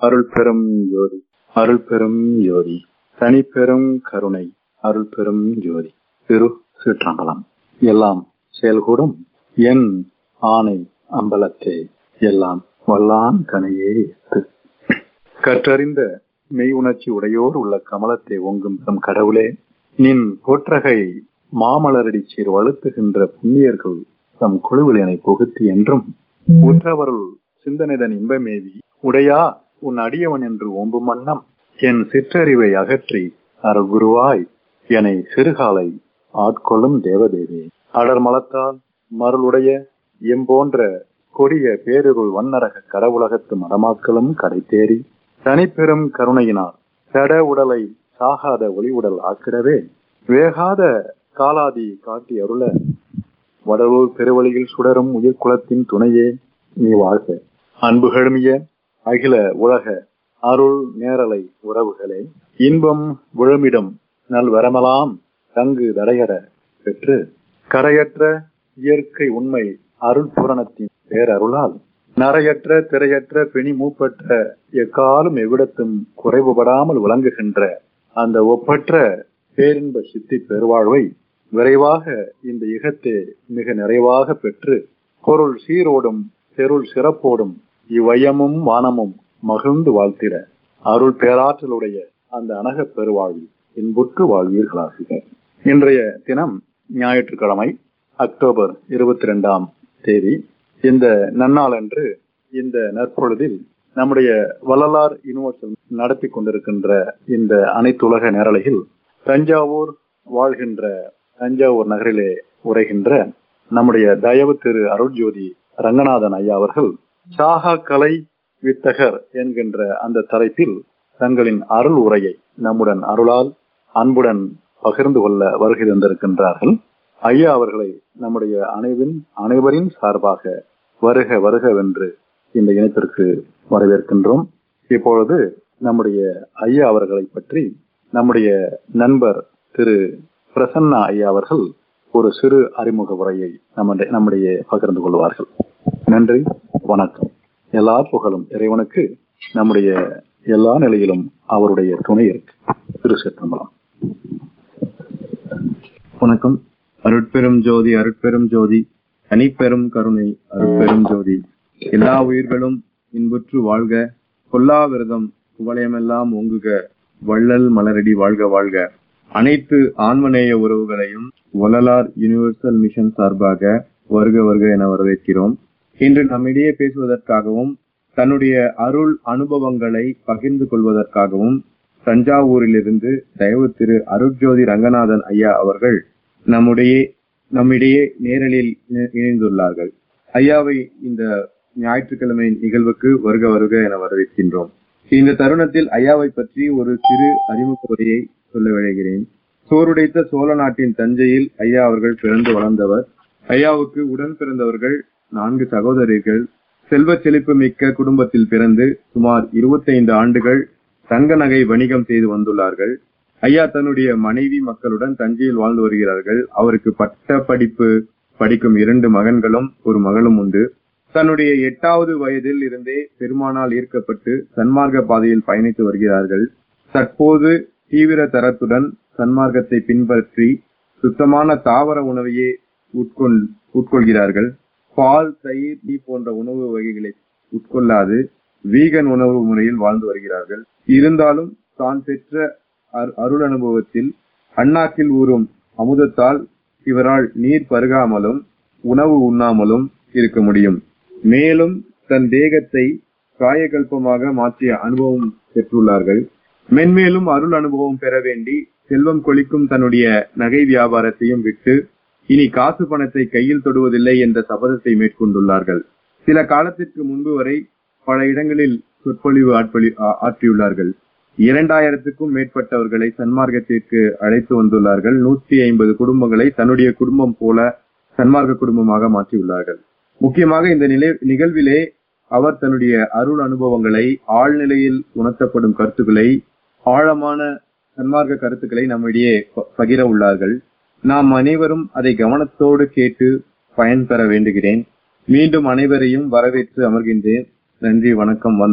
அருள் பெரும் ஜோதி, அருள் பெரும் ஜோதி, தனிப்பெரும் கருணை, அருள் பெரும் ஜோதி, திரு சிற்றம்பலம். எல்லாம் செயல்கூடும் என் ஆணை அம்பலத்தே, எல்லாம் வல்லான் கனையே. கற்றறிந்த மெய் உணர்ச்சி உடையோர் உள்ள கமலத்தை ஓங்கும் தம் கடவுளே, நின் போற்றகை மாமலரடி சீர் வழுத்துகின்ற புண்ணியர்கள் தம் குழுவிலனை புகுத்தி என்றும் உற்றவருள் சிந்தனைதன் இன்பமேவி உடையா உன் அடியவன் என்று ஓம்பும் வண்ணம் என் சிற்றறிவை அகற்றி அருள் குருவாய் என்னை சிறுகாலை ஆட்கொள்ளும் தேவதேவே. அடர்மலத்தால் மருளுடைய எம்போன்ற கொடிய பேருருள் வண்ணரக கடவுலகத்து மடமாக்களும் கடைத்தேறி தனிப்பெரும் கருணையினால் கட உடலை சாகாத ஒளி உடல் ஆக்கிடவே வேகாத காலாதி காட்டி அருள வடலூர் பெருவழியில் சுடரும் உயிர் குலத்தின் துணையே நீ வாழ்க. அன்பு கழுமிய அகில உலக அருள் நேரலை உறவுகளே, இன்பம் விழுமிடம் நல்வரமெல்லாம் தங்கு தடையற பெற்று கரையற்ற இயற்கை உண்மை அருள் புரணத்தின் பேரருளால் நரையற்ற திரையற்ற பிணி மூப்பற்ற எக்காலும் எவ்விடத்தும் குறைவுபடாமல் விளங்குகின்ற அந்த ஒப்பற்ற பேரின்ப சித்தி பெருவாழ்வை விரைவாக இந்த இகத்தே மிக நிறைவாக பெற்று பொருள் சீரோடும் தெருள் சிறப்போடும் இவ்வையமும் வானமும் மகிழ்ந்து வாழ்த்திட அருள் பேராற்றலுடைய அந்த அனக பெருவாழ்வில் இன்புற்று வாழ்வீர்களாகுக. இன்றைய தினம் ஞாயிற்றுக்கிழமை அக்டோபர் 22ஆம் தேதி. இந்த நன்னாள் அன்று இந்த நற்பொழுதில் நம்முடைய வள்ளலார் யூனிவர்சல் நடத்தி கொண்டிருக்கின்ற இந்த அனைத்துலக நேரலையில் தஞ்சாவூர் வாழ்கின்ற தஞ்சாவூர் நகரிலே உரைகின்ற நம்முடைய தயவு திரு அருள்ஜோதி ரங்கநாதன் ஐயா அவர்கள் சாகா கலை வித்தகர் என்கின்ற அந்த தலைப்பில் தங்களின் அருள் உரையை நம்முடன் அருளால் அன்புடன் பகிர்ந்து கொள்ள வருகை தந்திருக்கின்றார்கள். ஐயா அவர்களை நம்முடைய அனைவரின் சார்பாக வருக வருகவென்று இந்த இணைப்பிற்கு வரவேற்கின்றோம். இப்பொழுது நம்முடைய ஐயா அவர்களை பற்றி நம்முடைய நண்பர் திரு பிரசன்னா ஐயா அவர்கள் ஒரு சிறு அறிமுக உரையை நம்முடைய பகிர்ந்து கொள்வார்கள். நன்றி, வணக்கம். எல்லா புகழும் இறைவனுக்கு, நம்முடைய எல்லா நிலையிலும் அவருடைய துணை இருக்கு. திரு சிற்றம்பலம். வணக்கம். அருட்பெரும் ஜோதி, அருட்பெரும் ஜோதி, தனிப்பெரும் கருணை, அருட்பெரும் ஜோதி. எல்லா உயிர்களும் இன்புற்று வாழ்க, கொல்லா விரதம் குவளையமெல்லாம் ஓங்குக, வள்ளல் மலரடி வாழ்க வாழ்க. அனைத்து ஆன்மநேய உறவுகளையும் வள்ளலார் யுனிவர்சல் மிஷன் சார்பாக வருக வருக என வரவேற்கிறோம். இன்று நம்மிடையே பேசுவதற்காகவும் தன்னுடைய அருள் அனுபவங்களை பகிர்ந்து கொள்வதற்காகவும் தஞ்சாவூரிலிருந்து தயவு திரு அருட்ஜோதி ரங்கநாதன் ஐயா அவர்கள் நம்மிடையே நேரலில் இணைந்துள்ளார்கள். ஐயாவை இந்த ஞாயிற்றுக்கிழமை நிகழ்வுக்கு வருக வருக என வரவேற்கின்றோம். இந்த தருணத்தில் ஐயாவை பற்றி ஒரு சிறு அறிமுக உரையை சொல்ல விளைகிறேன். சோறுடைத்த சோழ நாட்டின் தஞ்சையில் ஐயா அவர்கள் பிறந்து வளர்ந்தவர். ஐயாவுக்கு உடன் பிறந்தவர்கள் 4 சகோதரர்கள். செல்வ செழிப்பு மிக்க குடும்பத்தில் பிறந்து சுமார் 25 ஆண்டுகள் தங்க நகை வணிகம் செய்து வந்துள்ளார்கள். ஐயா தன்னுடைய மனைவி மக்களுடன் தஞ்சையில் வாழ்ந்து வருகிறார்கள். அவருக்கு பட்ட படிப்பு படிக்கும் 2 மகன்களும் ஒரு மகளும் உண்டு. தன்னுடைய 8வது வயதில் இருந்தே பெருமானால் ஈர்க்கப்பட்டு சன்மார்க்க பாதையில் பயணித்து வருகிறார்கள். தற்போது தீவிர தரத்துடன் சன்மார்க்கத்தை பின்பற்றி சுத்தமான தாவர உணவையே உட்கொள்கிறார்கள். பால், தயிர், டீ போன்ற உணவு வகைகளை உட்கொள்ளாது வீகன் உணவு முறையில் வாழ்ந்து வருகிறார்கள். இருந்தாலும் தான் பெற்ற அருள் அனுபவத்தில் அண்ணாக்கில் ஊறும் அமுதத்தால் இவரால் நீர் பருகாமலும் உணவு உண்ணாமலும் இருக்க முடியும். மேலும் தன் தேகத்தை காயகல்பமாக மாற்றிய அனுபவம் பெற்றுள்ளார்கள். மென்மேலும் அருள் அனுபவம் பெற வேண்டி செல்வம் கொளிக்கும் தன்னுடைய நகை வியாபாரத்தையும் விட்டு இனி காசு பணத்தை கையில் தொடுவதில்லை என்ற சபதத்தை மேற்கொண்டுள்ளார்கள். சில காலத்திற்கு முன்பு வரை பல இடங்களில் சொற்பொழிவு ஆற்றியுள்ளார்கள். 2000க்கும் மேற்பட்டவர்களை சன்மார்க்கத்திற்கு அழைத்து வந்துள்ளார்கள். 150 குடும்பங்களை தன்னுடைய குடும்பம் போல சன்மார்க்க குடும்பமாக மாற்றியுள்ளார்கள். முக்கியமாக இந்த நிகழ்விலே அவர் தன்னுடைய அருள் அனுபவங்களை, ஆழ்நிலையில் உணர்த்தப்படும் கருத்துக்களை, ஆழமான சன்மார்க்க கருத்துக்களை நம்மிடையே பகிர உள்ளார்கள். நாம் அனைவரும் அதை கவனத்தோடு கேட்டு பயன்பெற வேண்டுகிறேன். மீண்டும் அனைவரையும் வரவேற்று அமர்கின்றேன். நன்றி, வணக்கம், வந்தனம்.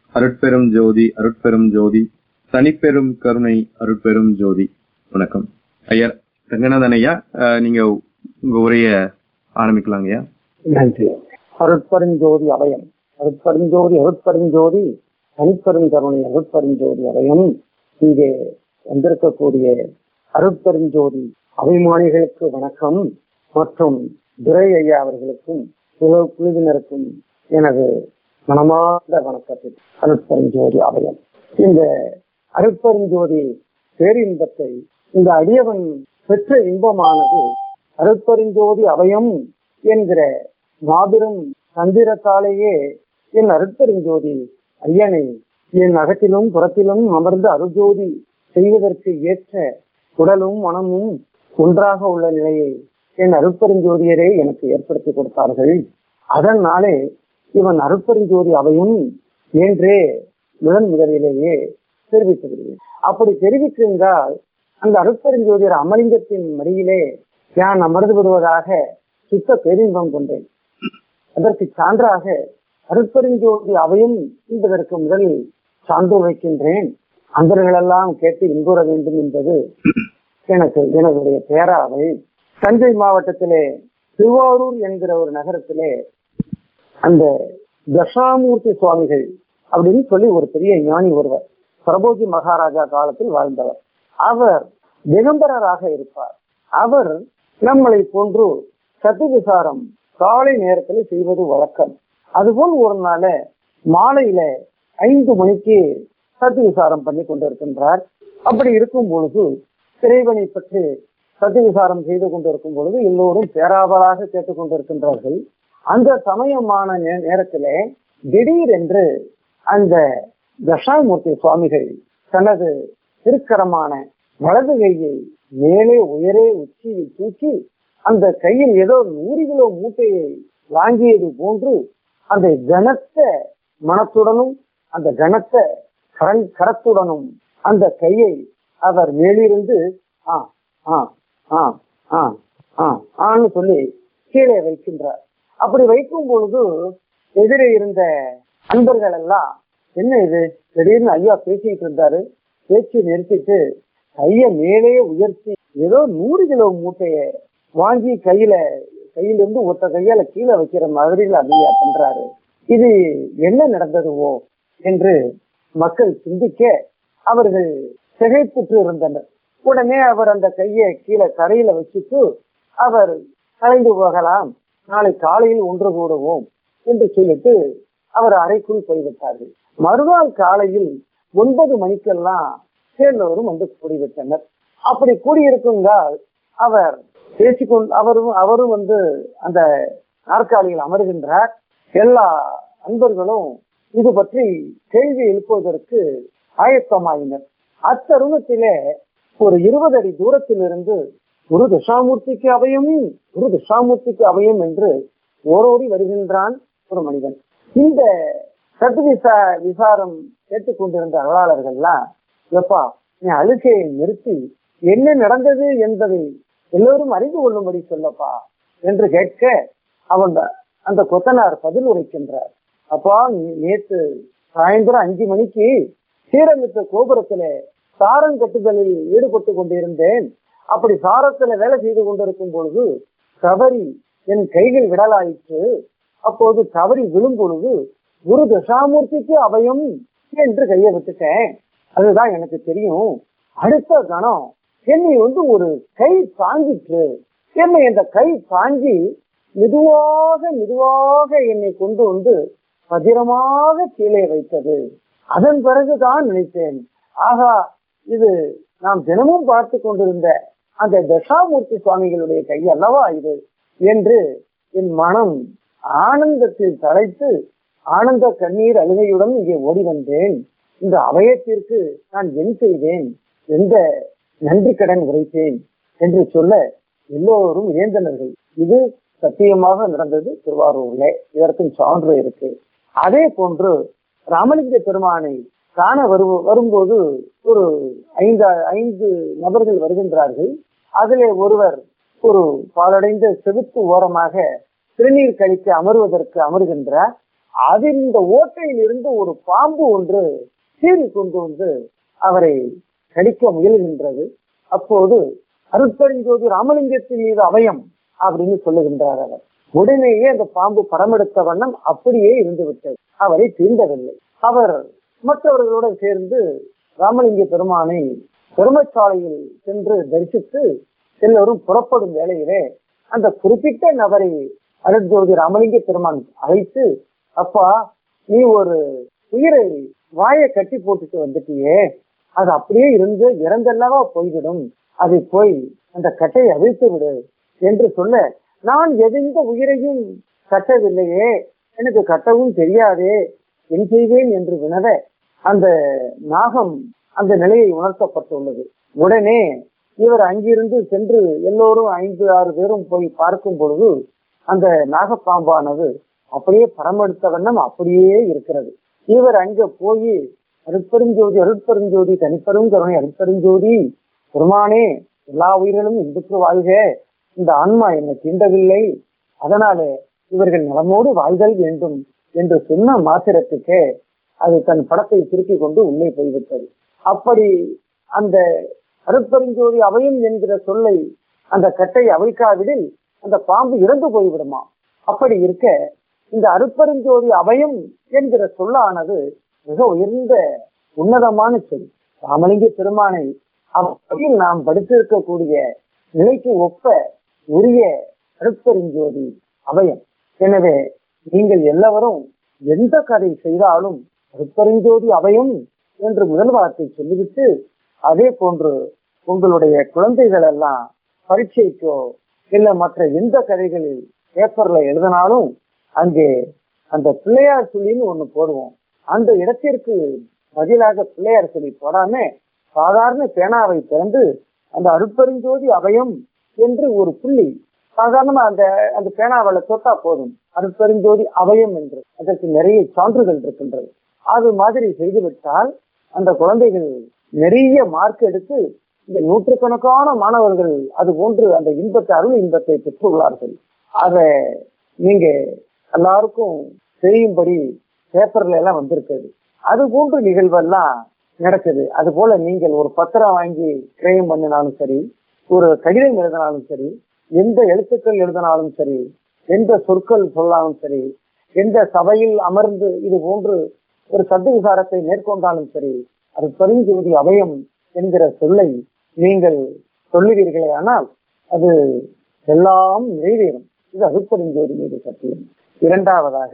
அருட்பெரும் ஜோதி அருட்பெரும் ஜோதி தனிப்பெரும் கருணை அருட்பெரும் ஜோதி. வணக்கம் ஐயா. ரங்கநாதன் ஐயா, நீங்க உங்க உரைய ஆரம்பிக்கலாங்க ஐயா. நன்றி. அருட்பெருஞ்சோதி அபயம், அருட்பெருஞ்சோதி அருட்பெருஞ்சோதி தனிப்பெருங்கருணை அருட்பெருஞ்சோதி அபயம். இங்கே வந்திருக்கக்கூடிய அருட்பெருஞ்சோதி அபிமானிகளுக்கு வணக்கம் மற்றும் துரை ஐயா அவர்களுக்கும் குழுவினருக்கும் எனது மனமார்ந்த வணக்கத்தில் அருட்பெருஞ்சோதி அபயம். இந்த அருட்பெருஞ்சோதி பேரின்பத்தை இந்த அடியவன் பெற்ற இன்பமானது அருட்பெருஞ்சோதி அபயம் என்கிற மாபெரும் தந்திரத்தாலேயே என் அருட்பெருஞ்சோதி ஐயனை என் அகத்திலும் புறத்திலும் அமர்ந்து அருஜோதி செய்வதற்கு ஏற்ற உடலும் மனமும் ஒன்றாக உள்ள நிலையை என் அருட்பெருஞ்சோதியரே எனக்கு ஏற்படுத்தி கொடுத்தார்கள். அதனாலே இவன் அருட்பெருஞ்சோதி அவையும் என்றே முதலிலேயே தெரிவித்து விடுவேன். அப்படி தெரிவித்திருந்தால் அந்த அருட்பெருஞ்சோதியர் அமலிங்கத்தின் மடியிலே நான் அமர்ந்து விடுவதாக சுத்த பேரின்பம் கொண்டேன். அதற்கு சான்றாக அருட்பெருஞ்சோதி அவையும் என்பதற்கு முதலில் சான்று வைக்கின்றேன். அன்பர்களெல்லாம் கேட்டு இன்புற வேண்டும் என்பது எனதுடைய பேராவை. தஞ்சை மாவட்டத்திலே திருவாரூர் என்கிற ஒரு நகரத்திலே அந்த தட்சாமூர்த்தி சுவாமிகள் அப்படின்னு சொல்லி ஒரு பெரிய ஞானி ஒருவர், சரபோஜி மகாராஜா காலத்தில் வாழ்ந்தவர். அவர் திகம்பரராக இருப்பார். அவர் நம்மளை போன்று சத்து விசாரம் காலை நேரத்தில் செய்வது வழக்கம். அதுபோல் ஒரு நாள மாலையில 5 மணிக்கு சத்து விசாரம் பண்ணி கொண்டிருக்கின்றார். அப்படி இருக்கும் பொழுது இறைவனை பற்றி சத்து விசாரம் செய்து கொண்டிருக்கும் பொழுது எல்லோரும் பேராவலாக கேட்டுக் கொண்டிருக்கின்றார்கள். அந்த சமயமான நேரத்திலே திடீரென்று அந்த தட்சாமூர்த்தி சுவாமிகள் தனது திருக்கரமான வலது கையை மேலே உயரே உச்சியில் தூக்கி அந்த கையில் ஏதோ 100 கிலோ மூட்டையை வாங்கியது போன்று அந்த கனத்த மனத்துடனும் அந்த கனத்த கரத்துடனும் அந்த கையை அவர் மேலிருந்து ஆன்னு சொல்லி கீழே வைக்கின்றார். அப்படி வைக்கும் பொழுது எதிரே இருந்த அன்பர்கள் எல்லாம் என்ன இது திடீர்னு ஐயா பேசிட்டு இருந்தாரு, பேச்சு நிறுத்திட்டு கைய மேலே உயர்த்தி ஏதோ 100 கிலோ மூட்டைய வாங்கி கையிலிருந்து ஒத்த கையால கீழே வைக்கிற மாதிரி ஐயா பண்றாரு, இது என்ன நடந்ததுவோ என்று மக்கள் சிந்திக்க அவர்கள் திகைப்புற்று இருந்தனர். உடனே அவர் அந்த கையை கீழே கரையில வச்சுட்டு அவர் கலைந்து போகலாம், நாளை காலையில் ஒன்று கூடுவோம் என்று சொல்லிட்டு அவர் அறைக்குள் போய்விட்டார்கள். மறுநாள் காலையில் 9 மணிக்கெல்லாம் சேர்ந்தவரும் வந்து கூடிவிட்டனர். அப்படி கூடியிருக்குங்கால் அவர் பேசிக்கொண்டு அவரும் வந்து அந்த நாற்காலியில் அமர்கின்றார். எல்லா அன்பர்களும் இது பற்றி கேள்வி எழுப்புவதற்கு ஆயத்தமாயினர். அத்தருணத்திலே ஒரு 20 அடி தூரத்தில் இருந்து குரு தட்சாமூர்த்திக்கு அபயம் என்று ஓரோடி வருகின்றான் ஒரு மனிதன். இந்த சத்து விசாரம் கேட்டுக்கொண்டிருந்த அருளாளர்கள்லாம், எப்பா நீ அழுகையை நிறுத்தி என்ன நடந்தது என்பதை எல்லோரும் அறிந்து கொள்ளும்படி சொல்லப்பா என்று கேட்க அந்த கொத்தனார் பதில் உரைக்கின்றார். அப்பா நேற்று சாயந்தரம் 5 மணிக்கு சீரமைத்த கோபுரத்தில சாரம் கட்டுதலில் ஈடுபட்டு கொண்டிருந்தேன். அப்படி சாரத்துல வேலை செய்து கொண்டிருக்கும் பொழுது தவறி என் கைகள் விடலாயிற்று. அப்போது தவறி விழும் பொழுது குரு தட்சாமூர்த்திக்கு அபயம் என்று கையை விட்டுட்டேன், அதுதான் எனக்கு தெரியும். அடுத்த கணம் என்னை ஒரு கை தாங்கிற்று. என்னை அந்த கை தாங்கி மெதுவாக என்னை கொண்டு பத்திரமாக கீழே வைத்தது. அதன் பிறகுதான் நினைத்தேன், ஆகா இது நாம் தினமும் பார்த்து கொண்டிருந்த அந்த தட்சாமூர்த்தி சுவாமிகளுடைய கை அல்லவா இது என்று என் மனம் ஆனந்தத்தில் தலைத்து ஆனந்த கண்ணீர் அழுகையுடன் இங்கே ஓடி வந்தேன். இந்த அபயத்திற்கு நான் என் செய்தேன், எந்த நன்றி கடன் உரைத்தேன் என்று சொல்ல எல்லோரும் இணைந்தனர்கள். இது சத்தியமாக நடந்தது திருவாரூர்ல, இதற்கும் சான்று இருக்கு. அதே போன்று ராமலிங்க பெருமானை காண வரும்போது ஒரு 5 நபர்கள் வருகின்றார்கள். அதிலே ஒருவர் ஒரு பாலடைந்த செவுத்து ஓரமாக திருநீர் கழிக்க அமர்வதற்கு அமர்கின்றார். அதில் இந்த ஓட்டையில் இருந்து ஒரு பாம்பு ஒன்று சீறி கொண்டு வந்து அவரை கடிக்க முயல்கின்றது. அப்போது அருட்பெருஞ்சோதி ராமலிங்கத்தின் மீது அபயம் அப்படின்னு சொல்லுகின்றார் அவர். உடனேயே அந்த பாம்பு படமெடுத்த வண்ணம் அப்படியே இருந்து விட்டது, அவரை தீண்டவில்லை. அவர் மற்றவர்களுடன் சேர்ந்து ராமலிங்க பெருமானை பெருமச்சாலையில் சென்று தரிசித்து எல்லோரும் புறப்படும் வேளையிலே அந்த குறிப்பிட்ட நபரை அருட்ஜோதி ராமலிங்க பெருமான் அழைத்து, அப்பா நீ ஒரு உயிரை வாயை கட்டி போட்டுட்டு வந்துட்டியே, அது அப்படியே இருந்து இறந்தல்லவா போய்விடும், அதை போய் அந்த கட்டையை அவிழ்த்து விடு என்று சொல்ல, நான் எந்த உயிரையும் கட்டவில்லையே, எனக்கு கட்டவும் தெரியாதே, என் செய்வேன் என்று வினவ அந்த நாகம் அந்த நிலையை உணர்த்தப்பட்டுள்ளது. உடனே இவர் அங்கிருந்து சென்று எல்லோரும் 5-6 பேரும் போய் பார்க்கும் பொழுது அந்த நாகப்பாம்பானது அப்படியே படமெடுத்த வண்ணம் அப்படியே இருக்கிறது. இவர் அங்க போய் அருட்பெருஞ்சோதி அருட்பெருஞ்சோதி தனிப்பெரும் கருணை அருட்பெருஞ்சோதி பெருமானே, எல்லா உயிர்களும் இன்புற்று வாழ்க, இந்த ஆன்மா என்னை தீண்டவில்லை, அதனால இவர்கள் நலமோடு வாழ்தல் வேண்டும் என்று சொன்ன மாத்திரத்துக்கே அது தன் படத்தை திருப்பி கொண்டு உள்ளே போய்விட்டது. அப்படி அந்த அருட்பெருஞ்சோதி அபயம் என்கிற சொல்லை அந்த கட்டை அவிழ்க்காவிடில் அந்த பாம்பு இறந்து போய்விடுமா. அப்படி இருக்க இந்த அருட்பெருஞ்சோதி அபயம் என்கிற சொல்லானது மிக உயர்ந்த உன்னதமான சொல். ராமலிங்க பெருமானை அப்படியில் நாம் படித்திருக்கக்கூடிய நிலைக்கு ஒப்ப உரிய அருட்பெருஞ்சோதி அபயம். எனவே நீங்கள் எல்லாரும் எந்த கதை செய்தாலும் அருட்பெருஞ்சோதி அபயம் என்று முதல் வார்த்தை சொல்லிவிட்டு, அதே போன்று உங்களுடைய குழந்தைகள் எல்லாம் பரீட்சைக்கோ இல்ல மற்ற எந்த கதைகளில் பேப்பர்ல எழுதினாலும் அங்கே அந்த பிள்ளையார் சொல்லின்னு ஒண்ணு போடுவோம். அந்த இடத்திற்கு பதிலாக பிள்ளையார் சொல்லி போடாம சாதாரண பேனாவை திறந்து அந்த அருட்பெருஞ்சோதி அபயம் என்று ஒரு புள்ளி சாதாரணமா அந்த அந்த பேனாவளை தொட்டா போதும், அருட்பெருஞ்சோதி அபயம் என்று. அதற்கு நிறைய சான்றுகள் இருக்கின்றது. அது மாதிரி செய்துவிட்டால் அந்த குழந்தைகள் நிறைய மார்க் எடுத்து இந்த நூற்றுக்கணக்கான மாணவர்கள் அது போன்று அந்த இன்பத்தை அருள் இன்பத்தை பெற்றுள்ளார்கள். அதை நீங்க எல்லாருக்கும் தெரியும்படி பேப்பர்ல எல்லாம் வந்திருக்குது. அது போன்ற நிகழ்வெல்லாம் நடக்குது. அது போல நீங்கள் ஒரு பத்திரம் வாங்கி கிரயம் பண்ணினாலும் சரி, ஒரு கடிதம் எழுதினாலும் சரி, எந்த எழுத்துக்கள் எழுதினாலும் சரி, எந்த சொற்கள் சொல்லாலும் சரி, எந்த சபையில் அமர்ந்து இது போன்று ஒரு சத்து விசாரத்தை மேற்கொண்டாலும் சரி, அது பெருஞ்சோதி அபயம் என்கிற சொல்லை நீங்கள் சொல்லுவீர்களே ஆனால் அது எல்லாம் நிறைவேறும். இது அருட்பெருஞ்சோதி மீது சத்தியம். இரண்டாவதாக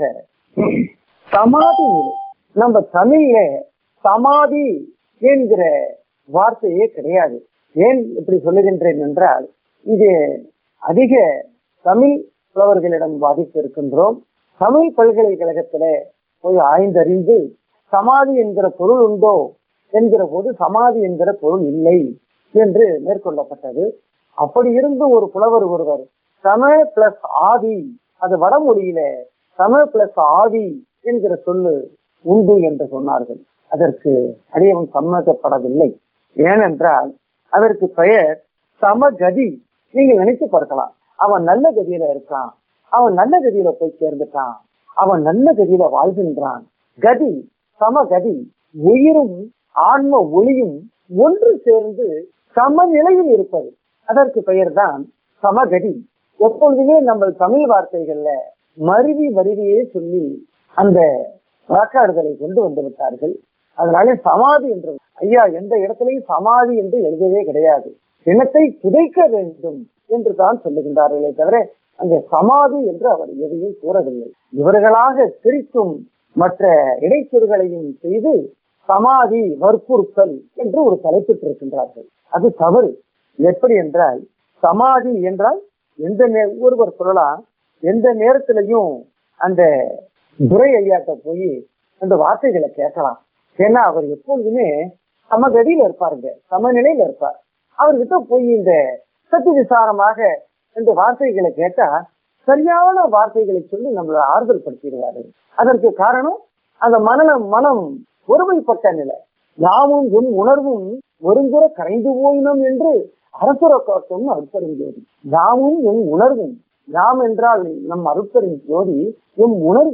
சமாதி நிலை. நம்ம தமிழ்ல சமாதி என்கிற வார்த்தையே கிடையாது. ஏன் இப்படி சொல்லுகின்றேன் என்றால், இது அதிக தமிழ் புலவர்களிடம் பாதித்து இருக்கின்றோம். தமிழ் பல்கலைக்கழகத்தில போய் ஆய்ந்தறிந்து சமாதி என்கிற பொருள் உண்டோ என்கிற போது சமாதி என்கிற பொருள் இல்லை என்று மேற்கொள்ளப்பட்டது. அப்படி இருந்து ஒரு புலவர் ஒருவர் சம பிளஸ் ஆதி, அது வடமொழியில சம பிளஸ் ஆதி என்கிற சொல்லு உண்டு என்று சொன்னார்கள். அதற்கு அடியவன் சம்மதப்படவில்லை. ஏனென்றால் அதற்கு பெயர் சமகதி. நீங்க நினைத்து பார்க்கலாம், அவன் நல்ல கதியில இருக்கான், அவன் நல்ல கதியில போய் சேர்ந்துட்டான், அவன் நல்ல கதியில வாழ்கின்றான். கதி சமகதி, உயிரும் ஆன்ம ஒளியும் ஒன்று சேர்ந்து சமநிலையில் இருப்பது, அதற்கு பெயர் தான் சமகதி. எப்பொழுதுமே நம்ம தமிழ் வார்த்தைகள்ல மருவி மருவியே சொல்லி அந்த வழக்காடுதலை கொண்டு வந்து விட்டார்கள். அதனாலே சமாதி என்று ஐயா எந்த இடத்திலையும் சமாதி என்று எழுதவே கிடையாது. இனத்தை புதைக்க வேண்டும் என்று தான் சொல்லுகின்றார்களே தவிர அங்கே சமாதி என்று அவர் எதையும் கூறவில்லை. இவர்களாக பிரிக்கும் மற்ற இடைச்சொற்களையும் செய்து சமாதி வற்புறுத்தல் என்று ஒரு தலைப்பிட்டிருக்கின்றார்கள். அது தவறு. எப்படி என்றால், சமாதி என்றால் எந்த ஒருவர் சொல்லலாம், எந்த நேரத்திலையும் அந்த துரை ஐயாட்ட போய் அந்த வார்த்தைகளை கேட்கலாம். ஏன்னா அவர் எப்பொழுதுமே சமகதியில இருப்பாருங்க, சமநிலையில இருப்பார். அவர்கிட்ட போய் இந்த சத்து விசாரமாக இந்த வார்த்தைகளை கேட்டா சரியான வார்த்தைகளை சொல்லி நம்மளை ஆறுதல் படுத்திடுவாரு. அதற்கு காரணம் அந்த மனம் ஒருமைப்பட்ட நிலை. யாவும் என் உணர்வும் ஒருங்குற கரைந்து போயினும் என்று அரசுர காட்டும் அருட்பெருஞ்சோதி. யாவும் என் உணர்வும், யாம் என்றால் நம் அருட்பெருஞ்சோதி எம் உணர்வு,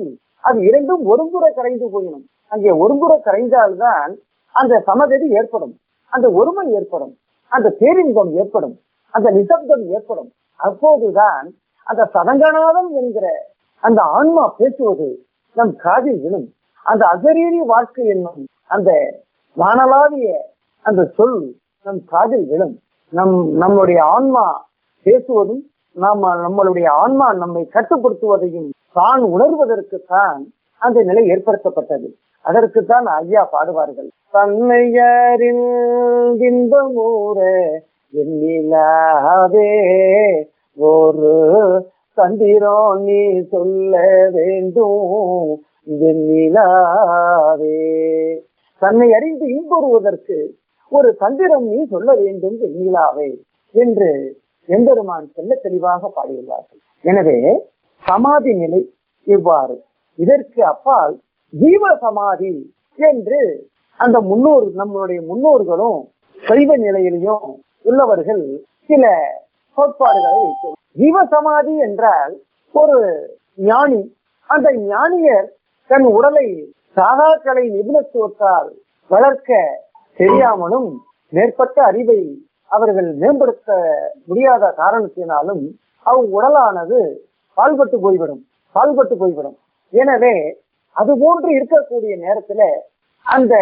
அது இரண்டும் ஒருங்குற கரைந்து போயிடும். அங்கே ஒருங்குற கரைந்தால்தான் அந்த சமகதி ஏற்படும், அந்த ஒருமை ஏற்படும், அந்த பேரின்பம் ஏற்படும், அந்த நிசப்தம் ஏற்படும். அப்போதுதான் அந்த சதங்கநாதம் என்கிற அந்த ஆன்மா பேசுவது நம் காதில் விழும். அந்த அசரீரி வாழ்க்கை என்னும் அந்த வானலாவிய அந்த சொல் நம் காதில் விழும். நம்மளுடைய ஆன்மா பேசுவதும் நம்மளுடைய ஆன்மா நம்மை கட்டுப்படுத்துவதையும் தான் உணர்வதற்குத்தான் அந்த நிலை ஏற்படுத்தப்பட்டது. அதற்குத்தான் ஐயா பாடுவார்கள், தன்னையரின் இன்பமூர எண்ணிலாவே ஒரு தந்திரம் நீ சொல்ல வேண்டும் வெண்ணிலாவே. தன்னை அறிந்து இன்புறுவதற்கு ஒரு தந்திரம் நீ சொல்ல வேண்டும் வெண்ணிலாவே என்று எம்பெருமான் செல்ல தெளிவாக பாடியுள்ளார்கள். எனவே சமாதி நிலை இவ்வாறு. இதற்கு அப்பால் ஜீவ சமாதி என்று அந்த நம்மளுடைய முன்னோர்களும் சைவ நிலையிலையும் உள்ளவர்கள் சில கோட்பாடுகளை வைக்கும். ஜீவ சமாதி என்றால் ஒரு ஞானி, அந்த ஞானியர் தன் உடலை சாகாக்கலை நிபுணத்துவத்தால் வளர்க்க தெரியாமலும் மேற்பட்ட அறிவை அவர்கள் மேம்படுத்த முடியாத காரணத்தினாலும் உடலானது பால்பட்டு போய்விடும். எனவே அது போன்று இருக்கக்கூடிய நேரத்துல அந்த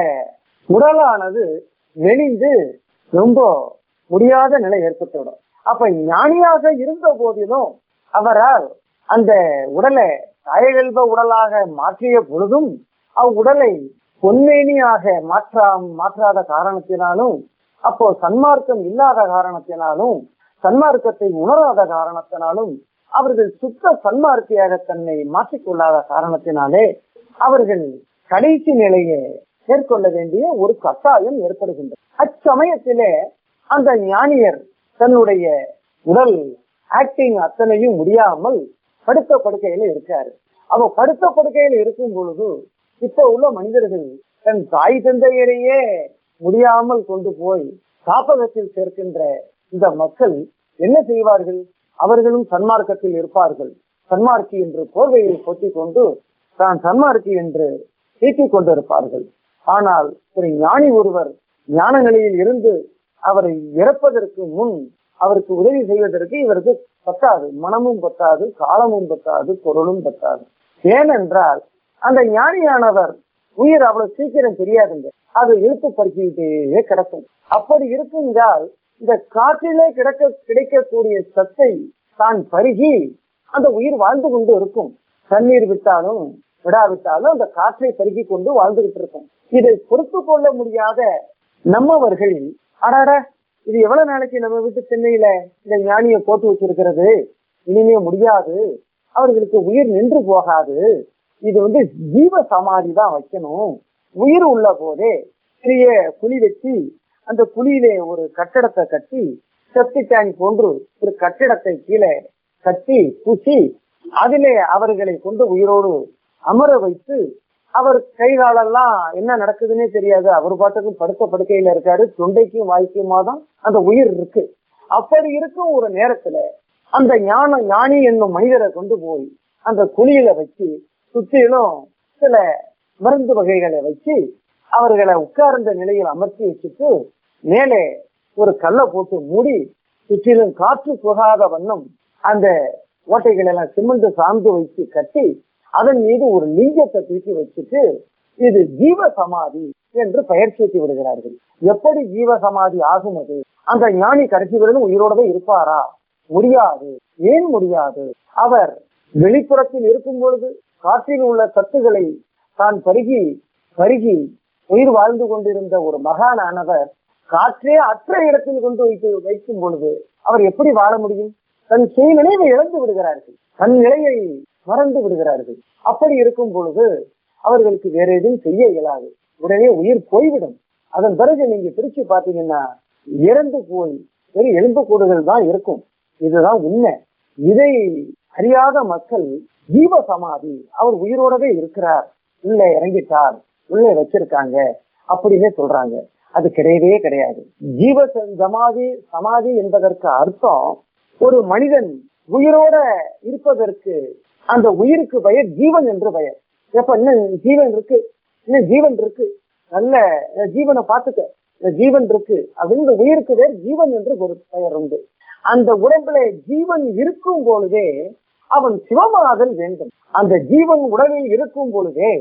உடலானது மெலிந்து ரொம்ப முடியாத நிலை ஏற்பட்டுவிடும். அப்ப ஞானியாக இருந்த போதிலும் அவரால் அந்த உடலை காயகல்ப உடலாக மாற்றிய பொழுதும் உடலை பொன்மேனியாக மாற்றாத காரணத்தினாலும், அப்போ சன்மார்க்கம் இல்லாத காரணத்தினாலும், சன்மார்க்கத்தை உணராத காரணத்தினாலும், அவர்கள் சுத்த சன்மார்க்கியாக தன்னை மாற்றிக்கொள்ளாத காரணத்தினாலே அவர்கள் கடைசி நிலையை மேற்கொள்ள வேண்டிய ஒரு கட்டாயம் ஏற்படுகின்றது. அச்சமயத்திலே அந்த ஞானியர் தன்னுடைய உடல் ஆக்டிங் அத்தனையும் முடியாமல் படுத்த படுக்கையில இருக்காரு. அவ படுத்த படுக்கையில இருக்கும் பொழுது இப்ப உள்ள மனிதர்கள் தன் தாய் தந்தையரையே முடியாமல் கொண்டு போய் காப்பகத்தில் சேர்க்கின்ற இந்த மக்கள் என்ன செய்வார்கள்? அவர்களும் சன்மார்க்கத்தில் இருப்பார்கள். சன்மார்க்கி என்று போர்வையை பொத்திக் கொண்டு தான் சன்மார்க்கி என்று தீட்டிக் கொண்டிருப்பார்கள். ஆனால் ஒரு ஞானி ஒருவர் ஞான நிலையில் இருந்து அவரை இறப்பதற்கு முன் அவருக்கு உதவி செய்வதற்கு இவருக்கு பத்தாது, மனமும் பத்தாது, காலமும் பத்தாது, பொருளும் பத்தாது. ஏனென்றால் அந்த ஞானியானவர் உயிர் அவ்வளவு சீக்கிரம் தெரியாதுங்க, அது இழுத்து பறிச்சுக்கிட்டே கிடக்கும். அப்படி இருக்குங்கால் இந்த காற்றிலே கிடைக்கக்கூடிய சத்தை தான் பருகி அந்த உயிர் வாழ்ந்து கொண்டு இருக்கும். தண்ணீர் விட்டாலும் விடாவிட்டாலும் அந்த காற்றை பருகி கொண்டு வாழ்ந்துகிட்டு இருக்கும். இதை பொறுத்து கொள்ள முடியாத நம்மவர்கள், அடாட இது எவ்வளவு நாளைக்கு நம்ம வீட்டு சென்னையில இந்த ஞானியை போட்டு வச்சிருக்கிறது, இனிமே முடியாது, அவர்களுக்கு உயிர் நின்று போகாது, இது ஜீவ சமாதி தான் வைக்கணும். உயிர் உள்ள போதே பெரிய குழி வச்சு அந்த குழியிலே ஒரு கட்டடத்தை கட்டி செப்டிக் போன்று ஒரு கட்டிடத்தை கீழே கட்டி பூசி அதிலே அவர்களை கொண்டு உயிரோடு அமர வைத்து, அவர் கை காலெல்லாம் என்ன நடக்குதுன்னே தெரியாது, அவர் பாட்டுக்கும் படுத்த படுக்கையில இருக்காரு, தொண்டைக்கும் வாய்க்குமா தான் அந்த உயிர் இருக்கு. அப்படி இருக்கும் ஒரு நேரத்துல அந்த ஞானி என்னும் மனிதரை கொண்டு போய் அந்த குழியில வச்சு சுற்றிலும் சில மருந்து வகைகளை வச்சு அவர்களை உட்கார்ந்த நிலையில் அமர்த்தி வச்சுட்டு மேலே ஒரு கல்லை போட்டு மூடி சுற்றிலும் காற்று புகாத வண்ணம் அந்த ஓட்டைகள் எல்லாம் சிமெண்ட் சார்ந்து வைத்து கட்டி அதன் மீது ஒரு லிங்கத்தை தூக்கி வச்சுட்டு இது ஜீவ சமாதி என்று பெயர் சூட்டி விடுகிறார்கள். எப்படி ஜீவ சமாதி ஆகும்? அது அந்த ஞானி கடைசி வரையிலும் உயிரோடவே இருப்பாரா? முடியாது. ஏன் முடியாது? அவர் வெளிப்புறத்தில் இருக்கும் பொழுது காற்றில் உள்ள சத்துக்களை தான் பருகி உயிர் வாழ்ந்து கொண்டிருந்த ஒரு மகானானவர் காற்றே அற்ற இடத்தில் கொண்டு வைக்கும் பொழுது அவர் எப்படி வாழ முடியும்? தன் சுயநிலையை இழந்து விடுகிறார்கள், தன் நிலையை மறந்து விடுகிறார்கள். அப்படி இருக்கும் பொழுது அவர்களுக்கு வேற எதுவும் செய்ய இயலாது, உடனே உயிர் போய்விடும். அதன் பிறகு நீங்க பிரிச்சு பாத்தீங்கன்னா இறந்து போய் வெறும் எலும்புக்கூடுகள் தான் இருக்கும். இதுதான் உண்மை. இதை அறியாத மக்கள் ஜீவ சமாதி, அவர் உயிரோடவே இருக்கிறார், உள்ளே இறங்கிட்டார், உள்ளே வச்சிருக்காங்க அப்படின்னு சொல்றாங்க. அது கிடையவே கிடையாது. ஜீவ சமாதி என்பதற்கு அர்த்தம் ஒரு மனிதன் உயிரோட இருப்பதற்கு அந்த உயிருக்கு பெயர் ஜீவன் என்று பெயர். எப்ப இன்னும் ஜீவன் இருக்கு, இன்னும் ஜீவன் இருக்கு, நல்ல ஜீவனை பார்த்துக்க, இந்த ஜீவன் இருக்கு அப்படின்னு இந்த உயிருக்கு வேறு ஜீவன் என்று ஒரு பெயர் உண்டு. அந்த உடம்புல ஜீவன் இருக்கும் பொழுதே அவன் சிவமாதல் வேண்டும். அந்த ஜீவன் உடலில் இருக்கும் பொழுதே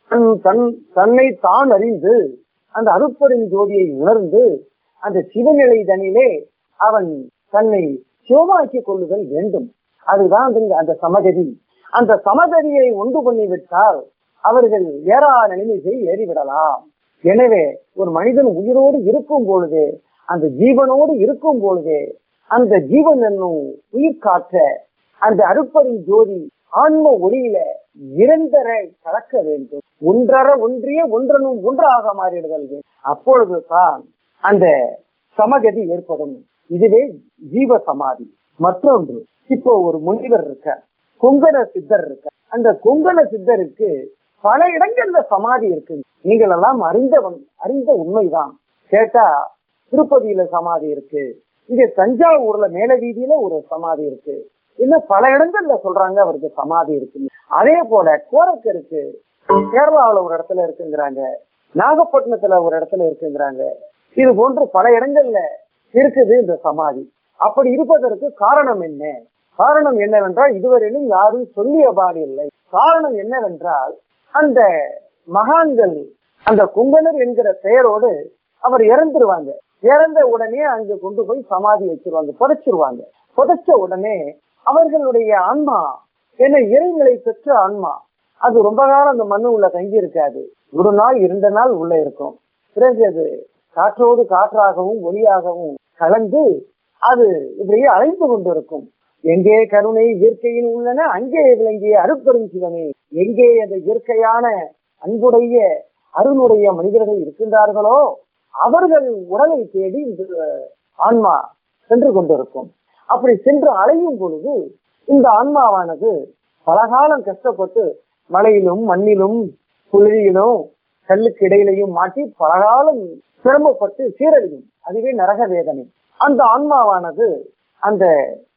தன்னை தான் அறிந்து அந்த அருட்பெரும் ஜோதியை உணர்ந்து அந்த சிவநிலை தனிலே அவன் தன்னை சிவமாக்கி கொள்ளுதல் வேண்டும். அதுதான் அந்த சமகதி. அந்த சமகதியை ஒன்று பண்ணிவிட்டால் அவர்கள் ஏறா நிலைமையை ஏறிவிடலாம். எனவே ஒரு மனிதன் உயிரோடு இருக்கும் பொழுதே, அந்த ஜீவனோடு இருக்கும் பொழுதே, அந்த ஜீவன் என்னும் உயிர் காற்ற அந்த அருட்பெரும் ஜோதி ஆன்ம ஒளியில நிரந்தர கலக்க வேண்டும். ஒன்றர ஒன்றிய ஒன்றனும் ஒன்றாக மாறிடுதல் வேண்டும். அப்பொழுதுதான் அந்த சமகதி ஏற்படும். இதுவே ஜீவ சமாதி. மற்றொன்று, இப்போ ஒரு முனிவர் இருக்க, கொங்கண சித்தர் இருக்க. அந்த கொங்கண சித்தருக்கு பல இடங்கள்ல சமாதி இருக்கு. நீங்கள் எல்லாம் அறிந்த உண்மைதான். கேட்டா திருப்பதியில சமாதி இருக்கு, இங்க தஞ்சாவூர்ல மேல வீதியில ஒரு சமாதி இருக்கு, இன்னும் பல இடங்கள்ல சொல்றாங்க அவருக்கு சமாதி இருக்கு. அதே போல கோரக்கருக்கு கேரளாவில ஒரு இடத்துல இருக்குங்கிறாங்க, நாகப்பட்டினத்துல ஒரு இடத்துல இருக்குங்கிறாங்க. இது போன்று பல இடங்கள்ல இருக்குது இந்த சமாதி. அப்படி இருப்பதற்கு காரணம் என்ன? காரணம் என்னவென்றால் இதுவரையிலும் யாரும் சொல்லிய பாடு இல்லை. காரணம் என்னவென்றால் அந்த மகான்கள் அந்த கும்பனர் என்கிற பெயரோடு அவர் இறந்துருவாங்க. இறந்த உடனே அங்க கொண்டு போய் சமாதி வச்சிருவாங்க, புதைச்சிருவாங்க. புதைச்ச உடனே அவர்களுடைய ஆன்மா என்ன இறைநிலை பெற்ற ஆன்மா, அது ரொம்ப காலம் அந்த மண்ணு உள்ள தங்கி இருக்காது. ஒரு நாள் 2 நாள் உள்ள இருக்கும். பிறகு அது காற்றோடு காற்றாகவும் ஒளியாகவும் கலந்து அது இப்படியே அழைத்து கொண்டு இருக்கும். எங்கே கருணை இயற்கையில் உள்ளன அங்கே விளங்கிய அருட்பெரும் சிவமே, எங்கே அந்த இயற்கையான அன்புடைய அருளுடைய மனிதர்கள் இருக்கின்றார்களோ அவர்கள் உடலை தேடி இந்த ஆன்மா சென்று கொண்டிருக்கும். அப்படி சென்று அலையும் பொழுது இந்த ஆன்மாவானது பலகாலம் கஷ்டப்பட்டு மலையிலும் மண்ணிலும் புழுதியிலும் கல்லுக்கு இடையிலையும் மாட்டி பலகாலம் சிரமப்பட்டு சீரழியும். அதுவே நரக வேதனை. அந்த ஆன்மாவானது அந்த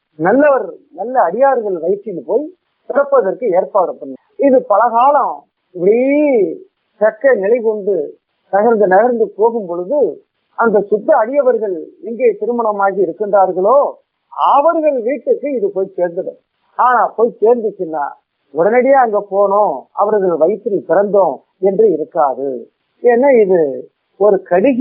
நல்ல அடியார்கள் வயிற்றில் போய் பிறப்பதற்கு ஏற்பாடு பண்ணும். இது பலகாலம் இப்படி சக்க நிலை கொண்டு நகர்ந்து போகும் பொழுது அந்த சுத்த அடியவர்கள் எங்கே திருமணமாகி இருக்கின்றார்களோ அவர்கள் வீட்டுக்கு இது போய் சேர்ந்துடும். ஆனா போய் சேர்ந்துச்சுன்னா உடனடியா அங்க போனோம், அவர்கள் வயிற்றில் பிறந்தோம் என்று இருக்காது. ஏன்னா இது ஒரு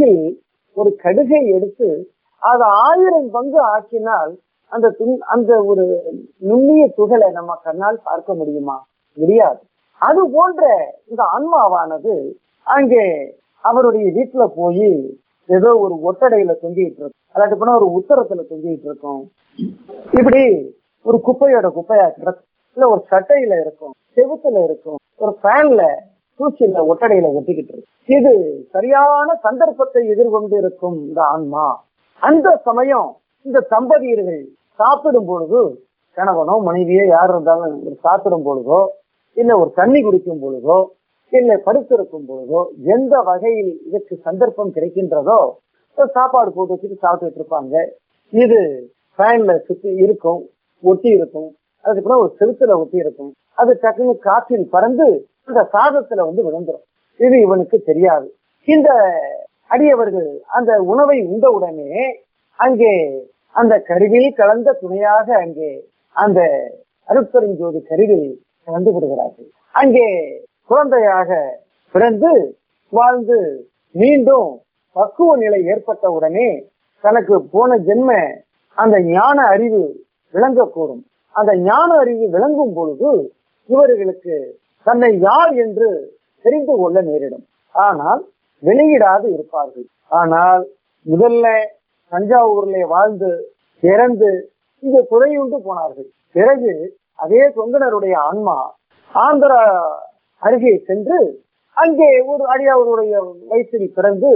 கடுகை எடுத்து அதை 1000 பங்கு ஆக்கினால் அந்த ஒரு நுண்ணிய துகளை நம்ம கண்ணால் பார்க்க முடியுமா? முடியாது. அது போன்ற இந்த ஆன்மாவானது அங்கே அவருடைய வீட்டுல போய் ஏதோ ஒரு ஒட்டடையில தொங்கிட்டு இருக்கும், அல்லாட்டி போனா ஒரு உத்தரத்துல தொங்கிட்டு இருக்கும், இப்படி ஒரு குப்பையா கிடக்கும், இல்ல ஒரு சட்டையில இருக்கும், செவுத்துல இருக்கும், ஒரு ஃபேன்ல தூசியில ஒட்டடையில ஒட்டிக்கிட்டு இருக்கு. இது சரியான சந்தர்ப்பத்தை எதிர்கொண்டு இருக்கும் இந்த ஆன்மா. அந்த சமயம் இந்த தம்பதியர்கள் சாப்பிடும் பொழுது, கணவனோ மனைவியோ யார் இருந்தாலும் சாப்பிடும் பொழுதோ, இல்ல ஒரு தண்ணி குடிக்கும் பொழுதோ, இல்ல படுத்திருக்கும் பொழுதோ, எந்த வகையில் இதற்கு சந்தர்ப்பம் கிடைக்கின்றதோ சாப்பாடு போட்டு வச்சுட்டு சாப்பிட்டுட்டு இருப்பாங்க. இது ஃபேன்ல சுத்தி இருக்கும், ஒட்டி இருக்கும், அதுக்கப்புறம் ஒரு செலுத்துல ஒட்டி இருக்கும். அது டக்குனு காற்றில் பறந்து அந்த சாதத்துல விழுந்துடும். இது இவனுக்கு தெரியாது. இந்த அடியவர்கள் அந்த உணவை உண்ட உடனே அங்கே அந்த கருவில் கலந்த துணையாக அங்கே அந்த அருட்பெரும் ஜோதி கருவில் கலந்து விடுகிறார்கள். அங்கே குழந்தையாக பிறந்து வாழ்ந்து மீண்டும் பக்குவ நிலை ஏற்பட்ட உடனே தனக்கு போன ஜென்ம அந்த ஞான அறிவு விளங்கக்கூடும். அந்த ஞான அறிவு விளங்கும் பொழுது இவர்களுக்கு தன்னை யார் என்று தெரிந்து கொள்ள நேரிடும். ஆனால் வெளியிடாது இருப்பார்கள். ஆனால் முதல்ல தஞ்சாவூர்ல வாழ்ந்து இறந்து இங்க துறையுண்டு போனார்கள். பிறகு அதே கொங்கணருடைய ஆன்மா ஆந்திரா அருகே சென்று அங்கே ஒரு அடியாவருடைய வயிற்றில் பிறந்து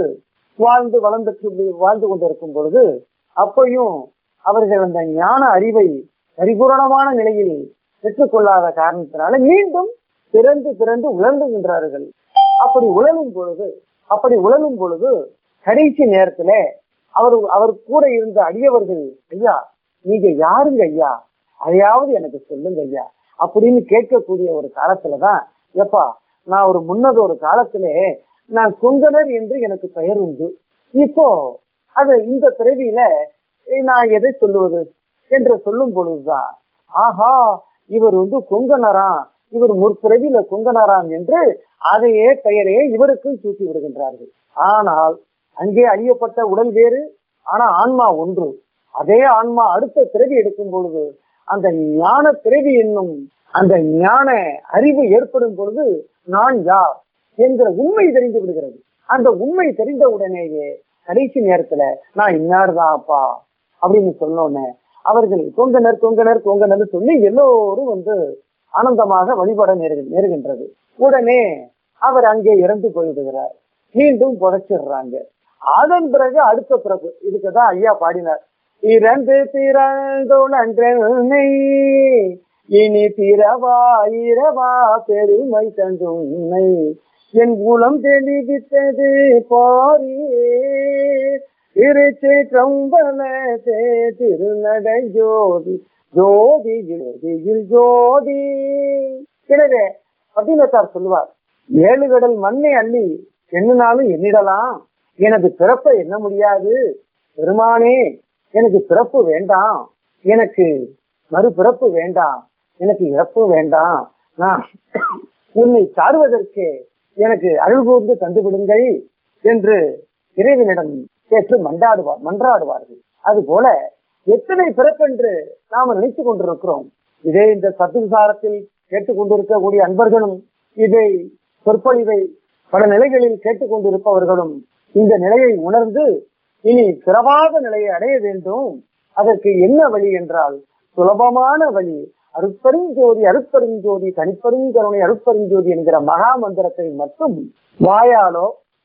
வாழ்ந்து கொண்டிருக்கும் பொழுது அப்பையும் அவர்கள் அந்த ஞான அறிவை பரிபூரணமான நிலையில் பெற்றுக்கொள்ளாத காரணத்தினால மீண்டும் பிறந்து உழந்துகின்றார்கள். அப்படி உழலும் பொழுது கடைசி நேரத்துல அவர் கூட இருந்த அடியவர்கள், ஐயா நீங்க யாருங்க ஐயா, அதையாவது எனக்கு சொல்லுங்க ஐயா அப்படின்னு கேட்கக்கூடிய ஒரு காலத்துலதான், எப்பா நான் ஒரு முன்னதொரு காலத்திலே நான் கொங்கணர் என்று எனக்கு பெயர் உண்டு. இப்போ அது இந்த பிறவியில நான் எதை சொல்லுவது என்று சொல்லும் பொழுதுதான், ஆஹா இவர் கொங்கணராம், இவர் முற்பிறவியில கொங்கணராம் என்று அதையே பெயரையே இவருக்கும் சூட்டி விடுகின்றார்கள். ஆனால் அங்கே அழியப்பட்ட உடல் வேறு, ஆனா ஆன்மா ஒன்று. அதே ஆன்மா அடுத்த பிறவி எடுக்கும் பொழுது அந்த ஞான பிறவி என்னும் அந்த ஞான அறிவு ஏற்படும் பொழுது நான் யார் என்கிற உண்மை தெரிந்து விடுகிறது. அந்த உண்மை தெரிந்த உடனேயே கடைசி நேரத்துல நான் இன்னார்தான் அப்பா அப்படின்னு சொன்னோன்னே அவர்கள் கொங்கணர் கொங்கணர் கொங்கணர் சொல்லி எல்லோரும் ஆனந்தமாக வழிபட நேருகின்றது. உடனே அவர் அங்கே இறந்து போயிடுகிறார். மீண்டும் புதைச்சிடுறாங்க. அதன் பிறகு அடுத்த பிறகு இதுக்குதான் ஐயா பாடினார், இறந்து பிறந்தோனன்றனை இனி பிறவா இரவா பெருமை தந்துன்னை என் குலம் தெளிவித்தது பாரியே திருச்சிற்றம்பலத்தே திருநடை ஜோதி ஜோதி ஜோதியில் ஜோதி. எனவே பதினத்தார் சொல்லுவார், 7 கடல் மண்ணை அள்ளி எண்ணினாலும் எண்ணிடலாம், எனது பிறப்பை எண்ண முடியாது பெருமானே, எனக்கு பிறப்பு வேண்டாம், எனக்கு மறுபிறப்பு வேண்டாம், எனக்கு இறப்பு வேண்டாம், நான் உன்னை சாடுவதற்கு எனக்கு அருள் கூர்ந்து தந்துவிடுங்கள் என்று இறைவனிடம் கேட்டு மன்றாடுவார்கள். அது போல எத்தனை பிறப்பென்று நாம நினைத்து கொண்டிருக்கிறோம். இதே இந்த சத்துவிசாரத்தில் கேட்டுக்கொண்டிருக்கக்கூடிய அன்பர்களும் இதை சொற்பொழிவை பல நிலைகளில் கேட்டுக்கொண்டிருப்பவர்களும் இந்த நிலையை உணர்ந்து இனி பிறவாத நிலையை அடைய வேண்டும். அதற்கு என்ன வழி என்றால் சுலபமான வழி, அருட்பெருஞ்சோதி அருட்பெருஞ்சோதி தனிப்பெருங்கருணை அருட்பெருஞ்சோதி என்கிற மகா மந்திரத்தை மட்டும் வாயாலோ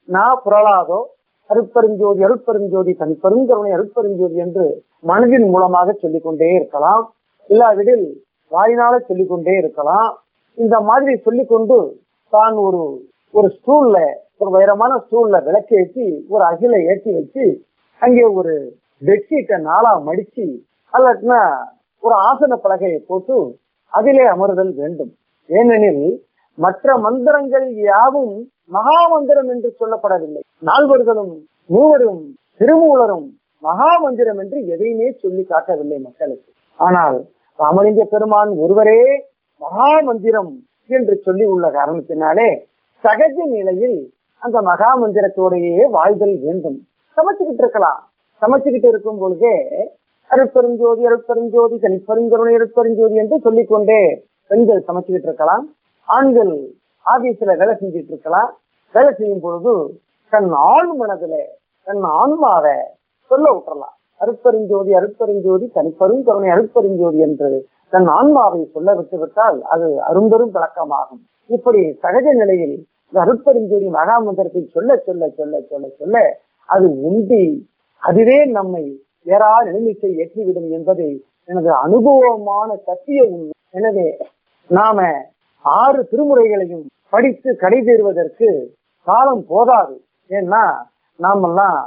புரளாதோ அருட்பெருஞ்சோதி அருட்பெருஞ்சோதி தனிப்பெருங்கருணை அருட்பெருஞ்சோதி என்று மனதின் மூலமாக சொல்லிக்கொண்டே இருக்கலாம், இல்லாவிடில் வாயினால சொல்லிக்கொண்டே இருக்கலாம். இந்த மாதிரி சொல்லிக்கொண்டு தான் ஒரு ஸ்டூல்ல, ஒரு உயரமான ஸ்டூல்ல விளக்கு ஏற்றி ஒரு அகில ஏற்றி வச்சு அங்கே ஒரு பெட்ஷீட்டை 4ஆ மடிச்சு அல்லனா ஒரு ஆசன பலகையை போட்டு அதிலே அமர்தல் வேண்டும். ஏனெனில் மற்ற மந்திரங்கள் யாவும் மகா மந்திரம் என்று சொல்லப்படவில்லை. 4வர்களும் 3வரும் திருமூலரும் மகா மந்திரம் என்று எதையுமே சொல்லி காட்டவில்லை மக்களுக்கு. ஆனால் ராமலிங்க பெருமான் ஒருவரே மகா மந்திரம் என்று சொல்லி உள்ள காரணத்தினாலே சகஜ நிலையில் அந்த மகா மந்திரத்தோடையே வாழ்தல் வேண்டும். சமைச்சுக்கிட்டு இருக்கலாம். சமைச்சுக்கிட்டு இருக்கும் பொழுதே அருட்பெருஞ்சோதி அருட்பெருஞ்சோதி தனிப்பெருங்கருணை அருட்பெருஞ்சோதி என்று சொல்லிக்கொண்டே பெண்கள் சமைச்சுக்கிட்டு இருக்கலாம். ஆண்கள் ஆபீஸ்ல வேலை செஞ்சுட்டு இருக்கலாம். வேலை செய்யும் பொழுது தன் ஆள் மனதுல தன் ஆன்மாவை சொல்ல விட்டுறலாம். அருட்பெருஞ்சோதி அருட்பெருஞ்சோதி தனிப்பெருங்கருணை அருட்பெருஞ்சோதி என்று தன் ஆன்மாவை சொல்ல விட்டு விட்டால் அது அரும்பெரும் பழக்கமாகும். இப்படி சகஜ நிலையில் இந்த அருட்பெருஞ்சோதி மகா மந்திரத்தை சொல்ல சொல்ல சொல்ல சொல்ல சொல்ல அது உண்டி அதுவே நம்மை வேறா நிலைமைக்கு ஏற்றிவிடும் என்பதை எனது அனுபவமான சத்திய உண்மை. எனவே நாம 6 திருமுறைகளையும் படித்து கடை தேறுவதற்கு காலம் போதாது. ஏன்னா நாமெல்லாம்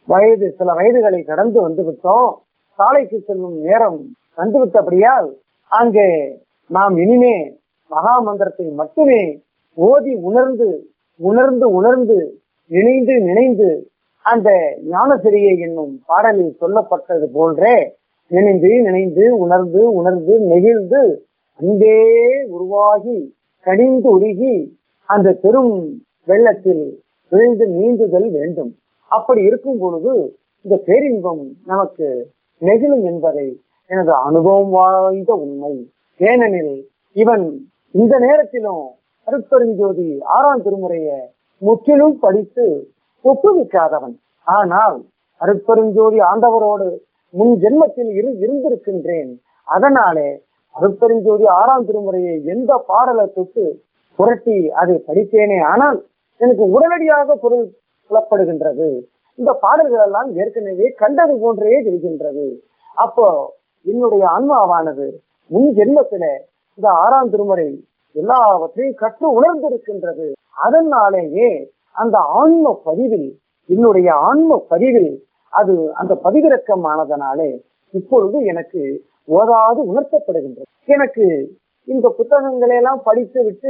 சில வயதுகளை கடந்து வந்து விட்டோம். சாலைக்கு செல்லும் நேரம் வந்துவிட்டபடியால் அங்கே நாம் இனிமே மகா மந்திரத்தை மட்டுமே ஓதி உணர்ந்து உணர்ந்து உணர்ந்து நினைந்து நினைந்து அந்த ஞானசிரியை என்னும் பாடலில் சொல்லப்பட்டது போன்றே நினைந்து நினைந்து உணர்ந்து உணர்ந்து நெகிழ்ந்து அன்பே உருவாகி கனிந்து உருகி அந்த பெரும் வெள்ளத்தில் விழுந்து நீந்துதல் வேண்டும். அப்படி இருக்கும் பொழுது இந்த பேரின்பம் நமக்கு நெகிழும் என்பதை எனது அனுபவம் வாய்ந்த உண்மை. ஏனெனில் இவன் இந்த நேரத்திலும் அருட்பெருஞ்சோதி 6ஆம் திருமுறையை முற்றிலும் படித்து ஒப்புவிக்காதவன். ஆனால் அருட்பெருஞ்சோதி ஆண்டவரோடு முன் ஜென்மத்தில் இருந்திருக்கின்றேன். அதனாலே அருட்பெருஞ்சோதி 6ஆம் திருமுறையை எந்த பாடலை தொட்டு புரட்டி அதை படித்தேனே ஆனால் எனக்கு உடனடியாக பொருள் புலப்படுகின்றது. இந்த பாடல்கள் எல்லாம் ஏற்கனவே கண்டது போன்றே தெரிகின்றது. அப்போ என்னுடைய ஆன்மாவானது முன் ஜென்மத்தில இந்த 6ஆம் திருமுறை எல்லாவற்றையும் கற்று உணர்ந்திருக்கின்றது. அதனாலேயே அந்த ஆன்ம பதிவில் என்னுடைய ஆன்ம பதிவில் அது அந்த பதிவிறக்கமானதனாலே இப்பொழுது எனக்கு ஓதாது உணர்த்தப்படுகின்றது. எனக்கு இந்த புத்தகங்களை எல்லாம் படித்து விட்டு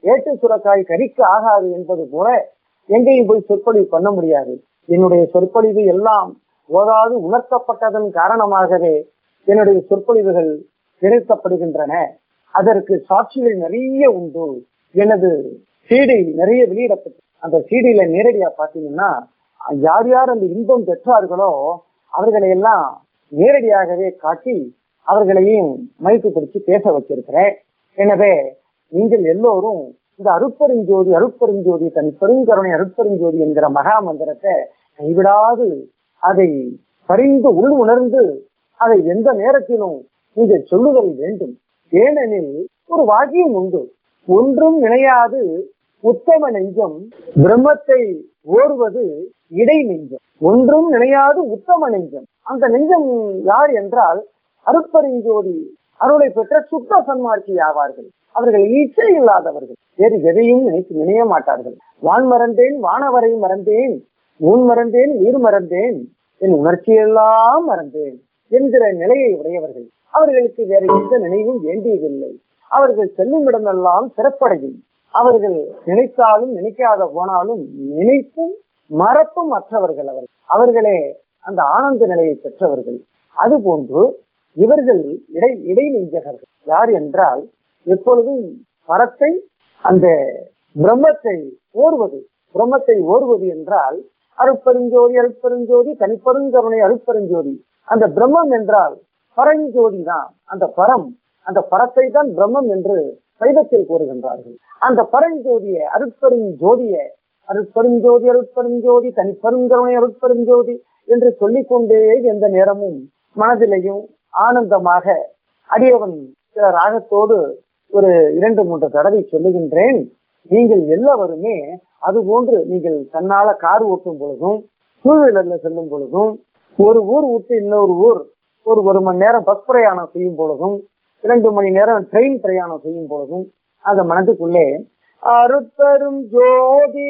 ஏட்டு சுரக்காய் கறிக்கு ஆகாது என்பது போல எங்கேயும் போய் சொற்பொழிவு பண்ண முடியாது. என்னுடைய சொற்பொழிவு எல்லாம் ஓதாது உணர்த்தப்பட்டதன் காரணமாகவே என்னுடைய சொற்பொழிவுகள் நிறுத்தப்படுகின்றன. அதற்கு சாட்சிகள் நிறைய உண்டு. எனது சீடி நிறைய வெளியிடப்பட்டு அந்த சீடியில நேரடியா பாத்தீங்கன்னா யார் யார் அந்த இன்பம் பெற்றார்களோ அவர்களை எல்லாம் நேரடியாகவே காட்டி அவர்களையும் மைக்கு பிடிச்சு பேச வச்சிருக்கிறேன். எனவே நீங்கள் எல்லோரும் இந்த அருட்பெருஞ்சோதி அருட்பெருஞ்சோதி தனி பெருங்கருணை அருட்பெருஞ்சோதி என்கிற மகா மந்திரத்தை கைவிடாது அதை பறிந்து உள் உணர்ந்து அதை எந்த நேரத்திலும் நீங்கள் சொல்லுதல் வேண்டும். ஏனெனில் ஒரு வாக்கியம் உண்டு, ஒன்றும் நினையாது உத்தம நெஞ்சம் பிரம்மத்தை ஓடுவது இடை நெஞ்சம். ஒன்றும் நினையாது உத்தம நெஞ்சம். அந்த நெஞ்சம் யார் என்றால் அருட்பெருஞ்சோதி அருளை பெற்ற சுத்த சன்மார்க்கி ஆவார்கள். அவர்கள் ஈச்சை இல்லாதவர்கள், வேறு எதையும் நினைய மாட்டார்கள். வான் மறந்தேன் வானவரை மறந்தேன், ஊன் மறந்தேன் நீர் மறந்தேன், என் உணர்ச்சியெல்லாம் மறந்தேன் என்கிற நிலையை உடையவர்கள். அவர்களுக்கு வேற எந்த நினைவும் வேண்டியதில்லை. அவர்கள் செல்லும் இடமெல்லாம் சிறப்படையும். அவர்கள் நினைத்தாலும் நினைக்காத போனாலும் நினைப்பும் மறப்பும் மற்றவர்கள். அவர்களே அந்த ஆனந்த நிலையை பெற்றவர்கள். அதுபோன்று இவர்கள் இடை நெஞ்சகர்கள். யார் என்றால் எப்பொழுதும் பரத்தை அந்த பிரம்மத்தை ஓர்வது. பிரம்மத்தை ஓர்வது என்றால் அருட்பெருஞ்சோதி அருட்பெருஞ்சோதி தனிப்பெருங்கருணை அருட்பெருஞ்சோதி. அந்த பிரம்மம் என்றால் பரஞ்சோதி தான். அந்த பரம், அந்த பரத்தை தான் பிரம்மம் என்று சைவத்தில் கூறுகின்றார்கள். அந்த பரஞ்சோதிய அருட்பெருஞ்சோதிய அருட்பெருஞ்சோதி அருட்பெருஞ்சோதி தனிப்பெருங்கருணை அருட்பெருஞ்சோதி என்று சொல்லிக்கொண்டே எந்த நேரமும் மனதிலையும் ஆனந்தமாக அடியவன் ராகத்தோடு ஒரு 2-3 தடவை சொல்லுகின்றேன். நீங்கள் எல்லாருமே அதுபோன்று நீங்கள் தன்னால கார் ஓட்டும் பொழுதும் 2-வீலர்ல செல்லும் பொழுதும் ஒரு ஊர் விட்டு இன்னொரு ஊர் ஒரு மணி நேரம் பஸ் பிரயாணம் செய்யும் பொழுதும் 2 மணி நேரம் ட்ரெயின் பிரயாணம் செய்யும் பொழுதும் அந்த மனதுக்குள்ளே அருட்பெரும் ஜோதி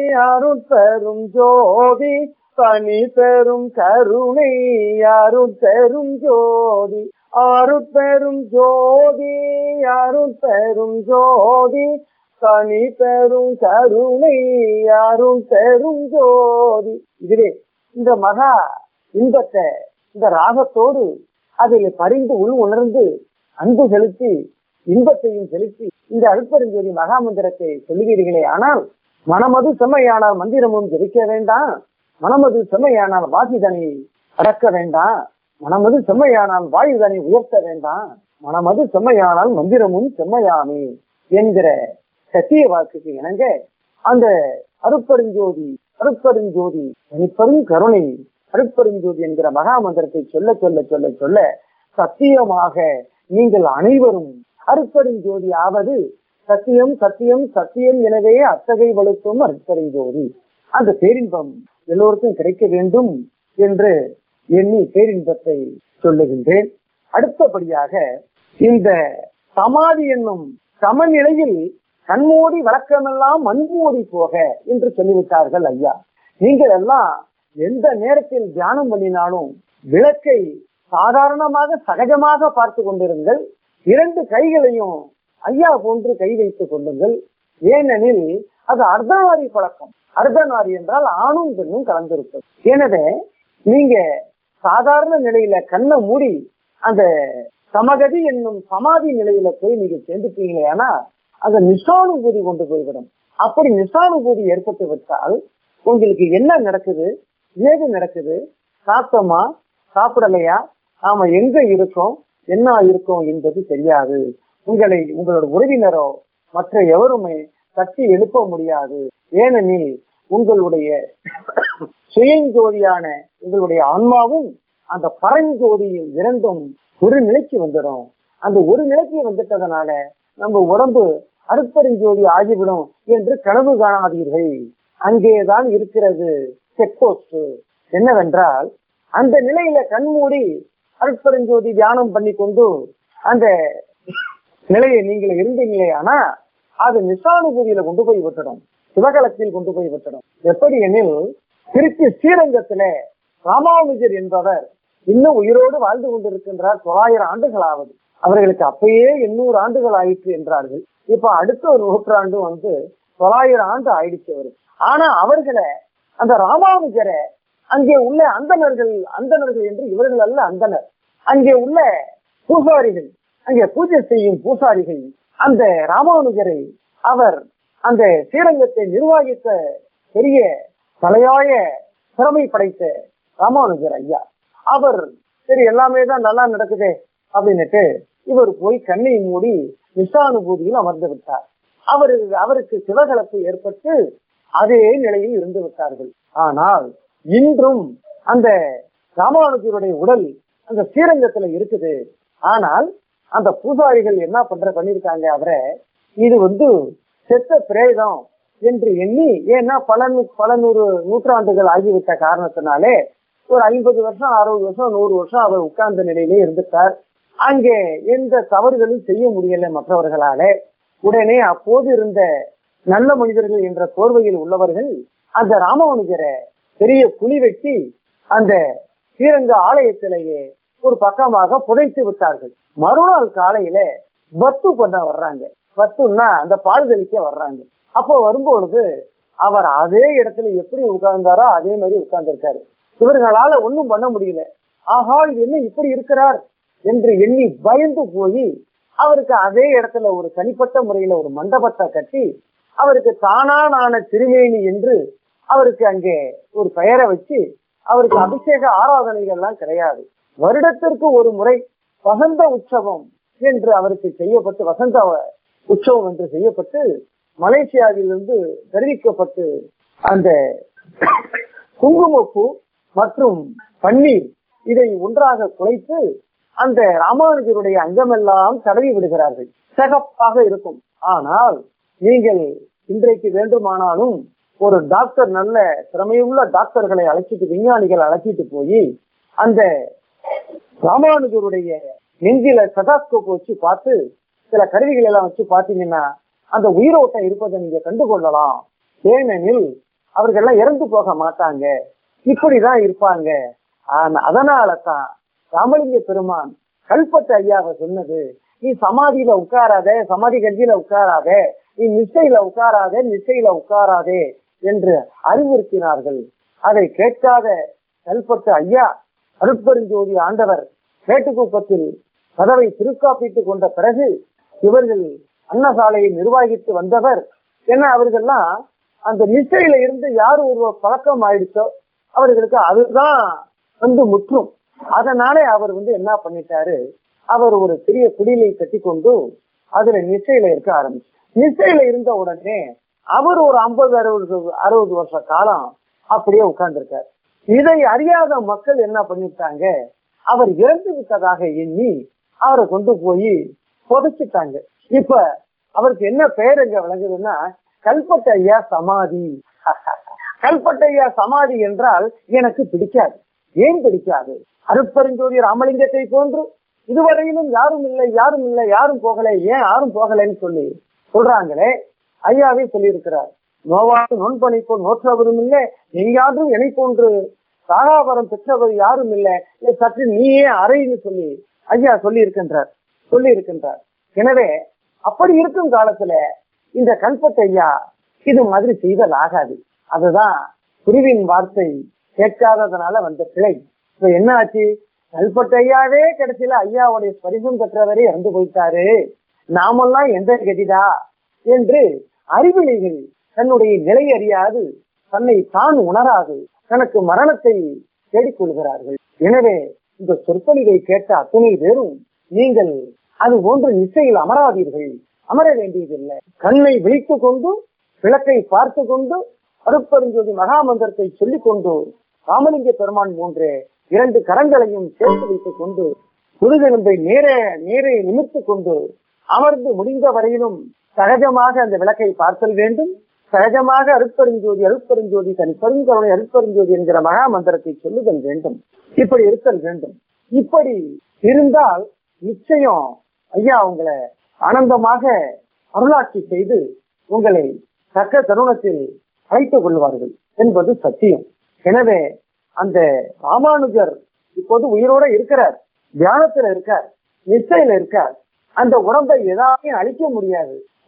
அருட்பெரும் ஜோதி தனி பெரும் கருணை அருட்பெரும் ஜோதி அருட்பெரும் ஜோதி அருட்பெரும் ஜோதி தனி பெரும் கருணை அருட்பெரும் ஜோதி. இதுவே இந்த மகா இன்பத்தை இந்த ராகத்தோடு அதில் பறிந்து உள் உணர்ந்து அன்பு செலுத்தி இன்பத்தையும் செலுத்தி இந்த அருட்பெருஞ்சோதி மகா மந்திரத்தை சொல்லுவீர்களே. ஆனால் மனமது செம்மையானால் மந்திரமும் ஜெபிக்க வேண்டாம், மனமது செம்மையானால் வாசிதனை அடக்க வேண்டாம், மனமது செம்மையானால் வாயுதனை உயர்த்த வேண்டாம், மனமது செம்மையானால் மந்திரமும் செம்மையாமே என்கிற சத்திய வாக்குக்கு இணங்க அந்த அருட்பெருஞ்சோதி அருட்பெருஞ்சோதி தனிப்பெரும் கருணை அருட்பெருஞ்சோதி என்கிற மகா மந்திரத்தை சொல்ல சொல்ல சொல்ல சொல்ல சத்தியமாக நீங்கள் அனைவரும் அருட்பெருஞ்சோதி ஆவது சத்தியம் சத்தியம் சத்தியம். எனவே அத்தகை வலுத்தும் அருட்பெருஞ்சோதி. அந்த பேரின்பம் எல்லோருக்கும் கிடைக்க வேண்டும் என்று எண்ணி பேரின்பத்தை சொல்லுகின்றேன். அடுத்தபடியாக இந்த சமாதி என்னும் சமநிலையில் கண்மூடி வழக்கமெல்லாம் மண்மூடி போக என்று சொல்லிவிட்டார்கள் ஐயா. நீங்கள் எல்லாம் எந்த நேரத்தில் தியானம் பண்ணினாலும் விளக்கை சாதாரணமாக சகஜமாக பார்த்து கொண்டிருங்கள். 2 கைகளையும் ஐயா போன்று கை வைத்துக் கொள்ளுங்கள். ஏனெனில் அது அர்த்தநாரி பழக்கம். அர்த்தநாரி என்றால் ஆணும் பெண்ணும் கலந்திருப்பது. எனவே நீங்க சாதாரண நிலையில கண்ணை மூடி அந்த சமகதி என்னும் சமாதி நிலையில போய் நீங்க சேர்ந்துட்டீங்களே, ஆனா அந்த நிஷானுபூதி கொண்டு போய்விடும். அப்படி நிஷானுபூதி ஏற்பட்டு விட்டால் உங்களுக்கு என்ன நடக்குது, ஏது நடக்குது, சாப்பிட்டோமா சாப்பிடலையா, நாம எங்க இருக்கோம் என்ன இருக்கோம் என்பது தெரியாது. உங்களை உங்களோட உறவினரோ மற்ற எவருமே தட்டி எழுப்ப முடியாது. ஏனெனில் உங்களுடைய சுயஞ்சோதியான உங்களுடைய ஆன்மாவும் அந்த பரஞ்சோதியும் இரண்டும் ஒரு நிலைக்கு வந்துடும். அந்த ஒரு நிலைக்கு வந்துட்டதுனால நம்ம உடம்பு அருட்பெருஞ்சோதி ஆகிவிடும் என்று கனவு காணாதீர்கள். அங்கேதான் இருக்கிறது செக் போஸ்ட். என்னவென்றால் அந்த நிலையில கண்மூடி அருட்பெருஞ்சோதி தியானம் பண்ணி கொண்டு அந்த நிலையை நீங்கள் இருந்தீங்களே, ஆனா அது நிஷானுபூதியில கொண்டு போய் விட்டுடும், சிவகலத்தில் கொண்டு போய் விட்டுடும். எப்படி எனில் திருச்சி ஸ்ரீரங்கத்தில ராமானுஜர் என்பவர் இன்னும் உயிரோடு வாழ்ந்து கொண்டிருக்கின்றார். 900 ஆண்டுகள் ஆவது. அவர்களுக்கு அப்பயே 800 ஆண்டுகள் ஆயிற்று என்றார்கள். இப்ப அடுத்த ஒரு நூற்றாண்டு 900 ஆண்டு ஆயிடுச்சு அவரு. ஆனா அவர்களை, அந்த ராமானுஜரை அங்கே உள்ள அந்தணர்கள் என்று இவர்கள் அல்ல அந்தனர், அங்கே உள்ள பூசாரிகள், அங்கே பூஜை செய்யும் பூசாரிகள் அந்த ராமானுஜரை, அவர் அந்த ஸ்ரீரங்கத்தை நிர்வகித்த பெரிய தலையாய திறமை படைத்த ராமானுஜர் ஐயா, அவர் சரி எல்லாமே தான் நல்லா நடக்குதே அப்படின்னுட்டு இவர் போய் கண்ணை மூடி நிஷானுபூதியில் அமர்ந்து விட்டார். அவருக்கு சிவகலப்பு ஏற்பட்டு அதே நிலையில் இருந்து விட்டார்கள். ஆனால் இன்றும் அந்த ராமானுஜருடைய உடல் அந்த ஸ்ரீரங்கத்துல இருக்குது. ஆனால் அந்த பூசாரிகள் என்ன பண்ணிருக்காங்க, அவரை இது செத்த பிரேதம் என்று எண்ணி, ஏன்னா பல நூறு நூற்றாண்டுகள் ஆகிவிட்ட காரணத்தினாலே ஒரு 50 வருஷம் 60 வருஷம் 100 வருஷம் அவர் உட்கார்ந்த நிலையிலே இருந்துட்டார். அங்கே எந்த தவறுகளும் செய்ய முடியல மற்றவர்களால. உடனே அப்போது இருந்த நல்ல மனிதர்கள் என்ற போர்வையில் உள்ளவர்கள் அந்த ராமானுஜரை பெரிய குழி வெட்டி அந்த ஸ்ரீரங்க ஆலயத்திலேயே ஒரு பக்கமாக புதைத்து விட்டார்கள். மறுநாள் காலையில பத்து பண்ண வர்றாங்க. பத்துன்னா அந்த பால்தளிக்க வர்றாங்க. அப்போ வரும்பொழுது அவர் அதே இடத்துல எப்படி உட்கார்ந்தாரோ அதே மாதிரி உட்கார்ந்திருக்காரு. இவர்களால ஒண்ணும் பண்ண முடியல. ஆஹா, இது என்ன இப்படி இருக்கிறார் என்று எண்ணி பயந்து போய் அவருக்கு அதே இடத்துல ஒரு தனிப்பட்ட முறையில ஒரு மண்டபத்தை கட்டி அவருக்கு தானான திருமேனி என்று அவருக்கு அங்கே ஒரு பெயரை வச்சு அவருக்கு அபிஷேக ஆராதனைகள் எல்லாம் கிடையாது. வருடத்திற்கு ஒரு முறை வசந்த உற்சவம் என்று அவருக்கு செய்யப்பட்டு, வசந்த உற்சவம் என்று செய்யப்பட்டு மலேசியாவிலிருந்து தெரிவிக்கப்பட்டு அந்த குங்குமப்பூ மற்றும் பன்னீர் இதை ஒன்றாக குழைத்து அந்த ராமானுஜருடைய அங்கமெல்லாம் தடவி விடுகிறார்கள். சிகப்பாக இருக்கும். ஆனால் நீங்கள் இன்றைக்கு வேண்டுமானாலும் ஒரு டாக்டர், நல்ல திறமையுள்ள டாக்டர்களை அழைச்சிட்டு, விஞ்ஞானிகளை அழைச்சிட்டு போய் அந்த ராமானுஜருடைய நெஞ்சில ஸ்டெதோஸ்கோப் வச்சு பார்த்து, சில கருவிகள் எல்லாம் வச்சு பார்த்தீங்கன்னா அந்த உயிரோட்டம் இருப்பதை நீங்க கண்டுகொள்ளலாம். ஏனெனில் அவர்கள்லாம் இறந்து போக மாட்டாங்க, இப்படிதான் இருப்பாங்க. அதனால தான் ராமலிங்க பெருமான் கல்பட்டு ஐயாவை சொன்னது, நீ சமாதியில உட்காராதே, சமாதி கஞ்சியில உட்காராதே, நீ நிச்சயில உட்காராதே என்று அறிவுறுத்தினார்கள். அதை கேட்காத கல்பட்டு ஐயா அருட்பெருஞ்சோதி ஆண்டவர் மேட்டுக்குப்பத்தில் கதவை திருக்காப்பிட்டுக் கொண்ட பிறகு இவர்கள் அன்னசாலையை நிர்வகித்து வந்தவர் என்ன, அவர்கள்லாம் அந்த நிச்சயில இருந்து யாரு ஒரு பழக்கம் ஆயிடுச்சோ அவர்களுக்கு அதுதான் முற்றும். அதனாலே அவர் என்ன பண்ணிட்டாரு, அவர் ஒரு பெரிய குடிலை கட்டி கொண்டு அதுல நிச்சயில இருக்க ஆரம்பிச்சு. நிச்சயில இருந்த உடனே அவர் ஒரு 50-60 வருஷ காலம் அப்படியே உட்கார்ந்துருக்காரு. இதை அறியாத மக்கள் என்ன பண்ணிட்டாங்க, அவர் இறந்து விட்டதாக எண்ணி அவரை கொண்டு போய் புதைச்சிட்டாங்க. இப்ப அவருக்கு என்ன பெயர் எங்க விளங்குதுன்னா, கல்பட்டையா சமாதி. கல்பட்டையா சமாதி என்றால் எனக்கு பிடிக்காது. ஏன் பிடிக்காது? அருட்பெருஞ்சோதி ராமலிங்கத்தை போன்று இதுவரையிலும் யாரும் போகல, ஏன் யாரும் போகலன்னு சொல்றாங்களே. ஐயாவே சொல்லியிருக்கிறார், நோவாது நோன்பனைப்போல் நோற்றவரும் இல்லை, எங்கேயாவது என்னை போன்று சாகாபரம் பெற்றவர் யாரும் இல்லை, சற்று நீயே அறைன்னு சொல்லி ஐயா சொல்லி இருக்கின்றார். எனவே அப்படி இருக்கும் காலத்துல இந்த கல்பட்டு ஐயா இது மாதிரி செய்தல் ஆகாது. அதுதான் குருவின் வார்த்தை கேட்காததுனால வந்த பிழை. இப்ப என்ன ஆச்சு, கல்பட்டு ஐயாவே கடைசியில ஐயாவுடைய ஸ்பரிசம் பெற்றவரே இறந்து போயிட்டாரு, நாமெல்லாம் எந்த கதிதா என்று அறிவிலிகள் தன்னுடைய நிலை அறியாது, தன்னை தான் உணராது தனக்கு மரணத்தை தேடிக்கொள்கிறார்கள். எனவே இந்த சொற்பொழிவை கேட்ட அத்தனை பேரும் நீங்கள் அது போன்று நிச்சயில் அமராதீர்கள், அமர வேண்டியதில்லை. கண்ணை விழித்துக் கொண்டு விளக்கை பார்த்து கொண்டு அருட்பெருஞ்சோதி மகாமந்திரத்தை சொல்லிக் கொண்டு ராமலிங்க பெருமான் போன்ற 2 கரங்களையும் சேர்த்து வைத்துக் கொண்டு முதுகெலும்பை நேரே நிமிர்த்து கொண்டு அமர்ந்து முடிந்த வரையிலும் சகஜமாக அந்த விளக்கை பார்த்தல் வேண்டும். சகஜமாக அருட்பெருஞ்சோதி தன் பெருங்கருணை அருட்பெருஞ்சோதி என்கிற மகா மந்திரத்தை சொல்லுதல் வேண்டும். இப்படி இருத்தல் வேண்டும். இப்படி இருந்தால் நிச்சயம் ஐயா உங்களை ஆனந்தமாக அருளாட்சி செய்து உங்களை தக்க தருணத்தில் அழைத்துக் கொள்வார்கள் என்பது சத்தியம். எனவே அந்த ராமானுஜர் இப்போது உயிரோட இருக்கிறார், தியானத்துல இருக்கார், நிச்சயில இருக்கார். அந்த உடம்பை எதாலையும் அழிக்க முடியாது.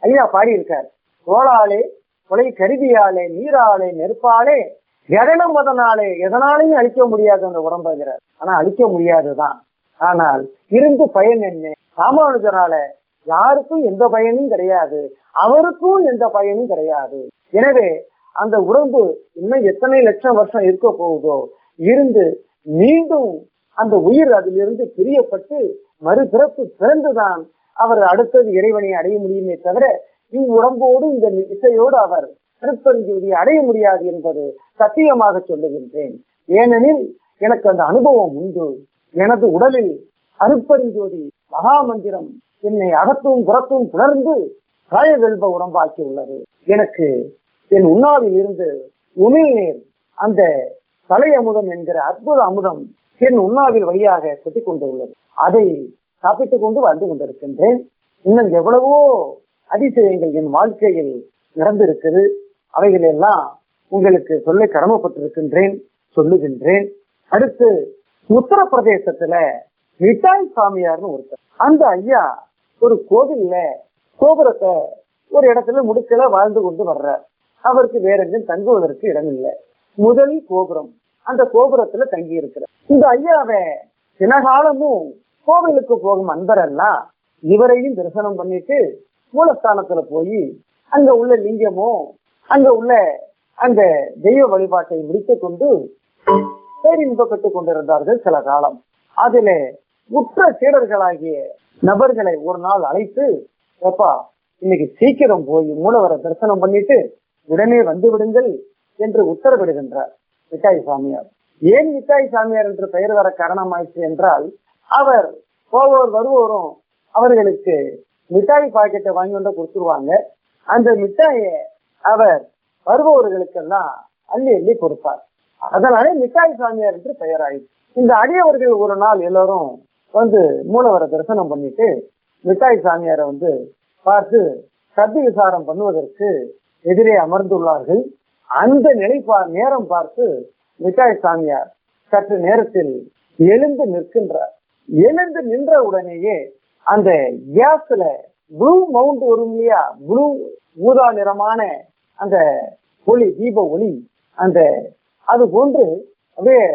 ஐயா பாடியிருக்கார். தோளாலே கொலை கருவியாலே நீராலே நெருப்பாலே எதனும் அதனாலே எதனாலையும் அழிக்க முடியாது அந்த உடம்புங்கிறார். ஆனா அழிக்க முடியாதுதான். ஆனால் இருந்து பயன் என்ன? ராமானுஜரால யாருக்கும் எந்த பயனும் கிடையாது, அவருக்கும் எந்த பயனும் கிடையாது. எனவே அந்த உடம்பு இன்னும் எத்தனை லட்சம் வருஷம் இருக்க போகுதோ இருந்து மீண்டும் அந்த உயிர் அதிலிருந்து பிரியப்பட்டு மறுபிறப்பு பிறந்துதான் அவர் அடுத்தது இறைவனை அடைய முடியுமே தவிர இவ்வுடம்போடு இந்த இசையோடு அவர் திருப்பெருஞ்சோதியை அடைய முடியாது என்பது சத்தியமாக சொல்லுகின்றேன். ஏனெனில் எனக்கு அந்த அனுபவம் உண்டு. எனது உடலில் அருட்பெருஞ்சோதி மகாமந்திரம் என்னை அகத்தும் புறத்தும் புணர்ந்து காயவெல்ப உடம்பாக்கி உள்ளது. எனக்கு என் உண்ணாவில் இருந்து உமிழ்நீர், அந்த தலை அமுதம் என்கிற அற்புத அமுதம் என் உண்ணாவில் வழியாக கொட்டிக் கொண்டு உள்ளது. அதை சாப்பிட்டுக் கொண்டு வந்து கொண்டிருக்கின்றேன். இன்னும் எவ்வளவோ அதிசயங்கள் என் வாழ்க்கையில் நடந்திருக்குது. அவைகள் எல்லாம் உங்களுக்கு சொல்ல கடமைப்பட்டிருக்கின்றேன், சொல்லுகின்றேன். அடுத்து உத்தரப்பிரதேசத்துல மிட்டாய் சாமியார்னு ஒருத்தர். அந்த ஐயா ஒரு கோவில்ல கோபுரத்தை ஒரு இடத்துல முடுக்கல வாழ்ந்து கொண்டு வர்றார். அவருக்கு வேற எங்கும் தங்குவதற்கு இடம் இல்லை. முதல் கோபுரம், அந்த கோபுரத்துல தங்கி இருக்கிறார். இந்த ஐயாவை சில காலமும் கோவிலுக்கு போகும் அன்பரெல்லாம் இவரையும் தரிசனம் பண்ணிட்டு மூலஸ்தானத்துல போய் அங்க உள்ள லிங்கமோ அங்க உள்ள அந்த தெய்வ வழிபாட்டை முடித்துக் கொண்டு பேரின்பப்பட்டுக் கொண்டிருந்தார்கள் சில காலம். அதுல உற்ற சீடர்களாகிய நபர்களை ஒரு நாள் அழைத்து, எப்பா இன்னைக்கு சீக்கிரம் போய் மூலவரை தரிசனம் பண்ணிட்டு உடனே வந்து விடுங்கள் என்று உத்தரவிடுகின்றார் மிட்டாய் சாமியார். ஏன் மிட்டாய் சாமியார் என்று பெயர் வர காரணமாயிற்று என்றால், அவர் போவோர் வருவோரும் அவர்களுக்கு மிட்டாய் பாக்கெட்டை வாங்கி கொண்டு கொடுத்துருவாங்க. அந்த மிட்டாயை அவர் வருபவர்களுக்கெல்லாம் அள்ளி அள்ளி கொடுப்பார். அதனாலே மிட்டாய் சாமியார் என்று பெயராயிற்று. இந்த அடியவர்கள் ஒரு நாள் எல்லாரும் வந்து மூலவரை தரிசனம் பண்ணிட்டு மிட்டாய் சாமியாரை வந்து பார்த்து சத்தி விசாரம் பண்ணுவதற்கு எதிரே அமர்ந்துள்ளார்கள். அந்த நேரம் பார்த்து மிட்டாய் சாமியார் சற்று நேரத்தில் எழுந்து நிற்கின்றார். எழுந்து நின்ற உடனேயே அந்த கேஸ்ல ப்ளூ மவுண்ட் வரும் இல்லையா, ப்ளூ ஊதா நிறமான அந்த ஒளி, தீப ஒளி, அந்த அது போன்று அப்படியே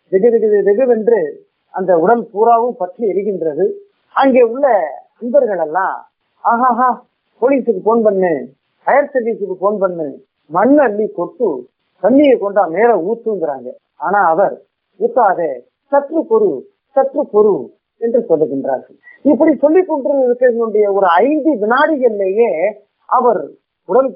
வெகுவென்று அந்த உடல் பூராவும் பற்றி எரிகின்றது. அங்கே உள்ள நண்பர்கள் எல்லாம் ஆஹாஹா போலீஸுக்கு போன் பண்ணு, ஃபயர் சர்வீஸுக்கு போன் பண்ணு, மண் அள்ளி கொட்டு, தண்ணியை கொண்டா மேல ஊத்துங்கிறாங்க. ஆனா அவர் ஊத்தாதே, சற்று பொறு என்று சொல்லுகின்றார்கள். இப்படி சொல்லிக் கொண்டிருக்கிற ஒரு 5 வினாடிகள்லேயே அவர் உடல்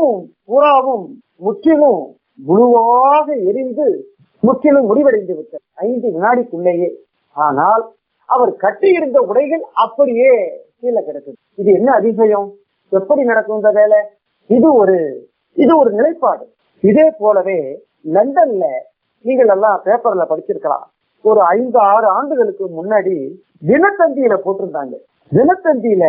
பூராவும் முற்றிலும் முழுவாக எரிந்து முற்றிலும் முடிவடைந்து விட்டார் 5 வினாடிக்குள்ளேயே. ஆனால் அவர் கட்டியிருந்த உடைகள் அப்படியே கீழே கிடக்குது. இது என்ன அதிசயம்? எப்படி நடக்கும் இந்த வேலை? இது ஒரு நிலைப்பாடு. இதே போலவே லண்டன்ல நீங்கள் எல்லாம் பேப்பர்ல படிச்சிருக்கலாம். ஒரு 5-6 ஆண்டுகளுக்கு முன்னாடி தினத்தந்தியில போட்டிருந்தாங்க. தினத்தந்தியில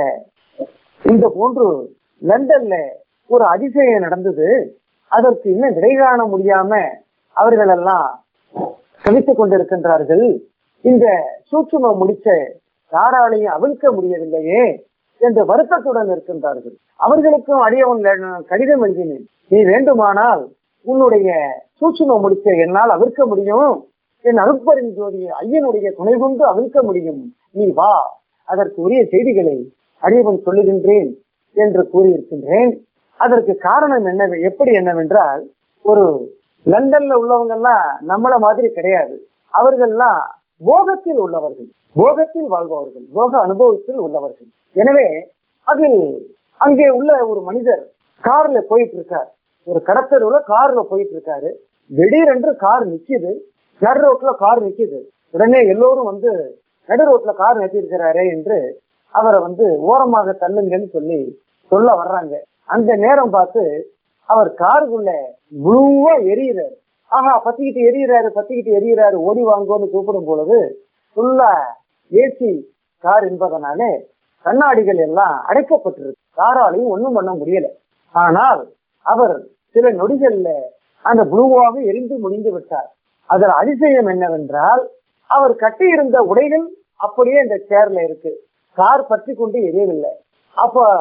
இந்த போன்று லண்டன்ல ஒரு அதிசயம் நடந்தது. அதற்கு இன்னும் விடை காண முடியாம அவர்கள் எல்லாம் தவித்துக் கொண்டிருக்கின்றார்கள். இந்த சூட்சும முடிச்ச யாராலையும் அவிழ்க்க முடியவில்லையே என்று வருத்தத்துடன் இருக்கின்றார்கள். அவர்களுக்கும் அடியவன் கடிதம் எழுதினேன். நீ வேண்டுமானால் உன்னுடைய சூட்சும முடிச்ச என்னால் அவிழ்க்க முடியும், என் அருட்பெருஞ்சோதி ஐயனுடைய துணை கொண்டு அவிழ்க்க முடியும், நீ வா, அதற்கு உரிய செய்திகளை அடியவன் சொல்லுகின்றேன் என்று கூறியிருக்கின்றேன். அதற்கு காரணம் எப்படி என்னவென்றால், ஒரு லண்டன்ல உள்ளவங்க எல்லாம் நம்மள மாதிரி கிடையாது. அவர்கள்லாம் போகத்தில் உள்ளவர்கள், போகத்தில் வாழ்பவர்கள், போக அனுபவத்தில் உள்ளவர்கள். எனவே அதில் அங்கே உள்ள ஒரு மனிதர் கார்ல போயிட்டு இருக்கார். ஒரு கடத்தருவுல கார்ல போயிட்டு இருக்காரு. திடீரென்று கார் நிக்குது, நடு ரோட்ல கார் நிக்குது. உடனே எல்லோரும் வந்து நடு ரோட்ல கார் நிறுத்திருக்கிறாரே என்று அவரை வந்து ஓரமாக தள்ளுங்கன்னு சொல்ல வர்றாங்க. அந்த நேரம் பார்த்து அவர் காருக்குள்ள முழுவா எரியிறாரு. ஆஹா பத்திக்கிட்டு எரியிறாரு, ஓடி வாங்கோன்னு கூப்பிடும் பொழுது ஃபுல்லா ஏசி கார் என்பதனாலே கண்ணாடிகள் எல்லாம் அடைக்கப்பட்டிருக்கு. காராலையும் ஒண்ணும் பண்ண முடியல. ஆனால் அவர் சில நொடிகள்ல அந்த புளுவாக எரிந்து முடிந்து விட்டார். அதில் அதிசயம் என்னவென்றால், அவர் கட்டியிருந்த உடைகள் அப்படியே இந்த சேர்ல இருக்கு. கார் பற்றி கொண்டு எரியவில்லை. அப்ப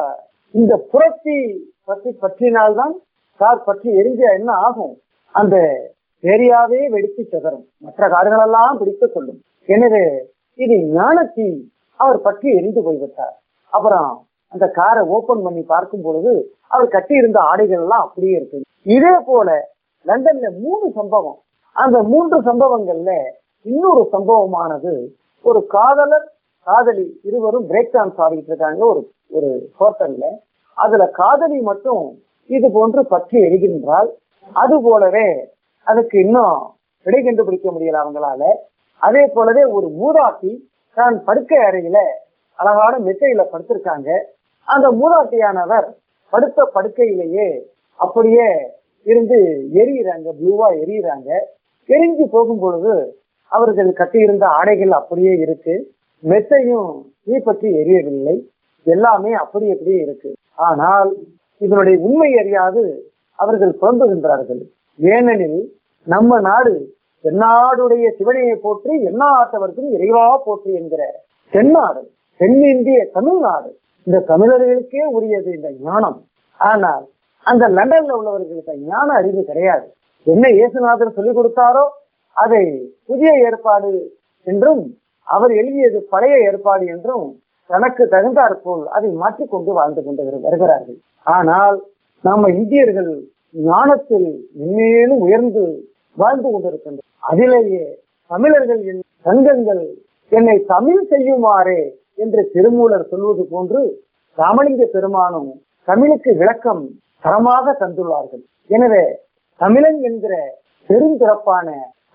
இந்த புரட்சி பற்றினால்தான் கார் பற்றி எரிஞ்ச என்ன ஆகும், அந்த ஏரியாவே வெடித்து சிதறும், மற்ற கார்களெல்லாம் பிடித்துக் கொள்ளும். எனவே இது ஞானத்தி அவர் பற்றி எரிந்து போய்விட்டார். அப்புறம் அந்த காரை ஓபன் பண்ணி பார்க்கும் பொழுது அவர் கட்டி இருந்த ஆடைகள் எல்லாம் அப்படியே இருக்கு. இதே போல லண்டன்ல 3 சம்பவம். அந்த 3 சம்பவங்கள்ல இன்னொரு சம்பவமானது, ஒரு காதலர் காதலி இருவரும் பிரேக் டான்ஸ் ஆடிட்டு இருக்காங்க ஒரு ஹோட்டல்ல. அதுல காதலி மட்டும் இது போன்று பற்றி எரிகின்றால், அது போலவே அதுக்கு இன்னும் விடை கண்டுபிடிக்க முடியல அவங்களால. அதே போலவே ஒரு மூதாட்டி தான் படுக்கை அறையில அழகான மெத்தையில படுத்திருக்காங்க. அந்த மூதாட்டியானவர் படுத்த படுக்கையிலேயே அப்படியே இருந்து எரியிறாங்க, ப்ளூவா எரியிறாங்க. எரிஞ்சு போகும் பொழுது அவர்கள் கட்டியிருந்த ஆடைகள் அப்படியே இருக்கு, மெத்தையும் தீப்பற்றி எரியவில்லை, எல்லாமே அப்படியே இருக்கு. ஆனால் இதனுடைய உண்மை அறியாது அவர்கள் புலம்புகின்றார்கள். ஏனெனில் நம்ம நாடு தென்னாடுடைய சிவனையை போற்றி எந்நாட்டவர்க்கும் இறைவா போற்றி என்கிற தென்னாடு, தென்னிந்திய தமிழ்நாடு. இந்த தமிழர்களுக்கே உரியது இந்த ஞானம். ஆனால் அந்த லண்டன்ல உள்ளவர்களுக்கு ஞான அறிவு கிடையாது. என்ன இயேசுநாதர் சொல்லிக் கொடுத்தாரோ அதை புதிய ஏற்பாடு என்றும், அவர் எழுதியது பழைய ஏற்பாடு என்றும் தனக்கு தகுந்தாற் போல் அதை மாற்றிக்கொண்டு வாழ்ந்து கொண்டு வருகிறார்கள். ஆனால் நம்ம இந்தியர்கள் ஞானத்தில் மென்மேலும் உயர்ந்து வாழ்ந்து கொண்டிருக்கின்றனர். அதிலேயே தமிழர்கள் சங்கங்கள் என்னை தமிழ் செய்யுமாறே என்று திருமூலர் சொல்வது போன்று ராமலிங்க பெருமானும் தமிழுக்கு விளக்கம் தரமாக தந்துள்ளார்கள். எனவே தமிழன் என்கிற பெருந்திறப்பான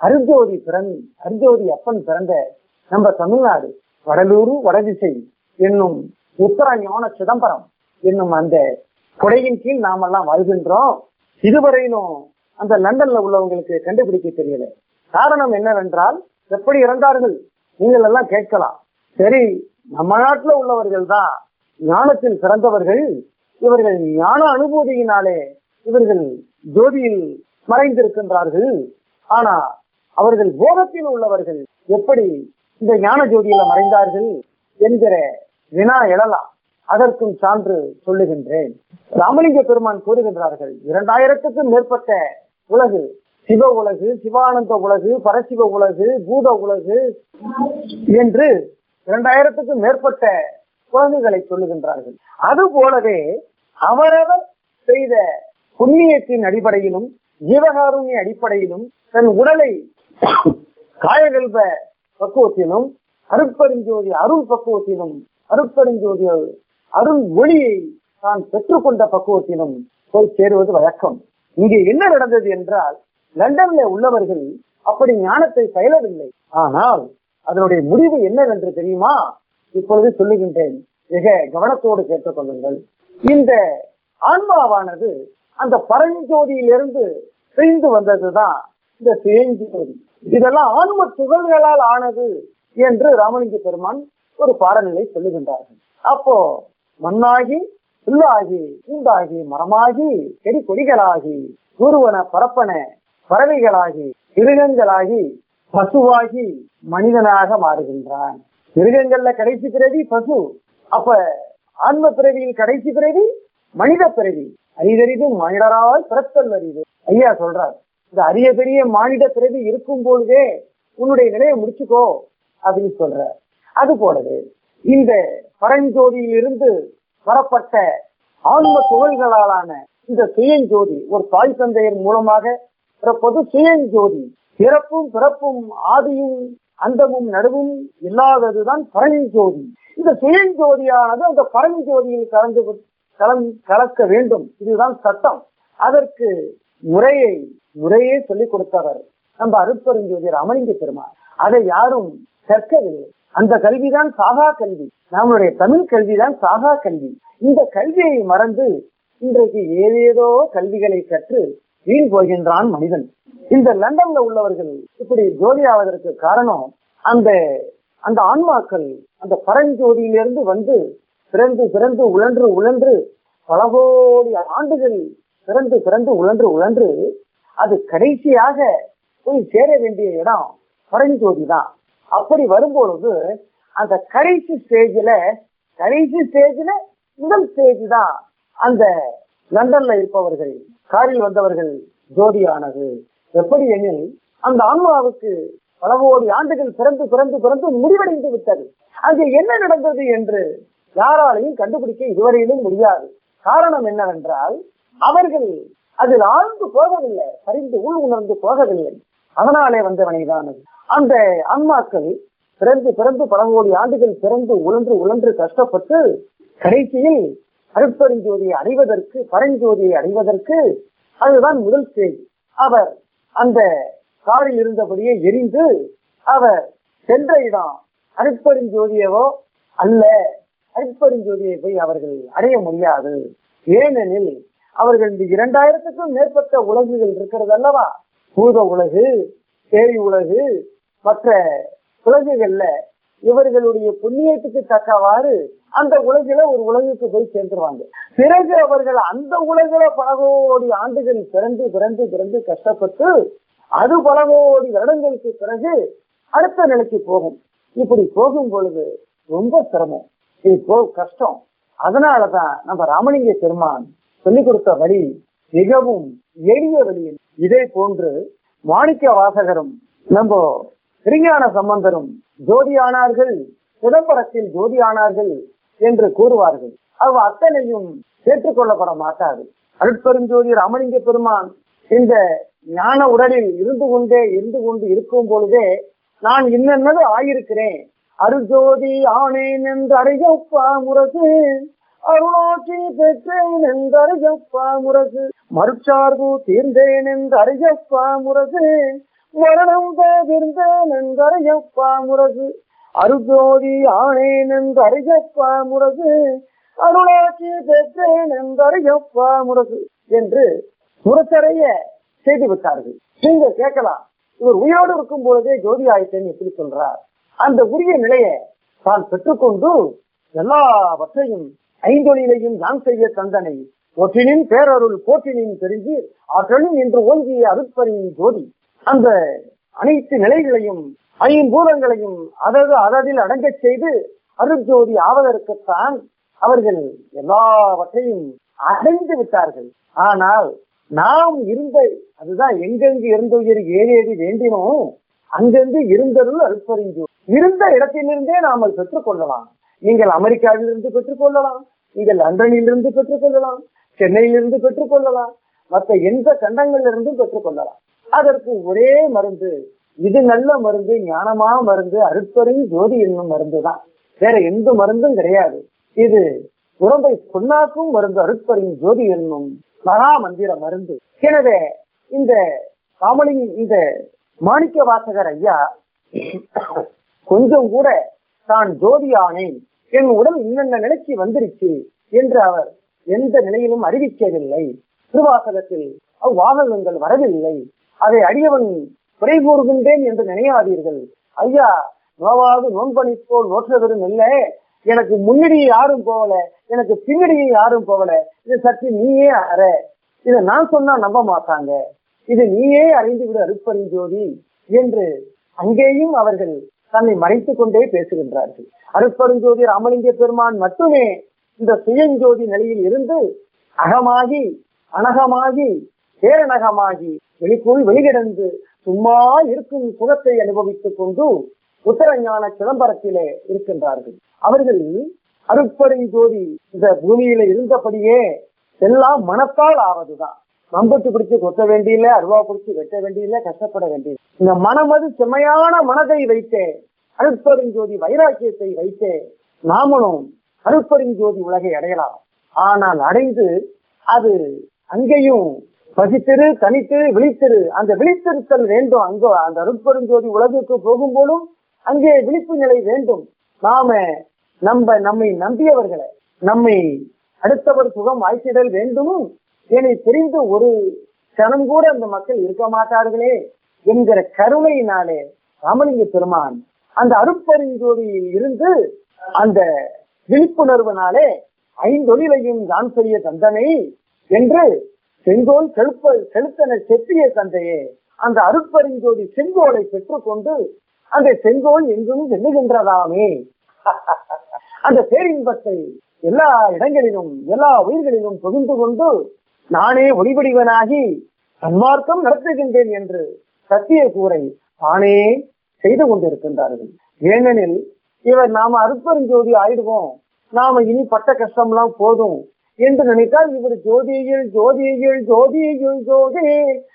அருஞ்சோதி அப்பன் பிறந்த நம்ம தமிழ்நாடு வடலூர் வடதிசை என்னும் உத்தர ஞான சிதம்பரம் என்னும் அந்த கொடையின் கீழ் நாமெல்லாம் வாழ்கின்றோம். இதுவரையிலும் அந்த லண்டன்ல உள்ளவங்களுக்கு கண்டுபிடிக்க தெரியல. காரணம் என்னவென்றால், எப்படி இறந்தார்கள் நீங்கள் எல்லாம் கேட்கலாம். சரி, நம்ம நாட்டுல உள்ளவர்கள் தான் ஞானத்தில் சிறந்தவர்கள், இவர்கள் ஞான அனுபூதியினாலே இவர்கள் ஜோதியில் மறைந்திருக்கின்றார்கள். ஆனா அவர்கள் போகத்தில் உள்ளவர்கள் எப்படி இந்த ஞான ஜோதியில மறைந்தார்கள் என்கிற வினா எழலாம். அதற்கும் சான்று சொல்லுகின்றேன். ராமலிங்க பெருமான் கூறுகின்றார்கள், 2000க்கும் மேற்பட்ட உலகு, சிவ உலகு, சிவானந்த உலகு, பரசிவ உலகு, பூத உலகு என்று 2000க்கும் மேற்பட்ட உலகுகளை சொல்லுகின்றார்கள். அது போலவே அவரவர் செய்த புண்ணியத்தின் அடிப்படையிலும் ஜீவகாருண்ய அடிப்படையிலும் தன் உடலை காயகல்ப பக்குவத்திலும் அருட்பெருஞ்சோதி அருள் பக்குவத்திலும் அருட்பெருஞ்சோதி அருள் ஒளியை தான் பெற்றுக்கொண்ட பக்குவத்திலும் போய் சேருவது வழக்கம். இங்கே என்ன நடந்தது என்றால், லண்டன்ல உள்ளவர்கள் அப்படி ஞானத்தை பயிலவில்லை. ஆனால் அதனுடைய முடிவு என்னவென்று தெரியுமா? இப்பொழுது சொல்லுகின்றேன், மிக கவனத்தோடு கேட்டுக்கொள்ளுங்கள். இந்த ஆன்மாவானது அந்த பரஞ்சோதியிலிருந்து பிரிந்து வந்ததுதான் இந்த சுயஞ்சோதி. இதெல்லாம் ஆன்ம துகள்களால் ஆனது என்று ராமலிங்க பெருமான் ஒரு பாடநிலை சொல்லுகின்றார்கள். அப்போ மண்ணாகி புல்லாகி பூண்டாகி மரமாகி செடி கொடிகளாகி ஊர்வன பரப்பன பறவைகளாகி மிருகங்களாகி பசுவாகி மனிதனாக மாறுகின்றான். மிருகங்கள்ல கடைசி பிறவி பசு, அப்ப ஆன்ம பிறவியில் கடைசி பிறவி மனித பிறவி. அரிதறிது மனிதரால் பிறத்தல் அறிவு. ஐயா சொல்றார், இந்த அரிய பெரிய மானிட பிறவி இருக்கும் பொழுதே உன்னுடைய நிலையை முடிச்சுக்கோ அப்படின்னு சொல்ற. அது போலவே இந்த பரஞ்சோதியில் இருந்து வரப்பட்ட ஆன்ம துகள்களாலான இந்த சுயஞ்சோதி ஒரு தாய் தந்தையர் மூலமாக பிறப்பது சுயஞ்சோதி. பிறப்பும் பிறப்பும் ஆதியும் அந்தமும் நடுவும் இல்லாததுதான் பரஞ்சோதி. இந்த சுயஞ்சோதியானது அந்த பரஞ்சோதியில் கலக்க வேண்டும், இதுதான் சட்டம். அதற்கு முறையே சொல்லிக் கொடுத்தவர் நம்ம அருட்பெருஞ்சோதி ராமலிங்க பெருமான். அதை யாரும் கற்கவில்லை. அந்த கல்விதான் சாகா கல்வி, நம்மளுடைய தமிழ் கல்விதான் சாகா கல்வி. இந்த கல்வியை மறந்து இன்றைக்கு ஏதேதோ கல்விகளை கற்று வீண் போகின்றான் மனிதன். இந்த லண்டன்ல உள்ளவர்கள் இப்படி ஜோதியாவதற்கு காரணம், அந்த ஆன்மாக்கள் அந்த பரஞ்சோதியிலிருந்து வந்து பிறந்து உழன்று பல கோடி ஆண்டுகள் பிறந்து உழன்று அது கடைசியாக போய் சேர வேண்டிய இடம் பரஞ்சோதி தான். அப்படி வரும்பொழுது அந்த கடைசி ஸ்டேஜ்ல முதல் ஸ்டேஜ் தான் அந்த லண்டன்ல இருப்பவர்கள், காரில் வந்தவர்கள் ஜோதியானது. எப்படி எனில், அந்த ஆன்மாவுக்கு பல கோடி ஆண்டுகள் பிறந்து பிறந்து பிறந்து முடிவடைந்து விட்டது. அங்கே என்ன நடந்தது என்று யாராலையும் கண்டுபிடிக்க இதுவரையிலும் முடியாது. காரணம் என்னவென்றால், அவர்கள் அதில் ஆழ்ந்து போகவில்லை, அறிந்து உள் உணர்ந்து போகவில்லை. அதனாலே வந்தவனைதான் அது. அந்த ஆன்மாக்கள் பிறந்து பிறந்து பல கோடி ஆண்டுகள் பிறந்து உழன்று உழன்று கஷ்டப்பட்டு கடைசியில் அருட்பெருஞ்சோதியை அடைவதற்கு, பரஞ்சோதியை அடைவதற்கு அதுதான் முதல் ஸ்டேஜ். அவர் அந்த காரில் இருந்தபடியே எரிந்து அவர் சென்ற இடம் அருட்பெருஞ்சோதியவோ அல்ல. அருட்பெருஞ்சோதியை போய் அவர்கள் அடைய முடியாது. ஏனெனில் அவர்கள் 2000க்கும் மேற்பட்ட உலகுகள் இருக்கிறது அல்லவா? பூத உலகு, பேய் உலகு, மற்ற உலகுகள்ல இவர்களுடைய புண்ணியத்துக்கு தக்கவாறு அந்த உலகில ஒரு உலகுக்கு போய் சேர்ந்துருவாங்க. பிறகு அவர்கள் அந்த உலகில பல கோடி ஆண்டுகள் பிறந்து பிறந்து பிறந்து கஷ்டப்பட்டு அது பல கோடி வருடங்களுக்கு பிறகு அடுத்த நிலைக்கு போகும். இப்படி போகும் பொழுது ரொம்ப சிரமம், இது கஷ்டம். அதனாலதான் நம்ம ராமலிங்க பெருமான் சொல்லிக் கொடுத்த வழி மிகவும் எளிய வழி. இதே போன்று மாணிக்க வாசகரும் நம்ம திருஞான சம்பந்தரும் ஜோதியானார்கள், சிதம்பரத்தில் ஜோதியானார்கள் என்று கூறுவார்கள். அவ அத்தனையும் ஏற்றுக்கொள்ளப்பட மாட்டாது. அருட்பெருஞ்சோதி ராமலிங்க பெருமான் இந்த ஞான உடலில் இருந்து கொண்டு இருக்கும் பொழுதே நான் இன்னது ஆயிருக்கிறேன், அருஜோதி ஆனேன் என்று அறியப்பா முரசு, அருளாட்சி பெற்றேன் என்று அறியப்பா முரசு, மறுச்சார்பு தீர்ந்தேன் என்று அறியப்பா முரசு, மரணம் தவிர்ந்தேன் என்று அறியப்பா முரசு, அருஜோதி ஆனேன் என்று அறியப்பா முரசு, அருளாட்சி பெற்றேன் என்று அறியப்பா முரசு என்று முரசறைய செய்து விட்டார்கள். நீங்க கேட்கலாம், இவர் உயிரோடு இருக்கும் பொழுதே ஜோதி ஆயிட்டேன்னு எப்படி சொல்றார்? அந்த உரிய நிலையை தான் பெற்றுக்கொண்டு எல்லாவற்றையும் ஐந்தொழிலையும் நான் செய்ய தந்தனை ஒற்றினின் பேரருள் போற்றினின் தெரிஞ்சு ஆற்றலின் என்று ஓங்கிய அருட்பரியின் ஜோதி அந்த அனைத்து நிலைகளையும் ஐம்பூதங்களையும் அததில் அடங்கச் செய்து அருட்ஜோதி ஆவதற்குத்தான் அவர்கள் எல்லாவற்றையும் அடைந்து விட்டார்கள். ஆனால் நாம் இருந்த அதுதான் எங்கெங்கு இருந்துயிர் ஏறேறி வேண்டினோம் அங்கெங்கு இருந்தருள் அருட்பரிஞ்சோதி. இருந்த இடத்திலிருந்தே நாமல் பெற்றுக் கொள்ளலாம். நீங்கள் அமெரிக்காவிலிருந்து பெற்றுக் கொள்ளலாம், நீங்கள் லண்டனிலிருந்து பெற்றுக் கொள்ளலாம், சென்னையிலிருந்து பெற்றுக் கொள்ளலாம், மற்ற எந்த கண்டங்களிலிருந்தும் பெற்றுக் கொள்ளலாம். அதற்கு ஒரே மருந்து, இது நல்ல மருந்து, ஞானமா மருந்து, அருட்பெரும் ஜோதி என்னும் மருந்து தான். வேற எந்த மருந்தும் கிடையாது. இது உடம்பை பொன்னாக்கும் மருந்து, அருட்பெரும் ஜோதி என்னும் மகா மந்திர மருந்து. எனவே இந்த இந்த மாணிக்க வாசகர் ஐயா கொஞ்சம் கூட தான் ஜோதி ஆனேன், என் உடல் இன்னென்ன நிலைக்கு வந்துருச்சு என்று அவர் எந்த நிலையிலும் அறிவிக்கவில்லை. திருவாசகத்தில் அவ்வாசகங்கள் வரவில்லை. அதை அடியவன் குறை கூறுகின்றேன் என்று நினையாதீர்கள். ஐயா, நோவாது நோன்பணிப்போல் நோற்றவரும் இல்லை, எனக்கு முன்னடியே யாரும் போகல, எனக்கு பின்னடியே யாரும் போகல, இது சற்று நீயே அற, இதை நான் சொன்னா நம்ப மாட்டாங்க, இது நீயே அறிந்து விடு அருட்பெருஞ்சோதி என்று அங்கேயும் அவர்கள் தன்னை மறைத்துக் கொண்டே பேசுகின்றார்கள். அருட்பெருஞ்சோதி ராமலிங்க பெருமான் மட்டுமே இந்த சுயஞ்சோதி நிலையில் இருந்து அகமாகி அனகமாகி பேரனகமாகி வெளிக்குள் வெளிகிடந்து சும்மா இருக்கும் சுகத்தை அனுபவித்துக் கொண்டு உத்தரஞான சிதம்பரத்திலே இருக்கின்றார்கள். அவர்கள் அருட்பெருஞ்சோதி இந்த பூமியில இருந்தபடியே எல்லாம் மனத்தால் ஆவதுதான். நம்பட்டு பிடிச்சு கொத்த வேண்டியில்லை, அருவா பிடிச்சு வெட்ட வேண்டியில்லை, கஷ்டப்பட வேண்டியது. இந்த மனமது செம்மையான மனதை வைத்தே, அருட்பெருஞ்சோதி வைராக்கியத்தை வைத்தே நாமளும் அருட்பெருஞ்சோதி உலகை அடையலாம். ஆனால் அடைந்து அது அங்கேயும் பசித்திரு, தனித்திரு, விழித்திரு, அந்த விழித்திருத்தல் வேண்டும். அங்க அந்த அருட்பெருஞ்சோதி உலகுக்கு போகும்போதும் அங்கே விழிப்பு நிலை வேண்டும். நம்மை நம்பியவர்களை, நம்மை அடுத்தவர் சுகம் வாய்ச்சிடல் வேண்டும் என்னை தெரிந்து ஒரு கணம் கூட அந்த மக்கள் இருக்க மாட்டார்களே என்கிற கருணையினாலே ராமலிங்க பெருமான் அந்த அருட்பெருஞ்சோதியில் இருந்து அந்த விழிப்புணர்வுனாலே ஐந்தொழிலையும் நான் செய்ய தந்தனை என்று செங்கோல் செலுத்தன செப்பிய தந்தையே அந்த அருட்பெருஞ்சோதி செங்கோலை பெற்றுக்கொண்டு அந்த செங்கோல் எங்கும் வெல்லுகின்றதாமே அந்த பேரின்பத்தை எல்லா இடங்களிலும் எல்லா உயிர்களிலும் புகுந்து கொண்டு நானே ஒளிவடிவனாகி சன்மார்க்கம் நடத்துகின்றேன் என்று சத்திய கூரை தானே செய்து கொண்டிருக்கின்றார்கள். ஏனெனில் இவர் நாம அருட்பெருஞ்சோதி ஆயிடுவோம், நாம இனி பட்ட கஷ்டம்லாம் போதும் என்று நினைத்தால் இவர் ஜோதியில் ஜோதியில் ஜோதியில் ஜோதி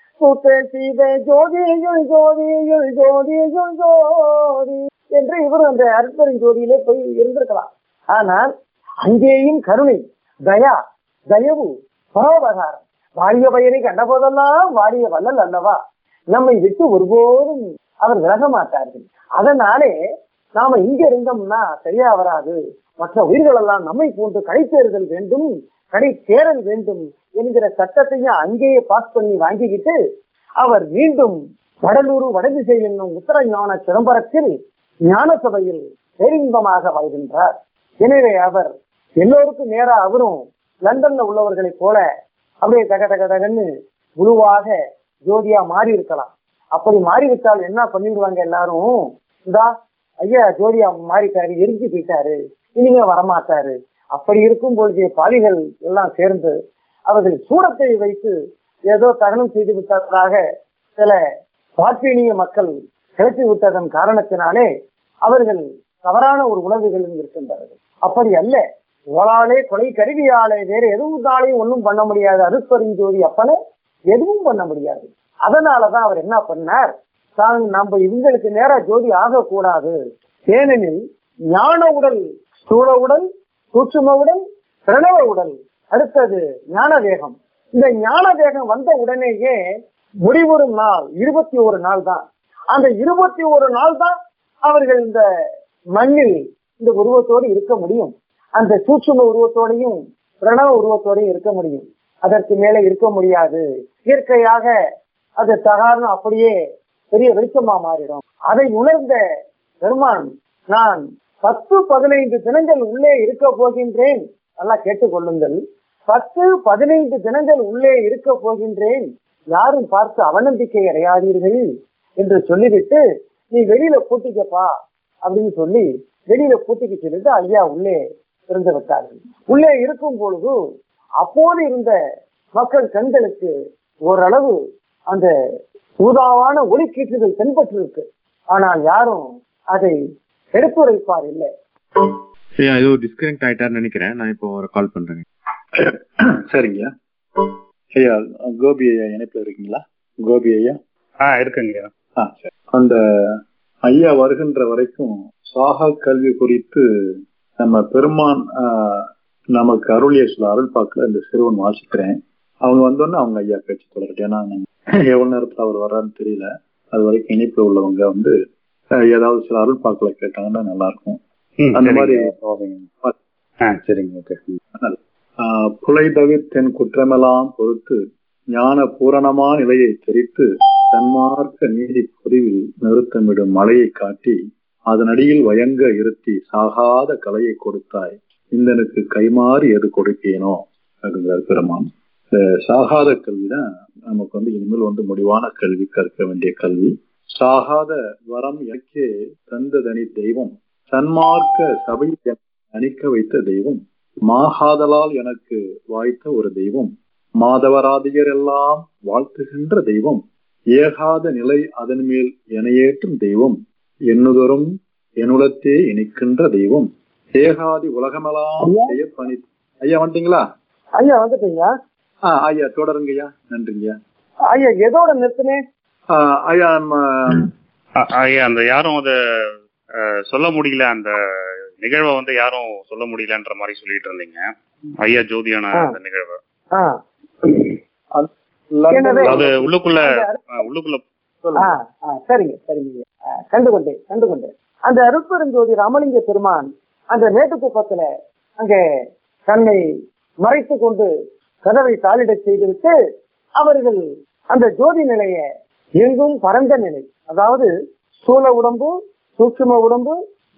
ஜோதியில் ஜோதியில் ஜோதியில் ஜோதி என்று இவர் அந்த அருட்பெருஞ்சோதியிலே போய் இருந்திருக்கலாம். ஆனால் அங்கேயும் கருணை, தயா, தயவு, பரோபகாரம், வாடிய பையனை கண்ட போதெல்லாம் வாடிய வல்லல் அல்லவா, நம்மை விட்டு ஒருபோதும் அவர் விலக மாட்டார்கள். அதனாலே நாம இங்க இருந்தோம்னா சரியா வராது, மற்ற உயிர்கள் எல்லாம் நம்மை போன்று கடை தேறுதல் வேண்டும், கடை சேரல் வேண்டும் என்கிற சட்டத்தையும் அங்கேயே பாஸ் பண்ணி வாங்கிக்கிட்டு அவர் மீண்டும் வடலூர் வடதிசை என்னும் உத்தர ஞான சிதம்பரத்தில் ஞான சபையில் பேரின்பமாக வாழ்கின்றார். எனவே அவர் எல்லோருக்கும் நேரா அவரும் லண்டன்ல உள்ளவர்களை போல அப்படியே தக தக தகன்னு குழுவாக ஜோதியா மாறி இருக்கலாம். அப்படி மாறிவிட்டால் என்ன பண்ணிவிடுவாங்க எல்லாரும், இந்தா ஐயா ஜோதியா மாறிட்டாரு, எரிஞ்சு போயிட்டாரு, இனிமே வரமாட்டாரு. அப்படி இருக்கும் பொழுது பாலிகள் எல்லாம் சேர்ந்து அவர்கள் சூடத்தை வைத்து ஏதோ தகனம் செய்து விட்டதாக சில பார்ப்பீனிய மக்கள் கிளப்பி விட்டதன் காரணத்தினாலே அவர்கள் தவறான ஒரு உணர்வுகளும் இருக்கின்றார்கள். அப்படி அல்ல, ஓளாலே கொலை கருவியாலே வேற எதுவும்னாலையும் ஒன்றும் பண்ண முடியாது. அருட்பெருஞ்சோதி அப்பனை எதுவும் பண்ண முடியாது. அதனாலதான் அவர் என்ன பண்ணார், நம்ம இவங்களுக்கு நேர ஜோதி ஆகக்கூடாது. ஏனெனில் ஞான உடல், ஸ்தூல உடல், சூட்சும உடல், பிரணவ உடல், அடுத்தது ஞான வேகம். இந்த ஞான வேகம் வந்த உடனேயே முடிவரும் நாள் 21 நாள் தான். அந்த 21 நாள் தான் அவர்கள் இந்த மண்ணில் இந்த உருவத்தோடு இருக்க முடியும். அந்த சூட்சும உருவத்தோடையும் பிரணவ உருவத்தோடையும் இருக்க முடியும். அதற்கு மேலே இருக்க முடியாது. இயற்கையாக அது தகாரணம் அப்படியே பெரிய வெளிச்சமா மாறிடும். அதை உணர்ந்த பெருமான், நான் 10-15 தினங்கள் உள்ளே இருக்க போகின்றேன், நல்லா கேட்டுக்கொள்ளுங்கள், 10-15 தினங்கள் உள்ளே இருக்க போகின்றேன், யாரும் பார்த்து அவநம்பிக்கை அடையாதீர்கள் என்று சொல்லிவிட்டு நீ வெளியில பூட்டிக்கப்பா அப்படின்னு சொல்லி வெளியில பூட்டிக்க சொல்லிட்டு ஐயா உள்ளே இருந்து விட்டார்கள். உள்ளே இருக்கும் பொழுது அப்போது இருந்த மக்கள் கண்களுக்கு ஓரளவு அந்த ஊதாவான ஒளிக்கீற்றுகள் தென்பட்டு இருக்கு. ஆனால் யாரும் அதை எடுத்துரைப்பார் இல்லை. ஏதோ டிஸ்கனெக்ட் ஆயிட்டாருன்னு நினைக்கிறேன். நான் இப்போ ஒரு கால் பண்றேங்க. சரிங்க ஐயா. கோபி ஐயா இணைப்புல இருக்கீங்களா? கோபி ஐயா இருக்குங்க. சரி. அந்த ஐயா வருகின்ற வரைக்கும் சாகா கல்வி குறித்து நம்ம பெருமான் நமக்கு அருளிய சில அருள்பாக்குல இந்த சிறுவன் வாசிக்கிறேன். அவங்க வந்தோடனே அவங்க ஐயா பேச்சு தொடரட்டும். ஏன்னா எவ்வளவு நேரத்துல அவர் வர்றாருன்னு தெரியல. அது வரைக்கும் இணைப்புல உள்ளவங்க வந்து ஏதாவது சில அருள்பாக்களை கேட்டாங்கன்னா நல்லா இருக்கும். அந்த மாதிரி சரிங்க. புலை தவிர்த்தென் குற்றமெல்லாம் பொறுத்து ஞான பூரணமா நிலையை தெரித்து தன்மார்க்க நீதி பொறிவில் நிறுத்தமிடும் மலையை காட்டி அதன் அடியில் வயங்க இருத்தி சாகாத கலையை கொடுத்தாய், இந்தனுக்கு கைமாறி எது கொடுக்கேனோ அப்படிங்கிறார் பெருமான். இந்த சாகாத கல்விதான் நமக்கு வந்து இனிமேல் வந்து முடிவான கல்வி, கற்க வேண்டிய கல்வி. சாகாத வரம் எனக்கே தந்த தனி தெய்வம், சன்மார்க்க சபை அணிக்க வைத்த தெய்வம், மாகாதலால் எனக்கு வாய்த்த ஒரு தெய்வம், மாதவராதிகர் எல்லாம் வாழ்த்துகின்ற தெய்வம், ஏகாத நிலை அதன் மேல் எனையேற்றும் தெய்வம், எண்ணுதொரும் எனுலத்தே இணைக்கின்ற தெய்வம், ஏகாதி உலகமெல்லாம் செய்ய பணி. ஐயா வந்துட்டீங்களா? ஐயா வந்துட்டீங்க. ஐயா தொடருங்கய்யா. நன்றிங்கய்யா. ஐயா எதோட நிறுத்தினேன்? ஐயா ஐயா அந்த யாரும் அத சொல்ல முடியல, அந்த நிகழ்வை வந்து யாரும் சொல்ல முடியலன்ற மாதிரி சொல்லிட்டு இருந்தீங்க ஐயா. ஜோதியான அந்த நிகழ்வு அது உள்ளுக்குள்ள சரிங்க சரிங்க கண்டுகொண்டேன். அந்த அருட்பெருஞ்சோதி ராமலிங்க பெருமான் அந்த மேட்டுக்குப்பத்துல அங்கே தன்னை மறைத்து கொண்டு கதவை தாளிட செய்துவிட்டு அவர்கள் அந்த ஜோதி நிலைய எங்கும் பரந்த நிலை, அதாவது ஸ்தூல உடம்பு, சூட்சும உடம்பு,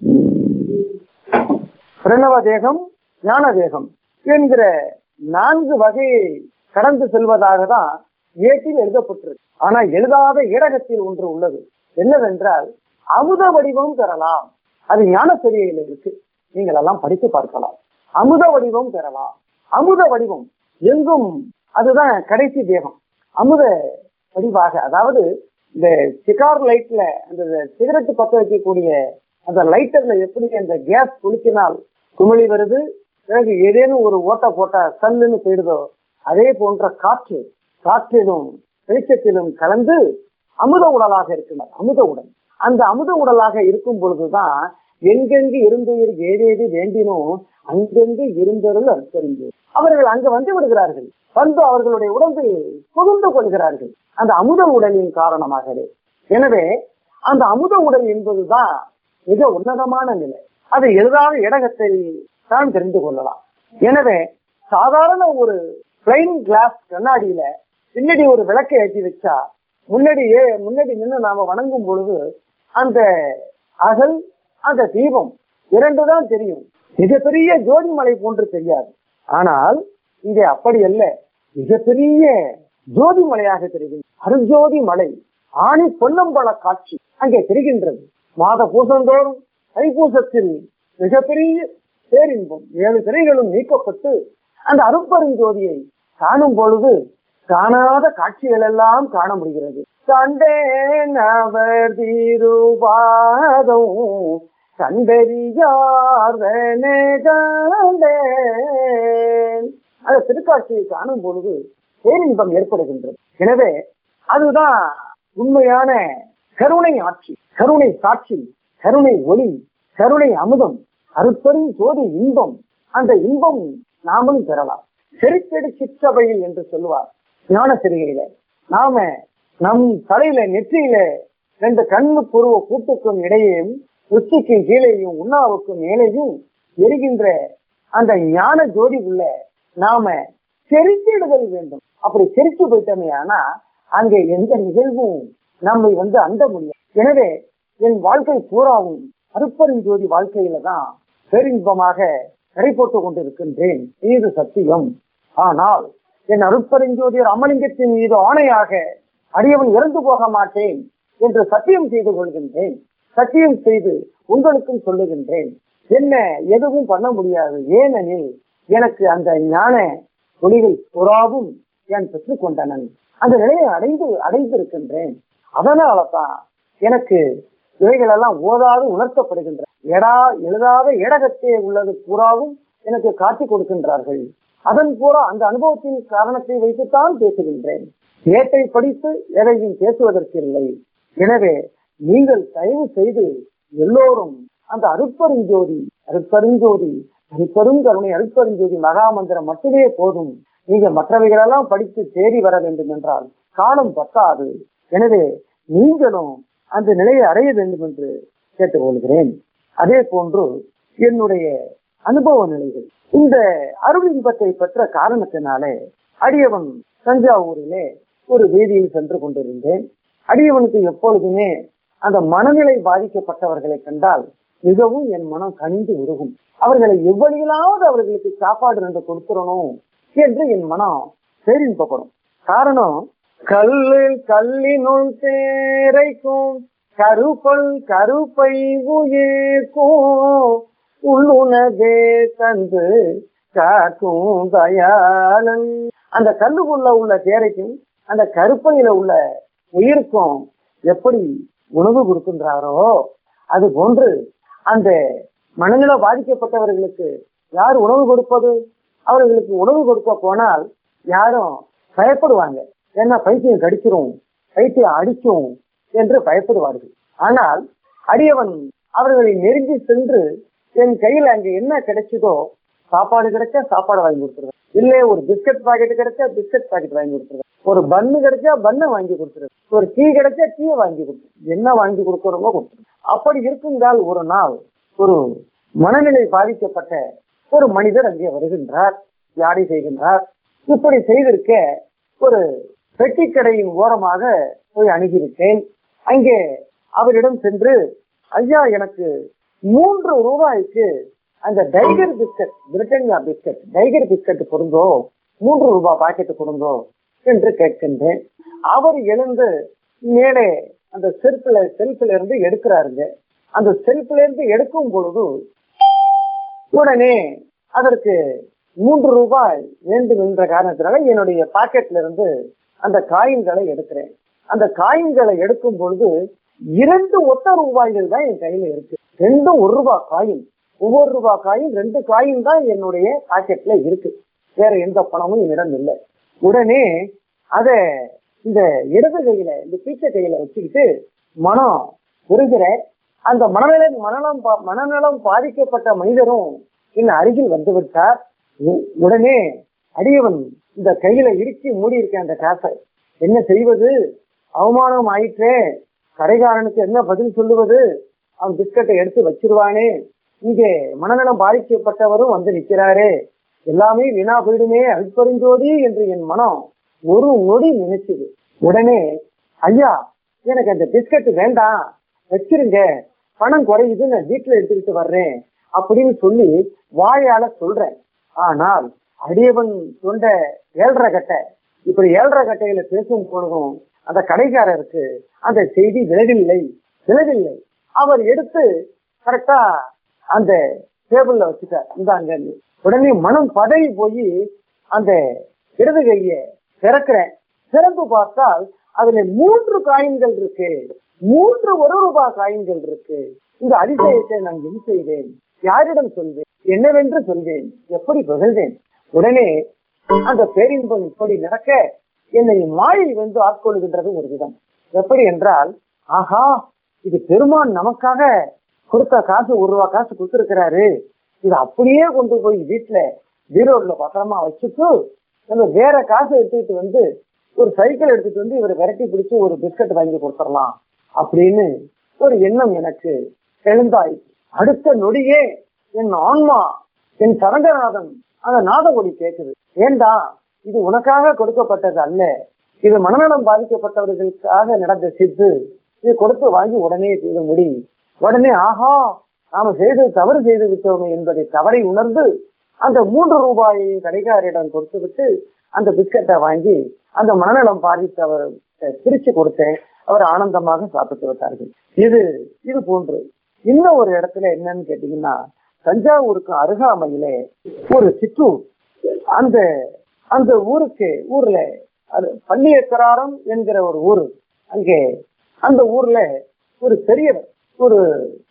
பிரணவ தேகம், ஞான தேகம் என்கிற 4 வகையை கடந்து செல்வதாக தான் ஏட்டில் எழுதப்பட்டிருக்கு. ஆனா எழுதாத ஏடகத்தில் ஒன்று உள்ளது. என்னவென்றால் அமுத வடிவம் பெறலாம். அது ஞான சரியில் இருக்கு. நீங்கள் எல்லாம் படித்து பார்க்கலாம். அமுத வடிவம் பெறலாம். அமுத வடிவம் எங்கும் அதுதான் கடைசி தேகம். அமுத வடிவாக, அதாவது இந்த சிகார் லைட்ல அந்த சிகரெட் பத்த வைக்கக்கூடிய அந்த லைட்டர்ல எப்படி அந்த கேஸ் குளிக்கினால் குமிழி வருது, பிறகு ஏதேனும் ஒரு ஓட்ட போட்டா சல்லுன்னு போயிடுதோ, அதே போன்ற காற்றிலும் வெளிச்சத்திலும் கலந்து அமுத உடலாக இருக்கிறார். அமுத உடல். அந்த அமுத உடலாக இருக்கும் பொழுதுதான் எங்கெங்கு இருந்துயிர் ஏதேது வேண்டினோ அங்கெங்கு இருந்தருள் அற்பறிந்து அவர்கள் அங்கு வந்து விடுகிறார்கள். வந்து அவர்களுடைய உடம்பில் புகுந்து கொள்கிறார்கள் அந்த அமுத உடலின் காரணமாகவே. எனவே அந்த அமுத உடல் என்பதுதான் மிக உன்னதமான நிலை. அது எழுதாத இடகத்தை தான் தெரிந்து கொள்ளலாம். எனவே சாதாரண ஒரு பிளைன் கிளாஸ் கண்ணாடியில பின்னாடி ஒரு விளக்கை ஏற்றி வச்சா முன்னாடி நின்று நாம வணங்கும் பொழுது அந்த அகல் அந்த தீபம் இரண்டுதான் தெரியும். மிகப்பெரிய ஜோதி மலை போன்று தெரியாது. ஆனால் இங்கே அப்படி அல்ல, மிகப்பெரிய ஜோதி மலையாக தெரிகிறது. அருஜோதி மலை ஆணி பொன்னம்பல காட்சி அங்கே தெரிகின்றது. மாத பூசந்தோறும் தைப்பூசத்தில் மிகப்பெரிய பேரின்பம் 7 திரைகளும் நீக்கப்பட்டு அந்த அருட்பெருஞ்சோதியை காணும் பொழுது காணாத காட்சிகள் எல்லாம் காண முடிகிறது. கண்டேன் அவர் திருபாதம் கண்டறியார்வனே கண்டேன். அந்த திருக்காட்சியை காணும் பொழுது பேரின்பம் ஏற்படுகின்றது. எனவே அதுதான் உண்மையான கருணை ஆட்சி, கருணை சாட்சி, கருணை ஒளி, கருணை அமுதம், அருட்பெரும் ஜோதி இன்பம். அந்த இன்பம் நாமும் பெறலாம். செருக்கெடு சிற்றவையில் என்று சொல்லுவார் ஞான சிறுகையில. நாம நம் தலையில நெற்றியில 2 கண்ணு புருவ கூட்டுக்கும் இடையேயும் உச்சிக்கும் கீழேயும் உண்ணாவுக்கும் மேலேயும் எரிகின்ற அந்த ஞான ஜோதி உள்ள நாம செரித்திடுதல் வேண்டும். அப்படி செரித்து போயிட்டோமே ஆனா அங்கே எந்த நிகழ்வும் நம்மை அண்ட முடியும். எனவே என் வாழ்க்கை பூராவும் அருட்பெருஞ்சோதி வாழ்க்கையில தான் பேரின்பமாக கடை போட்டுக் கொண்டிருக்கின்றேன். இது சத்தியம். ஆனால் என் அருட்பெருஞ்சோதியர் அமலிங்கத்தின் மீது ஆணையாக அடியவன் இறந்து போக மாட்டேன் என்று சத்தியம் செய்து கொள்கின்றேன். சத்தியம் செய்து உங்களுக்கும் சொல்லுகின்றேன். என்ன எதுவும் பண்ண முடியாது. ஏனெனில் எனக்கு அந்த ஞான ஒளிகள் புறாவும் நான் பெற்றுக் கொண்டனன். அந்த நிலையை அடைந்திருக்கின்றேன். அதனாலதான் எனக்கு இவைகளெல்லாம் ஓதாது உணர்த்தப்படுகின்றன. எழுதாத இடகத்தே உள்ளது பூராவும் எனக்கு காட்டி கொடுக்கின்றார்கள். அதன் பூரா அந்த அனுபவத்தின் காரணத்தை வைத்துத்தான் பேசுகின்றேன். ஏட்டை படித்து எதையும் பேசுவதற்கு இல்லை. எனவே நீங்கள் தயவு செய்து எல்லோரும் அந்த அருட்பெருஞ்சோதி அருட்பெரும் கருணை அருட்பெருஞ்சோதி மகாமந்திரம் மட்டுமே போதும். நீங்க மற்றவைகளெல்லாம் படித்து தேடி வர வேண்டும் என்றால் காலம் பத்தாது. எனவே நீங்களும் அந்த நிலையை அடைய வேண்டும் என்று கேட்டுக்கொள்கிறேன். அதே போன்று என்னுடைய அனுபவ நிலைகள் இந்த அருள் இன்பத்தை பெற்ற காரணத்தினாலே அடியவன் தஞ்சாவூரிலே ஒரு வீதியில் சென்று கொண்டிருந்தேன். அடியவனுக்கு எப்பொழுதுமே அந்த மனநிலை பாதிக்கப்பட்டவர்களை கண்டால் மிகவும் என் மனம் கனிந்து உருகும். அவர்களை எவ்வளியிலாவது அவர்களுக்கு சாப்பாடு ரெண்டு கொடுத்துடணும் என்று என் மனம் பேரின்பப்படும். காரணம், கல்லினுள் தேரைக்கும் கருப்பை உயிர்க்கும் உள்ளுணவே தந்து காக்கும் தயாளன். அந்த கல்லுக்குள்ள உள்ள தேரைக்கும் அந்த கருப்பையில உள்ள உயிருக்கும் எப்படி உணவு கொடுக்கின்றாரோ அது போன்று அந்த மனநிலை பாதிக்கப்பட்டவர்களுக்கு யார் உணவு கொடுப்பது? அவர்களுக்கு உணவு கொடுக்க போனால் யாரும் பயப்படுவாங்க. ஏன்னா பைத்தியம் கடிச்சிரும், பைத்தியம் அடிக்கும் என்று பயப்படுவார்கள். ஆனால் அடியவன் அவர்களை நெருங்கி சென்று என் கையில் அங்கே என்ன கிடைச்சதோ, சாப்பாடு கிடைச்சா சாப்பாடு வாங்கி கொடுத்துருவேன், இல்ல ஒரு பிஸ்கட் பாக்கெட் கிடைச்சா பிஸ்கட் பாக்கெட் வாங்கி கொடுத்துருவேன், ஒரு பன்னு கிடைச்சா பன்னை வாங்கி கொடுத்துருவேன், ஒரு டீ கிடைச்சா டீயை வாங்கி கொடுத்துருவேன், என்ன வாங்கி கொடுக்கறோமோ கொடுத்துருவேன். அப்படி இருக்குங்கால் ஒரு நாள் ஒரு மனநிலை பாதிக்கப்பட்ட ஒரு மனிதர் அங்கே வருகின்றார், யாடி செய்கின்றார். இப்படி செய்திருக்க ஒரு பெட்டி கடையின் ஓரமாக போய் அணுகிவிட்டேன். அங்கே அவரிடம் சென்று, ஐயா எனக்கு 3 ரூபாய்க்கு அந்த Tiger biscuit, Britannia biscuit, Tiger biscuit கொடுங்கோ, 3 ரூபாய் பாக்கெட்டு கொடுங்கோ என்று கேட்கின்றேன். அவர் எழுந்து மேலே அந்த செல்ஃபில இருந்து எடுக்கிறாருங்க. அந்த செல்ஃபில இருந்து எடுக்கும் பொழுது உடனே அதற்கு 3 ரூபாய் வேண்டும் என்ற காரணத்தினால என்னுடைய பாக்கெட்ல இருந்து அந்த காயின்களை எடுக்கிறேன். அந்த காயின்களை எடுக்கும் பொழுது 2 ஒத்த ரூபாய்கள் தான் என் கையில இருக்கு. 2 1 ரூபாய் காயின், ஒவ்வொரு ரூபாய் காயின் 2 காயின் தான் என்னுடைய பாக்கெட்ல இருக்கு. வேற எந்த பணமும் என்னிடம் இல்லை. உடனே அத இந்த இடது கையில, இந்த பீச்சை கையில வச்சுக்கிட்டு மனம் உருகிற அந்த மனநலம் பாதிக்கப்பட்ட மனிதரும் என் அருகில் வந்து விட்டார். உடனே அடியவன் இந்த கையில இறுக்கி மூடி இருக்கேன் அந்த காசை. என்ன செய்வது? அவமானம் ஆயிற்றே, கடைக்காரனுக்கு என்ன பதில் சொல்லுவது? அவன் பிஸ்கட்டை எடுத்து வச்சிருவானே, இங்கே மனநலம் பாதிக்கப்பட்டவரும் வந்து நிற்கிறாரே, எல்லாமே வீணா போயிடுமே அற்பெருஞ்சோதி என்று என் மனம் ஒரு நொடி நினைச்சது. உடனே ஐயா எனக்கு அந்த பிஸ்கட் வேண்டாம், வச்சிருங்க, பணம் குறையுது, நான் வீட்டுல எடுத்துக்கிட்டு வர்றேன் அப்படின்னு சொல்லி வாயால சொல்றேன். ஆனால் அடியவன் சொன்ன 7.5 கட்டை, இப்படி 7.5 கட்டையில பேசும் பொழுதும் அந்த கடைக்காரருக்கு அந்த செய்தி விலகவில்லை. அவர் எடுத்து கரெக்டா அந்த டேபிள்ல வச்சுட்டார். இந்தாங்க. உடனே மனம் பதவி போய் அந்த இடது கைய திறக்கிறேன். திறந்து பார்த்தால் அதுல 3 காயின்கள் இருக்கு, 3 1 ரூபாய் காயின்கள் இருக்கு. இந்த அதிசயத்தை நான் என்ன செய்வேன்? யாரிடம் சொல்வேன்? என்னவென்று சொல்வேன்? எப்படி புகழ்வேன்? உடனே அந்த பேரின்பம் இப்படி நடக்க என்னை மாயை வந்து ஆட்கொள்கின்றது ஒரு விதம். எப்படி என்றால், ஆஹா, இது பெருமான் நமக்காக கொடுத்த காசு, 1 ரூபாய் காசு கொடுத்திருக்கிறாரு, இது அப்படியே கொண்டு போய் வீட்டுல பீரோட்ல பத்திரமா வச்சுட்டு நம்ம வேற காசை எடுத்துக்கிட்டு வந்து ஒரு சைக்கிள் எடுத்துட்டு வந்து இவரை விரட்டி பிடிச்சு ஒரு பிஸ்கட் வாங்கி கொடுத்துடலாம் அப்படின்னு ஒரு எண்ணம் எனக்கு எழுந்தாய். அடுத்த நொடியே என் ஆன்மா, என் சரங்கநாதன் அந்த நாதகொடி கேட்குது. ஏண்டா, இது உனக்காக கொடுக்கப்பட்டது அல்ல, இது மனநலம் பாதிக்கப்பட்டவர்களுக்காக நடந்த சித்து, இது கொடுத்து வாங்கி உடனே செய்த முடி. உடனே ஆஹா, நாம தவறு செய்து விட்டோமே என்பதை தவறை உணர்ந்து அந்த 3 ரூபாயை கடைக்காரிடம் கொடுத்து விட்டு அந்த பிஸ்கட்டை வாங்கி அந்த மனநலம் பாதித்தவர் பிரிச்சு கொடுத்தேன். அவர் ஆனந்தமாக சாப்பிட்டு விட்டார்கள். இது போன்று இன்னும் ஒரு இடத்துல என்னன்னு கேட்டீங்கன்னா, தஞ்சாவூருக்கு அருகாமையிலே ஒரு சிற்றூர். அந்த ஊர்ல பள்ளியக்கராரம் என்கிற ஒரு ஊரு. அங்கே அந்த ஊர்ல ஒரு பெரியவர், ஒரு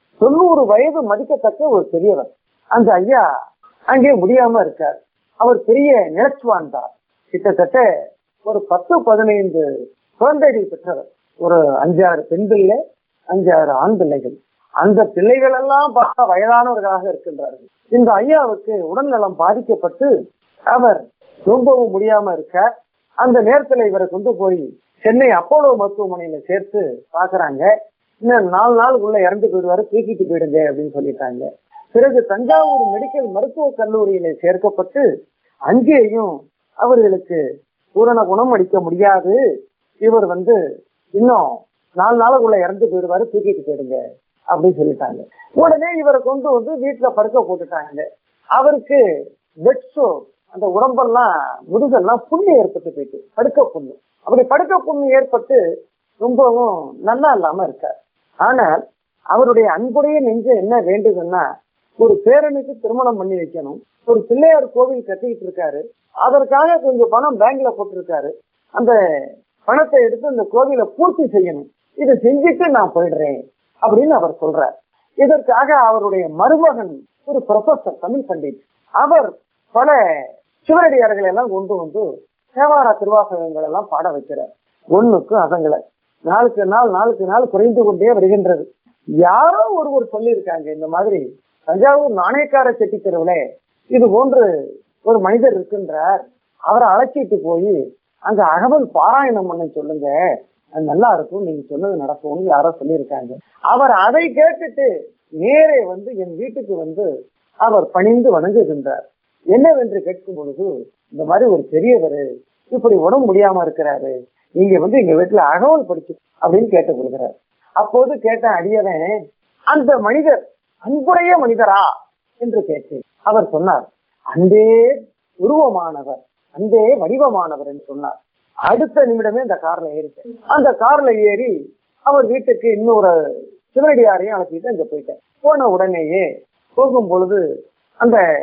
90 வயது மதிக்கத்தக்க ஒரு பெரியவர். அந்த ஐயா அங்கே முடியாம இருக்கார். அவர் பெரிய நிலச்சுவான் தான். கிட்டத்தட்ட ஒரு 10-15 குழந்தைகள் பெற்றவர். ஒரு 5-6 பெண் பிள்ளை, 5-6 ஆண் பிள்ளைகள். அந்த பிள்ளைகள் எல்லாம் பார்த்தா வயதானவர்களாக இருக்கின்றார்கள். இந்த ஐயாவுக்கு உடல்நலம் பாதிக்கப்பட்டு அவர் ரொம்பவும் முடியாம இருக்க, அந்த நேரத்துல இவரை கொண்டு போய் சென்னை அப்போலோ மருத்துவமனையில சேர்த்து பாக்குறாங்க. இன்னும் 4 நாளுக்குள்ள இறந்து போயிடுவாரு, தூக்கிட்டு போயிடுங்க அப்படின்னு சொல்லிட்டாங்க. பிறகு தஞ்சாவூர் மெடிக்கல் மருத்துவக் கல்லூரியில சேர்க்கப்பட்டு அங்கேயும் அவர்களுக்கு பூரண குணம் அளிக்க முடியாது, இவர் இன்னும் 4 நாளுக்குள்ள இறந்து போயிடுவாரு, தூக்கிட்டு போயிடுங்க அப்படின்னு சொல்லிட்டாங்க. உடனே இவரை கொண்டு வீட்டுல படுக்க போட்டுட்டாங்க. அவருக்கு பெட்ஸோ அந்த உடம்பெல்லாம் முதுகெல்லாம் புண்ணு ஏற்பட்டு போயிட்டு, படுக்க புண்ணு. அப்படி படுக்க புண்ணு ஏற்பட்டு ரொம்பவும் நல்லா இல்லாம இருக்கார். ஆனால் அவருடைய அன்புடைய நெஞ்சு என்ன வேண்டுதுன்னா, ஒரு பேரனுக்கு திருமணம் பண்ணி வைக்கணும், ஒரு பிள்ளையார் கோவில் கட்டிட்டு இருக்காரு, அதற்காக கொஞ்சம் பணம் பேங்க்ல போட்டிருக்காரு, அந்த பணத்தை எடுத்து அந்த கோவிலை பூர்த்தி செய்யணும், இதை செஞ்சுட்டு நான் போயிடுறேன் அப்படின்னு அவர் சொல்றார். இதற்காக அவருடைய மருமகன் ஒரு ப்ரொஃபசர், தமிழ் பண்டிட், அவர் பல சிவனடியார்களை எல்லாம் கொண்டு தேவார திருவாசகங்கள் எல்லாம் பாட வைக்கிறார். ஒண்ணுக்கு அதங்களை நாளுக்கு நாள் குறைந்து கொண்டே வருகின்றது. யாரோ ஒருவர் சொல்லியிருக்காங்க, இந்த மாதிரி தஞ்சாவூர் நாணயக்கார செட்டி தெருவுல இது போன்று ஒரு மனிதர் இருக்கின்றார், அவரை அழைச்சிட்டு போய் அங்க அகவல் பாராயணம் பண்ண சொல்லுங்க, அது நல்லா இருக்கும், நீங்க சொன்னது நடக்கும்னு யாரோ சொல்லியிருக்காங்க. அவர் அதை கேட்டுட்டு நேரே என் வீட்டுக்கு அவர் பணிந்து வணங்குகின்றார். என்னவென்று கேட்கும் பொழுது, இந்த மாதிரி ஒரு பெரியவர் இப்படி உடம்பு முடியாம இருக்கிறாரு, நீங்க எங்க வீட்டுல அகவல் படிச்சு அப்படின்னு கேட்டு கொடுக்கிறார். அப்போது கேட்ட அடியவன், அந்த மனிதர் அன்புடைய மனிதரா என்று கேட்டேன். அவர் சொன்னார், அன்பே உருவமானவர், அன்பே வடிவமானவர் என்று சொன்னார். அடுத்த நிமிடமே அந்த கார்ல ஏறிட்டேன். அந்த கார்ல ஏறி அவர் வீட்டுக்கு இன்னொரு சிவனடியாரையும் அழைச்சிட்டு அங்க போயிட்டேன். போன உடனேயே போகும் பொழுது அந்த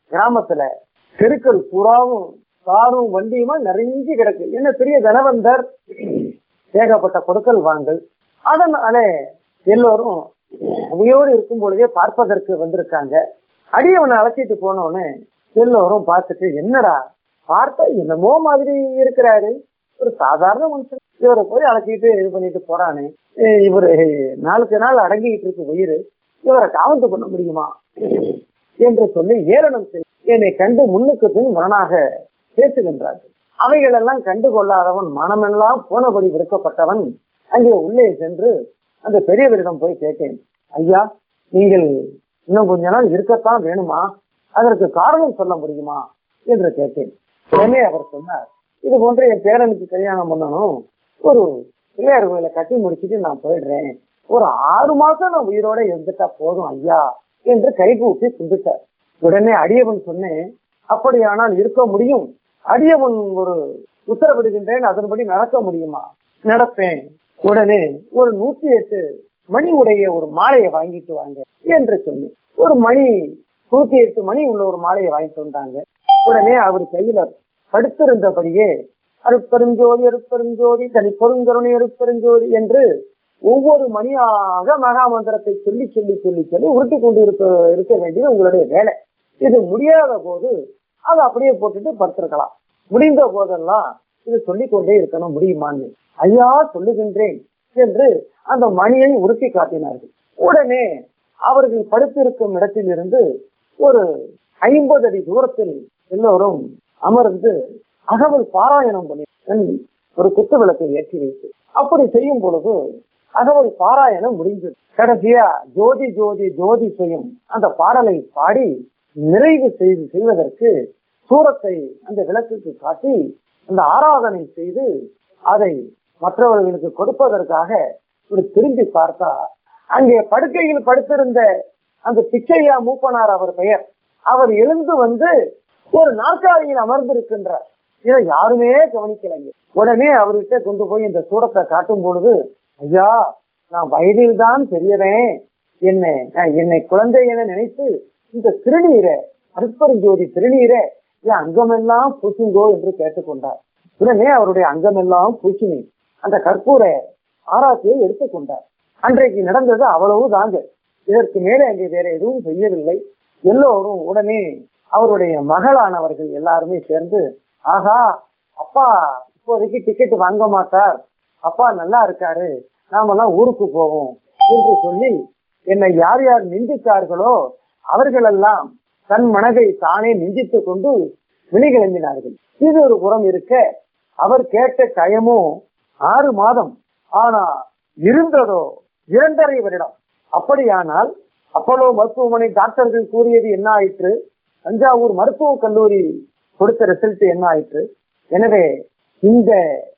கிராமத்துல தெருக்கள் பூராவும் காரும் வண்டியுமா நிறைஞ்சு கிடக்கு. என்ன பெரிய தனவந்தர், ஏகப்பட்ட கொடுக்கல் வாங்கல். அதனால எல்லோரும் உயிரோடு இருக்கும் பொழுதே பார்ப்பதற்கு வந்திருக்காங்க. அடியவனை அழைச்சிட்டு போனோன்னு எல்லோரும் பார்த்துட்டு, என்னடா பார்த்தா என்னமோ மாதிரி இருக்கிறாரு, ஒரு சாதாரண மனுஷன், இவரை போய் அழைச்சிட்டு இது பண்ணிட்டு போறானே, இவரு நாளுக்கு நாள் அடங்கிட்டு இருக்கு உயிர், இவரை காவந்து பண்ண முடியுமா என்று சொல்லி ஏளனம் செய்து என்னை கண்டு முன்னுக்கு பின் முரணாக பேசுகின்றார்கள். அவைகளெல்லாம் கண்டு கொள்ளாதவன் மனமெல்லாம் போனபடி விடுக்கப்பட்டவன் அங்கே உள்ளே சென்று அந்த பெரியவரிடம் போய் கேட்டேன், ஐயா நீங்கள் இன்னும் கொஞ்ச நாள் இருக்கத்தான் வேணுமா, அதற்கு காரணம் சொல்ல முடியுமா என்று கேட்டேன். உடனே அவர் சொன்னார், இது போன்ற என் பேரனுக்கு கல்யாணம் பண்ணணும், ஒரு பிள்ளையார் கோயிலை கட்டி முடிச்சுட்டு நான் போயிடுறேன், ஒரு 6 மாசம் நான் உயிரோட இருந்துட்டா போதும் ஐயா என்று கைகூப்பி கும்பிட்டார். உடனே அடியவன் சொன்னேன், அப்படியானால் இருக்க முடியும், அடியவன் ஒரு உத்தரவிடுகின்றேன், அதன்படி நடக்க முடியுமா? நடப்பேன். உடனே ஒரு 108 மணி உடைய ஒரு மாலையை வாங்கிட்டு வாங்க என்று சொன்னேன். ஒரு மணி 108 மணி உள்ள ஒரு மாலையை வாங்கிட்டு வந்தாங்க. உடனே அவர் கையில படுத்திருந்தபடியே அருட்பெருஞ்சோதி அருட்பெருஞ்சோதி தனி பொருங்கருணை அருட்பெருஞ்சோதி என்று ஒவ்வொரு மணியாக மகாமந்திரத்தை சொல்லி சொல்லி சொல்லி சொல்லி உருட்டி கொண்டு இருக்க வேண்டியது உங்களுடைய வேலை. இது முடியாத போது அதை அப்படியே போட்டுட்டு படுத்திருக்கலாம், முடிந்த போதெல்லாம் இது சொல்லிக்கொண்டே இருக்கணும், முடியுமான்னு. ஐயா சொல்லுகின்றேன் என்று அந்த மணியை உருட்டி காட்டினார்கள். உடனே அவர்கள் படுத்திருக்கும் இடத்தில் இருந்து ஒரு 50 அடி தூரத்தில் எல்லோரும் அமர்ந்து அகவல் பாராயணம் பண்ணி ஒரு குத்து விளக்கை ஏற்றி வைத்து அப்படி செய்யும் பொழுது அகவல் பாராயணம் முடிந்தது. கடைசியா ஜோதி ஜோதி ஜோதி செய்யும் அந்த பாடலை பாடி நிறைவு செய்வதற்கு சூரத்தை அந்த விளக்குக்கு காட்டி அந்த ஆராதனை செய்து அதை மற்றவர்களுக்கு கொடுப்பதற்காக ஒரு திரும்பி பார்த்தா அங்கே படுக்கையில் படுத்திருந்த அந்த பிச்சையா மூப்பனார் அவர் பெயர், அவர் எழுந்து வந்து ஒரு நாற்காலியில் அமர்ந்திருக்கின்றார். இதை யாருமே கவனிக்கலைங்க. உடனே அவர்கிட்ட கொண்டு போய் இந்த சூரத்தை காட்டும் பொழுது, ஐயா நான் வயதில் தான் பெரியவன், என்னை குழந்தை என நினைத்து இந்த திருநீரை அருட்பெருஞ்சோதி திருநீரை என் அங்கமெல்லாம் பூச்சுங்கோ என்று கேட்டுக்கொண்டார். உடனே அவருடைய அங்கமெல்லாம் பூச்சினேன், அந்த கற்பூர ஆராய்ச்சியை எடுத்துக்கொண்டார். அன்றைக்கு நடந்தது அவ்வளவு தாங்க, இதற்கு மேலே அங்கே வேற எதுவும் செய்யவில்லை. எல்லோரும் உடனே அவருடைய மகளானவர்கள் எல்லாருமே சேர்ந்து, ஆகா அப்பா இப்போதைக்கு டிக்கெட் வாங்க மாட்டார், அப்பா நல்லா இருக்காரு, நாமெல்லாம் ஊருக்கு போவோம் என்று சொல்லி என்னை யார் யார் நிந்தித்தார்களோ அவர்களெல்லாம் தன் மனதை தானே நிந்தித்துக் கொண்டு வெளிகிளம்பினார்கள். இது ஒரு புறம் இருக்க, அவர் கேட்ட டயமோ 6 மாதம், ஆனா இருந்ததோ 2.5 வருடம். அப்படியானால் அப்போலோ மருத்துவமனை டாக்டர்கள் கூறியது என்ன ஆயிற்று, தஞ்சாவூர் மருத்துவக் கல்லூரி கொடுத்த ரிசல்ட் என்ன ஆயிற்று? எனவே இந்த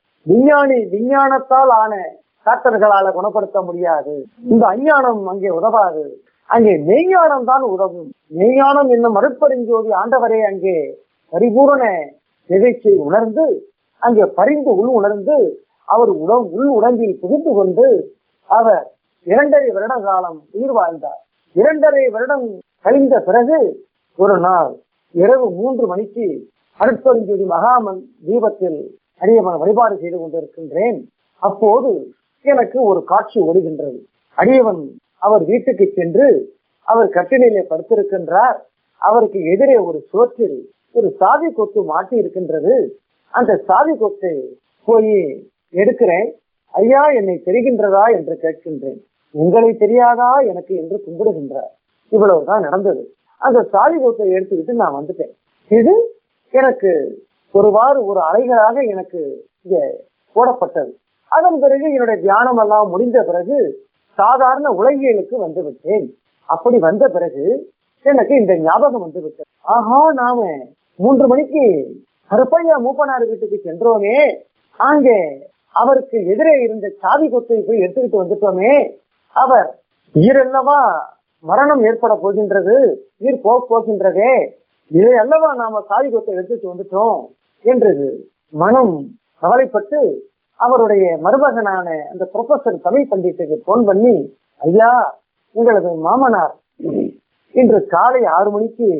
விஞ்ஞானத்தால் ஆன டாக்டர்களால குணப்படுத்த முடியாது, இந்த அஞ்ஞானம் அங்கே உதவாது, அங்கே மெய்ஞானம் தான் உதவும். மெய்ஞானம் என்னும் அருட்பெருஞ்சோதி ஆண்டவரே அங்கே பரிபூரண நிகழ்ச்சியை உணர்ந்து அங்கே பறிந்து உணர்ந்து அவர் உள் உடம்பில் புகுந்து கொண்டு அவர் 2.5 வருட காலம் உயிர் வாழ்ந்தார். 2.5 வருடம் கழிந்த பிறகு ஒரு நாள் இரவு 3 மணிக்கு அருட்பெருஞ்சோதி மகாமன் தீபத்தில் அடியவன் வழிபாடு செய்து கொண்டிருக்கின்றேன். அப்போது எனக்கு ஒரு காட்சி வருகின்றது. அடியவன் அவர் வீட்டுக்கு சென்று அவர் கட்டிலே படுத்திருக்கின்றார். அவருக்கு எதிரே ஒரு சுவற்றில் ஒரு சாவி கொத்து மாட்டி இருக்கின்றது. அந்த சாவி கொத்தை போய் எடுக்கிறேன். ஐயா என்னை தெரிகின்றதா என்று கேட்கின்றேன். உங்களை தெரியாதா எனக்கு என்று கும்பிடுகின்றார். இவ்வளவுதான் நடந்தது. அந்த சாவி கொத்தை எடுத்துக்கிட்டு நான் வந்துட்டேன். இது எனக்கு ஒருவாறு ஒரு அலைகளாக எனக்கு இங்க போடப்பட்டது. அதன் பிறகு என்னுடைய தியானம் எல்லாம் முடிந்த பிறகு சாதாரண உலகியலுக்கு வந்து விட்டேன். அப்படி வந்த பிறகு எனக்கு இந்த ஞாபகம் வந்து விட்டது. ஆஹா, நாம 3 மணிக்கு கருப்பையா மூப்பனார் வீட்டுக்கு சென்றோமே, அங்கே அவருக்கு எதிரே இருந்த சாவி கொத்தை போய் எடுத்துக்கிட்டு வந்துட்டோமே, அவர் ஈரல்லவா மரணம் ஏற்பட போகின்றது, ஈர் போகின்றதே, இதை அல்லவா நாம சாவி கொத்தை எடுத்துட்டு வந்துட்டோம் என்று மனம் கவலைப்பட்டு அவருடைய மருமகனான அந்த ப்ரொஃபசர் தமிழ் பண்டிட்டுக்கு போன் பண்ணி, ஐயா உங்களது மாமனார் இன்று காலை 6 மணிக்கு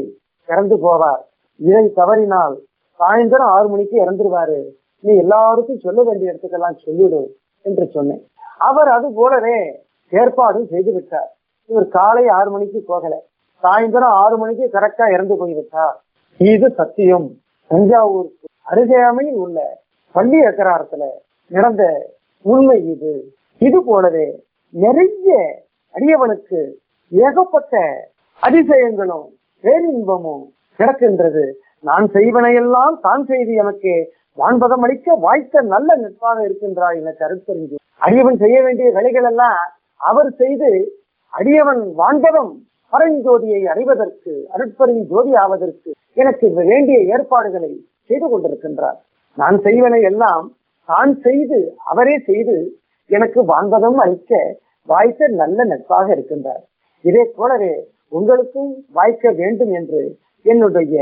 இறந்து போவார். இதை தவறினால் சாயந்தரம் 6 மணிக்கு இறந்துருவாரு, நீ எல்லாருக்கும் சொல்ல வேண்டிய இடத்துக்கெல்லாம் சொல்லிடு என்று சொன்னேன். அவர் அது போலவே ஏற்பாடும் செய்து விட்டார். இவர் காலை 6 மணிக்கு போகல, சாயந்தரம் 6 மணிக்கு கரெக்டா இறந்து போய்விட்டார். இது சத்தியம். தஞ்சாவூர் அருகாமையில் உள்ள பள்ளி அக்கராரத்துல நடந்த உண்மை இது. இது போலவே நிறைய அடியவனுக்கு ஏகப்பட்ட அதிசயங்களும் பேரின்பமும் கிடக்கின்றது. நான் செய்வனையெல்லாம் தான் செய்து எனக்கு வான்பதம் அளிக்க வாய்த்த நல்ல நட்பாக இருக்கின்றாய் என கருத்தறிஞ்சு அடியவன் செய்ய வேண்டிய வேலைகள் எல்லாம் அவர் செய்து அடியவன் வான்பதம் பரஞ்சோதியை அறிவதற்கு, அருட்பெரும் ஜோதி ஆவதற்கு எனக்கு வேண்டிய ஏற்பாடுகளை செய்து கொண்டிருக்கின்றார். நான் செய்வனை எல்லாம் தான் செய்து அவரே செய்து எனக்கு வான்பதம் அளிக்க வாய்த்த நல்ல நட்பாக இருக்கின்றார். இதே போலவே உங்களுக்கும் வாய்க்க வேண்டும் என்று என்னுடைய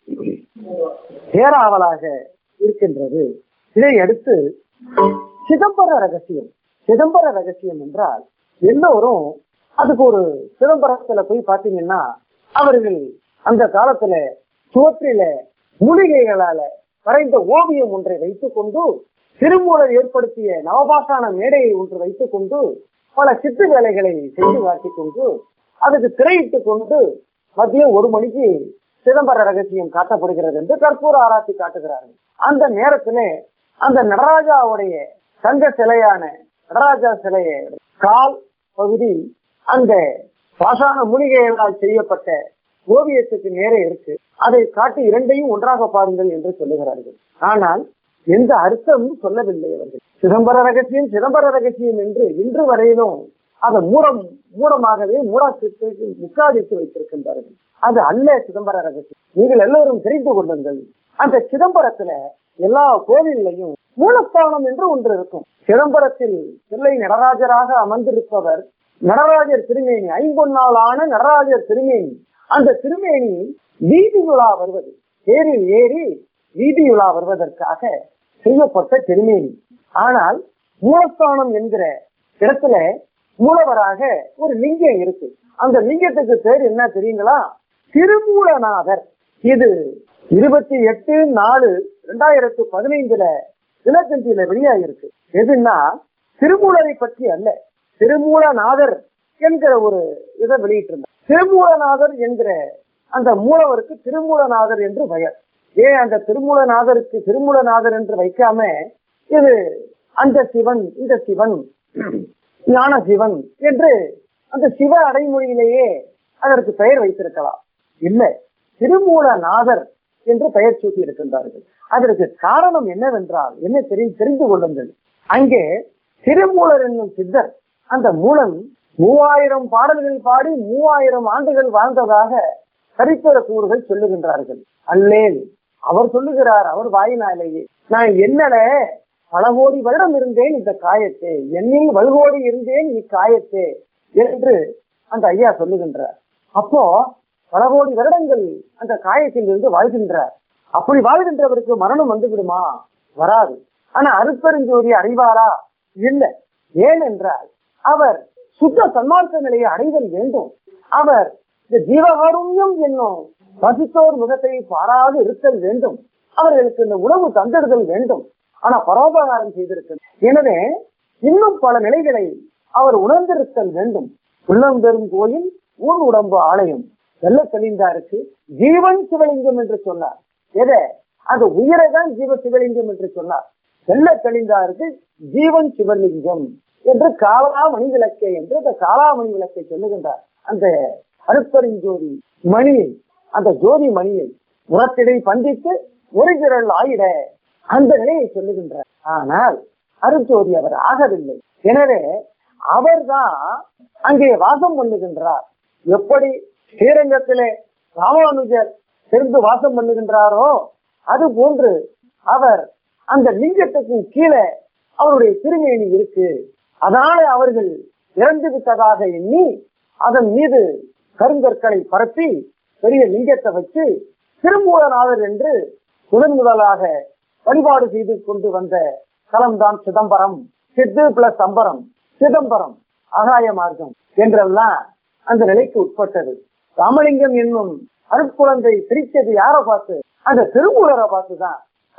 பேராவலாக இருக்கின்றது. இதை அடுத்து சிதம்பர ரகசியம். சிதம்பர ரகசியம் என்றால் எல்லோரும் அதுக்கு ஒரு சிதம்பரத்துல போய் பாத்தீங்கன்னா அவர்கள் அந்த காலத்துல சுவற்றில மூலிகைகளால வரைந்த ஓவியம் ஒன்றை வைத்துக் கொண்டு, திருமூலர் ஏற்படுத்திய நவபாஷான மேடையை ஒன்று வைத்துக் கொண்டு பல சித்து வேலைகளை செய்து காட்டிக் கொண்டு அதுக்கு திரையிட்டு கொண்டு மதியம் 1 மணிக்கு சிதம்பர ரகசியம் காட்டப்படுகிறது என்று கற்பூர ஆராய்ச்சி காட்டுகிறார்கள். அந்த நேரத்திலே அந்த நடராஜாவுடைய தங்க சிலையான நடராஜா சிலையை கால் பகுதி அந்த பாஷான மூலிகைகளால் செய்யப்பட்ட ஓவியத்துக்கு நேரே இருக்கு. அதை காட்டி இரண்டையும் ஒன்றாக பாருங்கள் என்று சொல்லுகிறார்கள். ஆனால் எந்த அர்த்தமும் சொல்லவில்லை அவர்கள். சிதம்பர ரகசியம் சிதம்பர ரகசியம் என்று இன்று வரையிலும் அதை மூடமாகவே முக்காதித்து வைத்திருக்கின்றார்கள். அது அல்ல சிதம்பர ரகசியம். நீங்கள் எல்லோரும் தெரிந்து கொள்ளுங்கள். அந்த சிதம்பரத்துல எல்லா கோவிலையும் மூலஸ்தானம் என்று ஒன்று இருக்கும். சிதம்பரத்தில் பிள்ளை நடராஜராக அமர்ந்திருப்பவர் நடராஜர் திருமேனி, ஐம்பொன்னால் ஆன நடராஜர் திருமேனி. அந்த திருமேனி வீதியுலா வருவது, தேரில் ஏறி வீதியுலா வருவதற்காக செய்யப்பட்ட திருமேனி. ஆனால் மூலஸ்தானம் என்கிற இடத்துல மூலவராக ஒரு லிங்கம் இருக்கு. அந்த லிங்கத்துக்கு பேர் என்ன தெரியுங்களா? திருமூலநாதர். இது 28/4/2015 தினத்தந்தியில வெளியாகிருக்கு. எதுன்னா திருமூலரை பற்றி அல்ல, திருமூலநாதர் என்கிற ஒரு இதை வெளியிட்டிருந்தார். திருமூலநாதர் என்கிற அந்த மூலவருக்கு திருமூலநாதர் என்று பெயர். ஏன் அந்த திருமூலநாதருக்கு திருமூலநாதர் என்று வைக்காம இது அந்த சிவன், இந்த சிவன், ஞான சிவன் என்று அந்த சிவ அடைமொழியிலேயே அதற்கு பெயர் வைத்திருக்கலாம். இல்லை, திருமூலநாதர் என்று பெயர் சூட்டி இருக்கின்றார்கள். அதற்கு காரணம் என்னவென்றால் என்ன தெரிந்து கொள்ளுங்கள். அங்கே திருமூலர் என்னும் சித்தர், அந்த மூலம் 3000 பாடல்கள் பாடி 3000 ஆண்டுகள் வாழ்ந்ததாக சரித்திர கூறுகள் சொல்லுகின்றார்கள். அல்லேல் அவர் சொல்லுகிறார், அவர் வாயினாலேயே, நான் என்னட பல கோடி வருடம் இருந்தேன் இந்த காயத்தே, என்னில் வல்கோடி இருந்தேன் இக்காயத்தே என்று அந்த ஐயா சொல்லுகின்றார். அப்போ பல கோடி வருடங்கள் அந்த காயத்தில் இருந்து வாழ்கின்றார். அப்படி வாழ்கின்றவருக்கு மரணம் வந்து விடுமா? வராது. ஆனா அருட்பெருஞ்சோதி அறிவாரா? இல்லை. ஏனென்றால் அவர் சுத்த சன்மார்க்க நிலையை அடைதல் வேண்டும். அவர் இந்த ஜீவகாருண்யம் என்னும் பசித்தோர் முகத்தை பாராது இருத்தல் வேண்டும். அவர்களுக்கு இந்த உணவு தந்திடுதல் வேண்டும். ஆனா பரோபகாரம் செய்திருக்கிறார். எனவே இன்னும் பல நிலைகளை அவர் உணர்ந்திருத்தல் வேண்டும். உள்ளம் பெறும் கோயில் ஊன் உடம்பு ஆலயம். வெள்ள தெளிந்தாருக்கு ஜீவன் சிவலிங்கம் என்று சொன்னார். எதை? அந்த உயிரை தான் ஜீவ சிவலிங்கம் என்று சொன்னார். வெள்ள தெளிந்தாருக்கு ஜீவன் சிவலிங்கம் என்று காலாமணி விளக்கை என்று அந்த காலாமணி விளக்கை சொல்லுகின்றார். அந்த அருட்பெருஞ்சோதி மணியை, அந்த ஜோதி மணியை உரத்திடை பந்தித்து ஒரு திரள் ஆயிட அந்த நிலையை சொல்லுகின்றார். ஆனால் அருட்ஜோதி அவர் ஆகவில்லை. எனவே அவர்தான் அங்கே வாசம் பண்ணுகின்றார். எப்படி ஸ்ரீரங்கத்திலே ராமானுஜர் தெரிந்து வாசம் பண்ணுகின்றாரோ அது போன்று அவர் அந்த லிங்கத்துக்கு கீழே அவருடைய திருமேனி இருக்கு. அதனால அவர்கள் இறந்து விட்டதாக எண்ணி அதன் மீது கருங்கற்களை பரப்பி பெரிய லிங்கத்தை வச்சு திருமூலநாதர் என்று முதலாக வழிபாடு செய்து கொண்டு வந்த தலம்தான் சிதம்பரம். சித்து பிளஸ் அம்பரம், சிதம்பரம், ஆகாய மார்க்கம் என்றெல்லாம் அந்த நிலைக்கு உட்பட்டது. ராமலிங்கம் என்னும் அருட்குழந்தை சிரிச்சது யாரை பார்த்து? அந்த திருமூலரை பார்த்துதான்.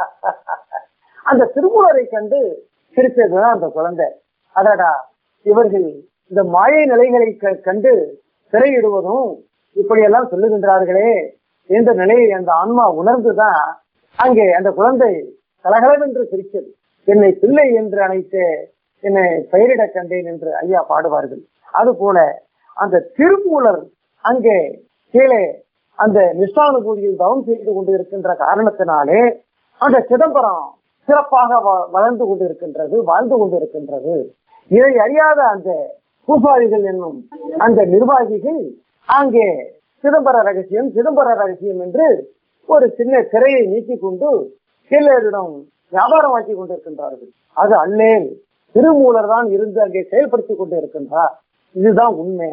அந்த திருமூலரை கண்டு சிரிச்சதுதான் அந்த குழந்தை. அடடா, இவர்கள் இந்த மாயை நிலைகளை கண்டு சிறையிடுவதும் இப்படியெல்லாம் சொல்லுகின்றார்களே என்ற நிலையை அந்த ஆன்மா உணர்ந்துதான் அங்கே அந்த குழந்தை கலகலவென்று சிரிச்சது. என்னை பிள்ளை என்று அழைத்து என்னை பெயரிட கண்டேன் என்று ஐயா பாடுவார்கள். அது போல அந்த திருமூலர் அங்கே கீழே அந்த நிஷ்டானுபூதியில் தவம் செய்து கொண்டு இருக்கின்ற காரணத்தினாலே அந்த சிதம்பரம் சிறப்பாக வளர்ந்து கொண்டிருக்கின்றது, வாழ்ந்து கொண்டிருக்கின்றது. இதை அறியாத அந்த பூசாரிகள் என்னும் அந்த நிர்வாகிகள் அங்கே சிதம்பர ரகசியம் என்று ஒரு சின்ன திரையை நீக்கி கொண்டு சிலரிடம் வியாபாரமாக்கி கொண்டிருக்கின்றார்கள். அது அல்லேல், திருமூலர் தான் இருந்து அங்கே செயல்படுத்திக் கொண்டு இருக்கின்றார். இதுதான் உண்மை.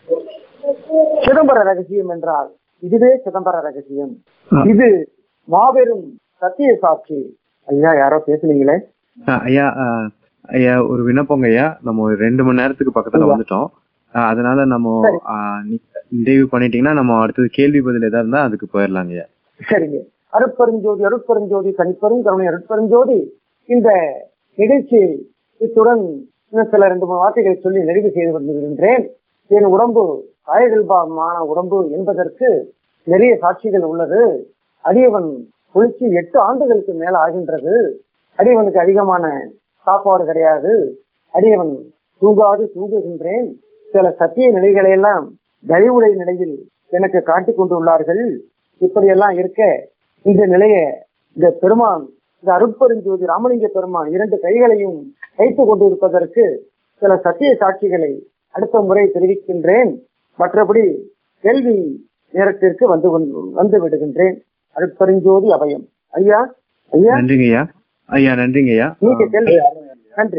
சிதம்பர ரகசியம் என்றால் இதுவே சிதம்பர ரகசியம். இது மாபெரும் சத்திய சாட்சி. ஐயா யாரோ பேசுனீங்களே? ஐயா ஐயா ஒரு விண்ணப்பங்க ஐயா. நம்ம ஒரு 2 மணி நேரத்துக்கு பக்கத்துல வந்துட்டோம். அதனால நம்ம நிறைவு பண்ணிட்டீங்கன்னா நம்ம அடுத்தது கேள்வி பதில் எதா இருந்தா அதுக்கு போயிடலாங்க ஐயா. சரிங்க. அருட்பெருஞ்சோதி தனிப்பெரும் கருணை அருட்பெருஞ்சோதி. இந்த நிகழ்ச்சி இத்துடன் சில 2-3 வார்த்தைகளை சொல்லி நிறைவு செய்து வருகின்றேன். என் உடம்பு காயகல்பமான உடம்பு என்பதற்கு நிறைய சாட்சிகள் உள்ளது. அடியவன் குளிச்சு 8 ஆண்டுகளுக்கு மேல ஆகின்றது. அடியவனுக்கு அதிகமான சாப்பாடு கிடையாது. அடியவன் தூங்குகின்றேன். சில சத்திய நிலைகளை எல்லாம் தயவுடைய நிலையில் எனக்கு காட்டிக் கொண்டுள்ளார்கள். இப்படியெல்லாம் இருக்க இந்த நிலையை இந்த பெருமான், இந்த அருட்பெருஞ்சோதி ராமலிங்க பெருமான் 2 கைகளையும் வைத்துக் கொண்டிருப்பதற்கு சில சத்திய சாட்சிகளை அடுத்த முறை தெரிவிக்கின்றேன். மற்றபடி கேள்வி நேரத்திற்கு வந்து விடுகின்றேன். அருட்பெருஞ்சோதி அபயம். ஐயா ஐயா நன்றிங்க ஐயா. ஐயா நன்றிங்க ஐயா. நீங்க கேள்வி. நன்றி.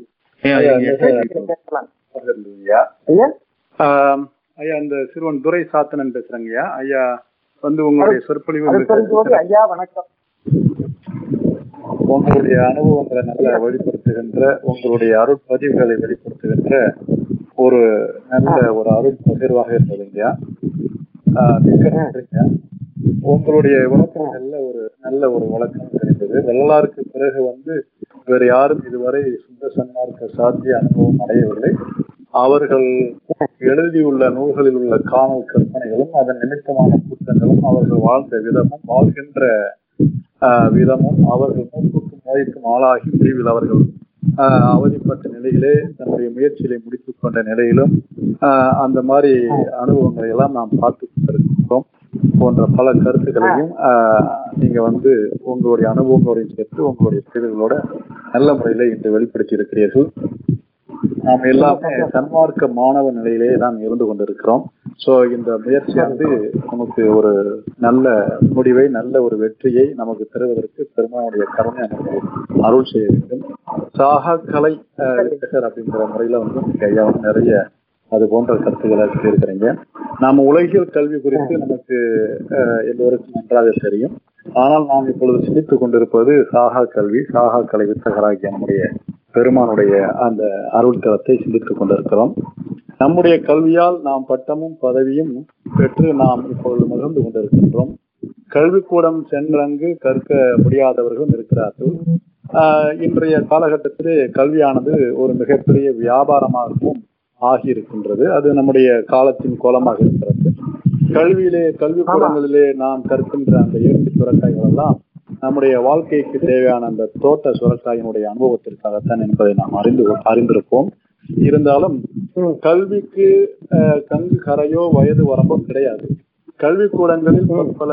ஐயா இந்த சிறுவன் துரை சாத்தனன் பேசுறேங்க ஐயா. ஐயா வந்து உங்களுடைய சொற்பொழிவு. ஐயா வணக்கம். உங்களுடைய அனுபவங்களை நல்லா வெளிப்படுத்துகின்ற, உங்களுடைய அருட்பதிவுகளை வெளிப்படுத்துகின்ற ஒரு நல்ல ஒரு அருள் பகிர்வாக இருந்ததுங்கய்யா. உங்களுடைய விளக்கங்கள்ல ஒரு நல்ல ஒரு விளக்கம் கிடைத்தது. வரலாறுக்கு பிறகு வந்து வேறு யாரும் இதுவரை சுத்த சன்மார்க்க சாத்திய அனுபவம் அடையவில்லை. அவர்கள் எழுதியுள்ள நூல்களில் உள்ள காணல் கற்பனைகளும் அதன் நிமித்தமான கூட்டங்களும் அவர்கள் வாழ்ந்த விதமும் வாழ்கின்ற விதமும் அவர்கள் மூக்குக்கும் நோய்க்கும் ஆளாகி முடிவில் அவர்கள் அவதிப்பட்ட நிலையிலே தன்னுடைய முயற்சிகளை முடித்துக் கொண்ட நிலையிலும் அந்த மாதிரி அனுபவங்களை எல்லாம் நாம் பார்த்து கொண்டிருக்கிறோம். போன்ற பல கருத்துக்களையும் நீங்க வந்து உங்களுடைய அனுபவங்களோடையும் சேர்த்து உங்களுடைய செய்திகளோட நல்ல முறையில இன்று வெளிப்படுத்தி இருக்கிறீர்கள். நாம் எல்லாமே சன்மார்க்க மாணவ நிலையிலே தான் இருந்து கொண்டிருக்கிறோம். சோ இந்த முயற்சி வந்து நமக்கு ஒரு நல்ல முடிவை, நல்ல ஒரு வெற்றியை நமக்கு தருவதற்கு பெருமானுடைய கருணை நமக்கு அருள் செய்ய வேண்டும். சாகா கலை அப்படிங்கிற முறையில வந்து ஐயா நிறைய அது போன்ற கருத்துக்களை சொல்லியிருக்கிறீங்க. நாம உலகியல் கல்வி குறித்து நமக்கு எல்லோருக்கும் நன்றாக தெரியும். ஆனால் நாம் இப்பொழுது சிந்தித்துக் கொண்டிருப்பது சாகா கல்வி, சாகா கலை வித்தகராகிய நம்முடைய பெருமானுடைய அந்த அருள் தரத்தை சிந்தித்துக் கொண்டிருக்கிறோம். நம்முடைய கல்வியால் நாம் பட்டமும் பதவியும் பெற்று நாம் இப்பொழுது மகிழ்ந்து கொண்டிருக்கின்றோம். கல்விக்கூடம் சென்றங்கு கற்க முடியாதவர்களும் இருக்கிறார்கள். இன்றைய காலகட்டத்திலே கல்வியானது ஒரு மிகப்பெரிய வியாபாரமாகவும் ஆகியிருக்கின்றது. அது நம்முடைய காலத்தின் கோலமாக இருக்கிறது. கல்விக்கூடங்களிலே நாம் கற்கின்ற அந்த இயற்கை சுரக்காய்கள் எல்லாம் நம்முடைய வாழ்க்கைக்கு தேவையான அந்த தோட்ட சுரக்காயினுடைய அனுபவத்திற்காகத்தான் என்பதை நாம் அறிந்திருப்போம். இருந்தாலும் கல்விக்கு கங்கு கரையோ வயது வரம்போ கிடையாது. கல்விக்கூடங்களில் பல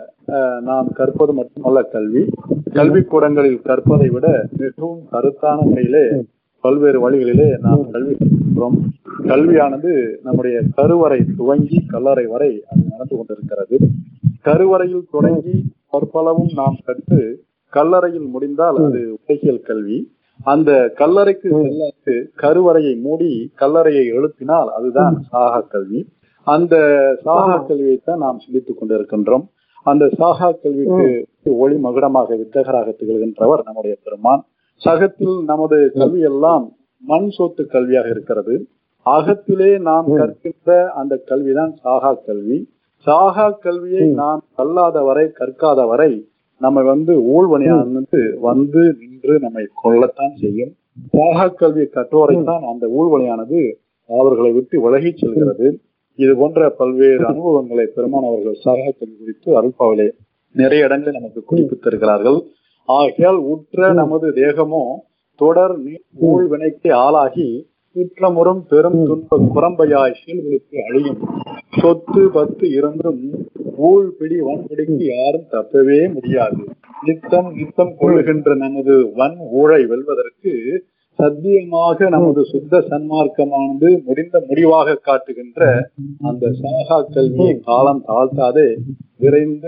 நாம் கற்பது மட்டுமல்ல, கல்விக்கூடங்களில் கற்பதை விட மிகவும் கருத்தான முறையிலே பல்வேறு வழிகளிலே நாம் கல்வி கற்கிறோம். கல்வியானது நம்முடைய கருவறை துவங்கி கல்லறை வரை அது நடந்து கொண்டிருக்கிறது. கருவறையில் தொடங்கி பற்பளவும் நாம் கற்று கல்லறையில் முடிந்தால் அது உலகியல் கல்வி. அந்த கல்லறைக்கு செல்லாது கருவறையை மூடி கல்லறையை எழுப்பினால் அதுதான் சாகா கல்வி. அந்த சாகா கல்வியைத்தான் நாம் சிந்தித்துக் கொண்டிருக்கின்றோம். அந்த சாகா கல்விக்கு ஒளி மகுடமாக வித்தகராக திகழ்கின்றவர் நம்முடைய பெருமான். சகத்தில் நமது கல்வி எல்லாம் மண் சொத்து கல்வியாக இருக்கிறது. அகத்திலே நாம் கற்கின்ற அந்த கல்விதான் சாகா கல்வி. சாகா கல்வியை நாம் கல்லாத வரை கற்காத வரை நம்ம ஊழ்வனையானது நின்று நம்மை கொள்ளத்தான் செய்யும். சாகா கல்வியை கற்றோரைத்தான் அந்த ஊழ்வனையானது அவர்களை விட்டு விலகி செல்கிறது. இது போன்ற பல்வேறு அனுபவங்களை பெருமான் அவர்கள் சாகா கல்வி குறித்து அருள்பாவிலே நிறைய இடங்களில் நமக்கு குறிப்பிட்டிருக்கிறார்கள். ஆகையால் உற்ற நமது தேகமோ தொடர் ஊழ் வினைக்கு ஆளாகி குற்றமுறும் பெரும் துன்ப குரம்பையாய் சீல்களுக்கு அழியும். சொத்து பத்து இருந்தும் ஊழ் பிடி வன்பிடிக்கு யாரும் தப்பவே முடியாது. நித்தம் கொள்ளுகின்ற நமது வன் ஊழை வெல்வதற்கு சத்தியமாக நமது சுத்த சன்மார்க்கமானது முடிவாக காட்டுகின்ற அந்த சாகா கல்வியை காலம் தாழ்த்தாதே விரைந்து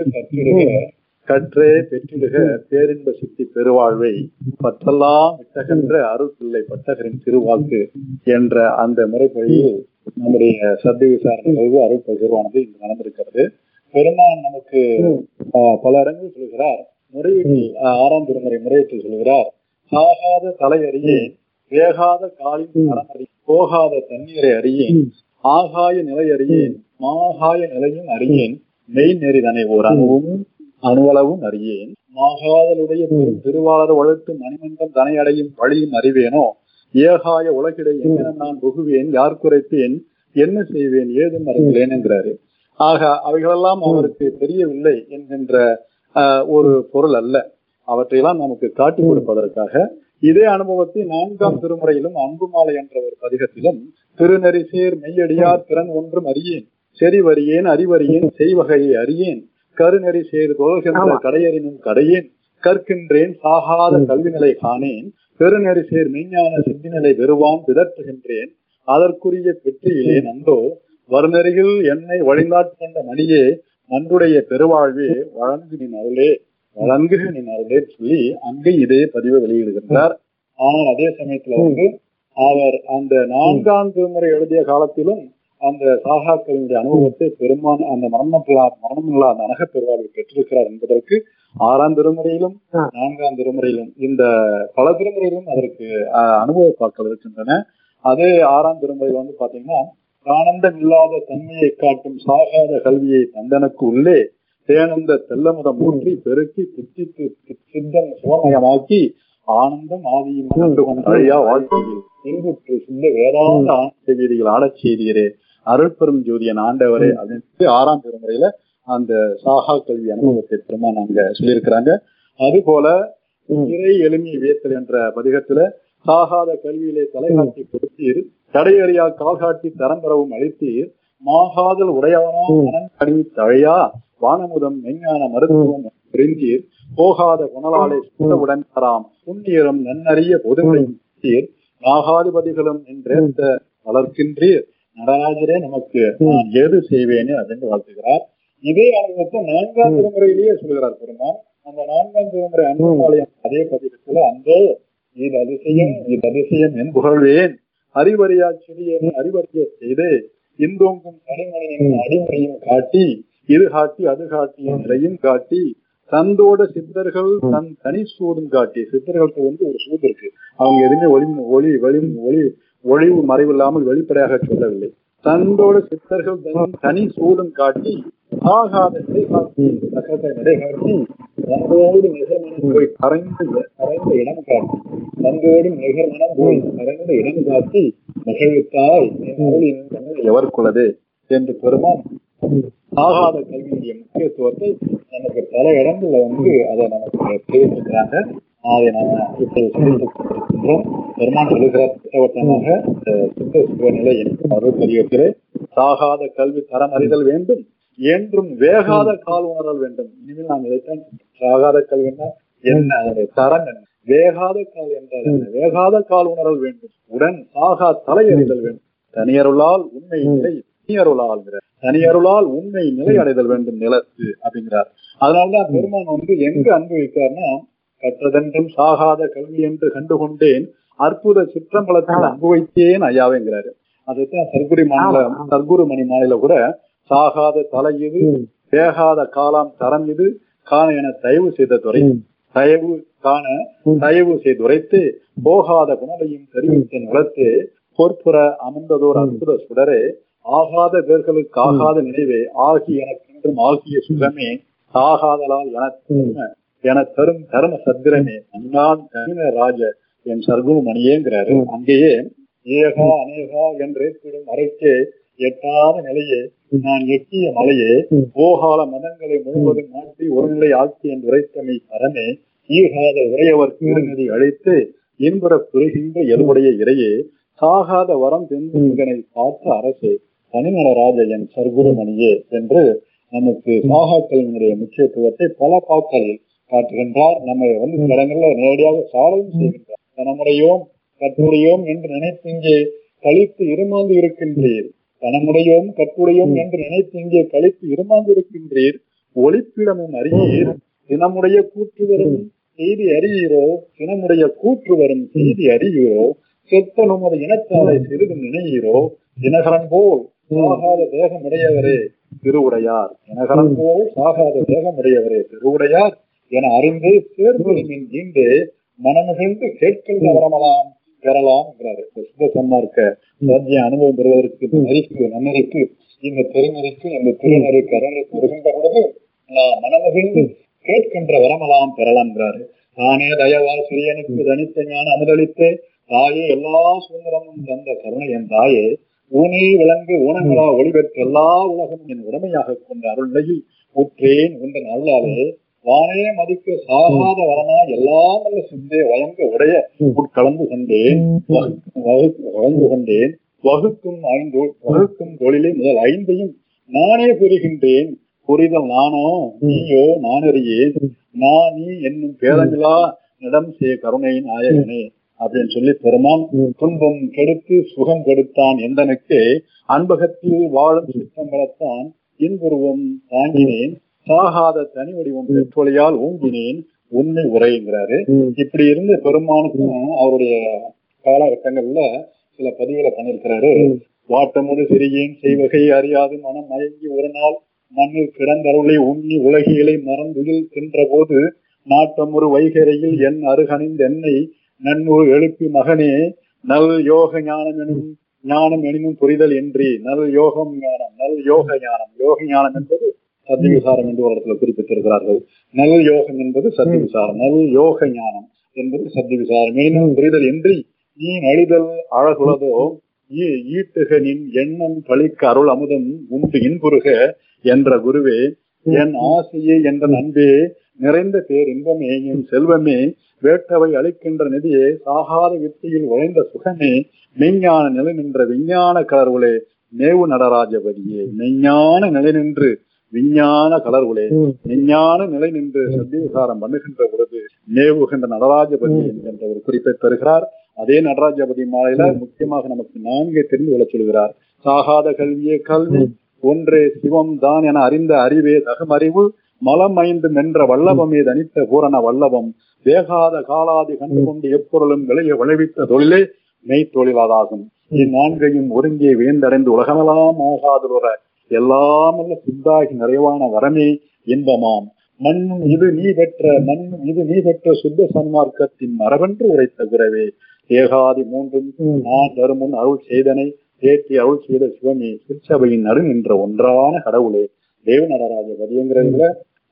கற்றே பெற்றிடுக பேரின்ப சித்தி பெருவாழ்வை பற்றெல்லாம் விட்டகின்ற அருள் பிள்ளை பட்டகரின் திருவாக்கு என்ற அந்த முறைப்படியில் நம்முடைய சத்திய விசாரணை அருள் பகிர்வானது இங்கு நடந்திருக்கிறது. பெருமான் நமக்கு பல இடங்கள் சொல்கிறார். முறையீட்டில் 6ஆம் திருமுறை முறையீட்டில் சொல்கிறார், சாகாத தலை அறியேன், வேகாத காலின் தரம் அறியேன், போகாத தண்ணீரை அறியேன், ஆகாய நிலை அறியேன், மாகாய நிலையும் அறியேன், மெய் நெறிதனை ஓர் அணுவளவும் அறியேன், மாகாதலுடைய திருவாளர் வளர்த்து மணிமண்டம் தனை அடையும் வழியும் அறிவேனோ, ஏகாய உலகிடை எங்கென நான் புகுவேன், யார் குறைப்பேன், என்ன செய்வேன், ஏதும் அறிந்தேன் என்கிறாரு. ஆக அவைகளெல்லாம் அவருக்கு தெரியவில்லை என்கின்ற ஒரு பொருள் அல்ல. அவற்றையெல்லாம் நமக்கு காட்டி கொடுப்பதற்காக இதே அனுபவத்தை 4ஆம் திருமுறையிலும் அன்புமாலை என்ற ஒரு பதிகத்திலும் திருநெறி சேர் மெய்யடியார் திறன் ஒன்றும் அறியேன், செறிவறியேன் அறிவறியேன் செய்வகையை அறியேன், கருநெறி சேர் தொழுகின்ற கடையறினும் கடையேன், கற்கின்றேன் சாகாத கல்வி நிலை காணேன், பெருநெறி சேர் மெய்ஞான சித்திநிலை பெறுவான் பிதற்றுகின்றேன், அதற்குரிய பெற்றியிலே நந்தோ வருநெறியில் என்னை வழிநாட்கொண்ட மணியே நன்றுடைய பெருவாழ்வே வழங்கு நின் அருளே சொல்லி அங்கே இதே பதிவை வெளியிடுகின்றார். ஆனால் அதே சமயத்துல அவர் அந்த 4ஆம் திருமுறை எழுதிய காலத்திலும் அந்த சாகாக்களினுடைய அனுபவத்தை பெருமான அந்த மரணமில்லா அந்த அனக பெருவாழ்வை பெற்றிருக்கிறார் என்பதற்கு 6ஆம் திருமுறையிலும் 4ஆம் திருமுறையிலும் இந்த பல திருமுறையிலும் அதற்கு அனுபவ பாக்கள் இருக்கின்றன. அதே 6ஆம் திருமுறையில் பாத்தீங்கன்னா, ஆனந்தம் இல்லாத தன்மையை காட்டும் சாகாத கல்வியை தந்தனுக்கு உள்ளே தேனந்த தெல்லமுதம் ஊற்றி பெருக்கி புத்தித்து சித்தம் சுவமயமாக்கி ஆனந்தம் ஆதியும் கண்டு கொண்ட அழியா வாழ்க்கையில் இன்புற்று சிந்த வேதாந்த ஆனந்த வீதிகள் ஆடச் செய்தீரே அருள்பெரும் ஜோதியன் ஆண்டவரே அப்படின்னு 6ஆம் திருமுறையில அந்த சாகா கல்வி அனுபவத்தை பெருமான் அங்க சொல்லியிருக்கிறாங்க. அதுபோல இறை எளிமை வியத்தல் என்ற பதிகத்துல சாகாத கல்வியிலே தலைகாட்டி கொடுத்தீர், தடையறியா கால்காட்டி தரம் பெறவும் அளித்தீர், மாகாதல் உடையவனா மனம் கடிவி தழையா வானமுதம் மெஞ்ஞான மருத்துவம் புரிந்தீர், போகாத குணலாலை சுத்தவுடன் தராம் புண்ணியரும் நன்னறிய பொதுமையும் நாகாதிபதிகளும் என்றேத்த வளர்க்கின்றீர், நடராஜரே நமக்கு நான் ஏது செய்வேன்னு அப்படின்னு வாழ்த்துகிறார். இதே அனுபவத்தை 4ஆம் திருமுறையிலேயே சொல்கிறார் பெருமான். அந்த 4ஆம் திருமுறை அன்புமாலயம் அதே பதிகத்துல அந்தோ இது அதிசயம் என் புகழ்வேன், அறிவறியா செடியேன் அறிவறிய செய்து இந்தோங்கும் தனிமனின் அடிமுறையும் காட்டி இது காட்டி அது காட்டிய நிலையும் காட்டி தந்தோட சித்தர்கள் தன் தனி சூடும் காட்டி. சித்தர்களுக்கு ஒரு சூடு இருக்கு, அவங்க எதுவுமே ஒளிவு மறைவில்லாமல் வெளிப்படையாக சொல்லவில்லை. தந்தோட சித்தர்கள் தன் தனி சூடும் காட்டி ஆகாத நிலை காட்டி நடை காட்டி தந்தோடு நிகர்மனம் போய் கரைந்த இடம் காட்டி தந்தோடு நிகர்மனம் போய் கரைந்த இடம் காட்டி நிகழ்த்தாய் எவர்க்குள்ளது என்று பெருமான் ஆகாத கல்வியுடைய முக்கியத்துவத்தை நமக்கு பல இடங்கள்ல அதை நமக்கு தெரிவித்திருக்கிறாங்க. அதை நாம இப்போது சொல்லியிருக்கின்றோம். பெருமான் சொல்லுகிற திட்டவட்டமாக சுத்த சுகநிலை அருள் பதிவத்திலே சாகாத கல்வி தரம் அறிதல் வேண்டும், என்றும் வேகாத கால் உணரல் வேண்டும். இனிமேல் நாம் இதைத்தான் சாகாத கல்வின்னா என்ன, அதனுடைய தரம் என்ன, வேகாத கால் என்றால் என்ன, வேகாத கால் உணரல் வேண்டும், உடன் சாகா தலை அறிதல் வேண்டும், தனியருளால் உண்மை நிலை தனியருளால் உண்மை நிலை அடைதல் வேண்டும் நிலத்து அப்படிங்கிறார். அதனால்தான் பெருமான் எங்க அனுபவிக்கார்னா, கற்றதென்றும் சாகாத கல்வி என்று கண்டுகொண்டேன் அற்புத சிற்றம்பலத்தில் அனுபவித்தேன் ஐயாவேங்கிறாரு. அதைத்தான் சர்க்குரு மணி மாலையில கூட சாகாத தலை இது, வேகாத காலாம் தரம் இது காண என தயவு செய்துரைத்து போகாத குணலையும் தெரிவித்த நிலத்து பொற்புற அமர்ந்ததோர் அற்புத சுடரே ஆகாத பேர்களுக்கு ஆகாத நினைவே ஆகி எனக்கென்றும் ஆகிய சுகமே ஆகாதலால் என தரும் தர்ம சத்திரமே அண்ணான் தனின ராஜ என் சர்க்குரு மணியேங்கிறாரு. அங்கேயே ஏகா அநேகா என்றேற்பிடும் அறைக்கே எட்டாத நிலையே நான் எட்டிய மலையே போகால மதங்களை முழுவதும் மாற்றி ஒருநிலை ஆக்கி என்று உரைத்தமை அறமே ஈகாத உரையவர் திருநதி அழைத்து இன்புற புரிகின்ற எதுவுடைய இறையே சாகாத வரம் தென்கனை பார்த்த அரசே தனிநடராஜ என் சர்க்குரு மணியே என்று நமக்கு சாகாக்களினுடைய முக்கியத்துவத்தை பல பாக்களில் காட்டுகின்றார். நம்ம சில இடங்கள்ல நேரடியாக சாலையும் செய்கின்றார். தனமுடையோம் கட்டுடையோம் என்று நினைத்து இங்கே கழித்து இருமாந்து இருக்கின்றீர். தனமுடையோம் கட்டுடையோம் என்று நினைத்து இங்கே கழித்து இருமாந்து இருக்கின்றீர். ஒளிப்பிடமும் அறியீர் தினமுடைய கூற்று வரும் செய்தி அறியீரோ தினமுடைய கூற்று வரும் செய்தி அறியீரோ செத்த நுமது இனத்தாலை சிறிது நினையீரோ தினகரன் போல் சாகாத தேகமுடையவரே திருவுடையார். தினகரன் போல் சாகாத தேகமுடையவரே திருவுடையார் என அறிந்து சேர்ந்தொழிமின் ஈண்டே மனமிகிழ்ந்து கேட்கின்ற வரமலாம் பெறலாம் என்கிறாரு. சுத்த சன்மார்க்க ராஜ்ய அனுபவம் பெறுவதற்கு நன்னறிக்கு இந்த திருநெறிக்கு இந்த திருநெறிக்கு அறநிலைக்கு வருகின்ற பொழுது நான் மனமிகிழ்ந்து கேட்கின்ற வரமலாம் பெறலாம் என்கிறாரு. தானே தயவால் சிறியனுக்கு தனித்த ஞான அமுதளித்தே தாயே எல்லா சுதந்திரமும் தந்த கருணை என் தாயே ஊனே விளங்கு ஊனங்களா ஒளிபெற்ற எல்லா உலகமும் என் உடமையாக கொண்ட அருள்நிலையில் உற்றேன் உந்தன் அருளாலே வானே மதிக்க சாகாத வரனா எல்லாம் நல்ல சிந்தே வழங்க உடைய உட்கலந்து கொண்டேன் வழங்கு கொண்டேன் வகுக்கும் தொழிலை முதல் 5ஐயும் நானே புரிகின்றேன். புரிதல் நானோ நீயோ நானறியேன் நான் நீ என்னும் பேரங்களா இடம் செய்ய கருணையின் நாயகனே அப்படின்னு சொல்லி பெருமான் துன்பம் கெடுத்து சுகம் கெடுத்தான் எந்தனுக்கு அன்பகத்தில் வாழும் சித்தம்பலத்தான் இன்புருவம் தாங்கினேன் சாகாத தனி வடிவம் பெற்றொழியால் ஊங்கினேன் உண்மை உரைங்கிறாரு. இப்படி இருந்த பெருமானுக்கும் அவருடைய காலகட்டங்கள்ல சில பதிவுகளை பண்ணிருக்கிறாரு. வாட்டமுடு சிறியேன் செய்வகை அறியாது மனம் மயங்கி ஒரு நாள் மண்ணில் கிடந்தருளை உண்ணி உலகிகளை மறந்துயில் தின்ற போது நாட்டமுறு வைகரையில் என் அருகணிந்த என்னை நன்னூறு எழுப்பி மகனே நல் யோக ஞானம் எனினும் புரிதல் என்றி நல் யோகம் ஞானம் நல் யோக ஞானம் என்பது சத்தியவிசாரம் என்று ஒரு இடத்துல குறிப்பிட்டிருக்கிறார்கள். நல் யோகம் என்பது சத்தியவிசாரம், நல் யோக ஞானம் என்பது சத்தியவிசாரம் எனினும் புரிதல் என்றி நீ அழிதல் அழகுலதோ ஈட்டுக நின் எண்ணம் பழிக்க அருள் அமுதம் உண்டு இன்புருக என்ற குருவே என் ஆசையே என்ற அன்பே நிறைந்த பேர் இன்பமே என் செல்வமே வேட்டவை அளிக்கின்ற நிதியே சாகாத வித்தியில் உழைந்த சுகமே மெய்ஞான நிலை நின்ற விஞ்ஞான கலர்வுளே மேவு நடராஜபதியே மெய்ஞான நிலை நின்று விஞ்ஞான கலர்வுளே விஞ்ஞான நிலை நின்று சத்தியவிசாரம் பண்ணுகின்ற பொழுது மேவுகின்ற நடராஜபதி என்ற ஒரு குறிப்பை தருகிறார். அதே நடராஜபதி மாலையில முக்கியமாக நமக்கு 4 தெரிந்து கொள்ள சொல்கிறார். சாகாத கல்வியே கல்வி ஒன்றே சிவம் தான் என அறிந்த அறிவே தகமறிவு மலம் 5 மென்ற வல்லபமே தனித்த பூரண வல்லபம் வேகாத காலாதி கண்டுகொண்டு எப்பொருளும் விளைய விளைவித்த தொழிலே மெய்த்தொழிலாதாகும். இந்நான்கையும் ஒருங்கே வேந்தடைந்து உலகமெல்லாம் ஆகாதுற எல்லாம் சித்தாகி நிறைவான வரமே இன்பமாம் மண்ணும் இது நீ பெற்ற சுத்த சன்மார்க்கத்தின் மரபென்று உரைத்த குரவே ஏகாதி 3ம் நான் தருமுன் அருள் செய்தனை தேற்றி அருள் செய்த சிவமே சிற்சபையின் நடு நின்ற ஒன்றான கடவுளே தேவ நடராஜ பதியங்கிறதுல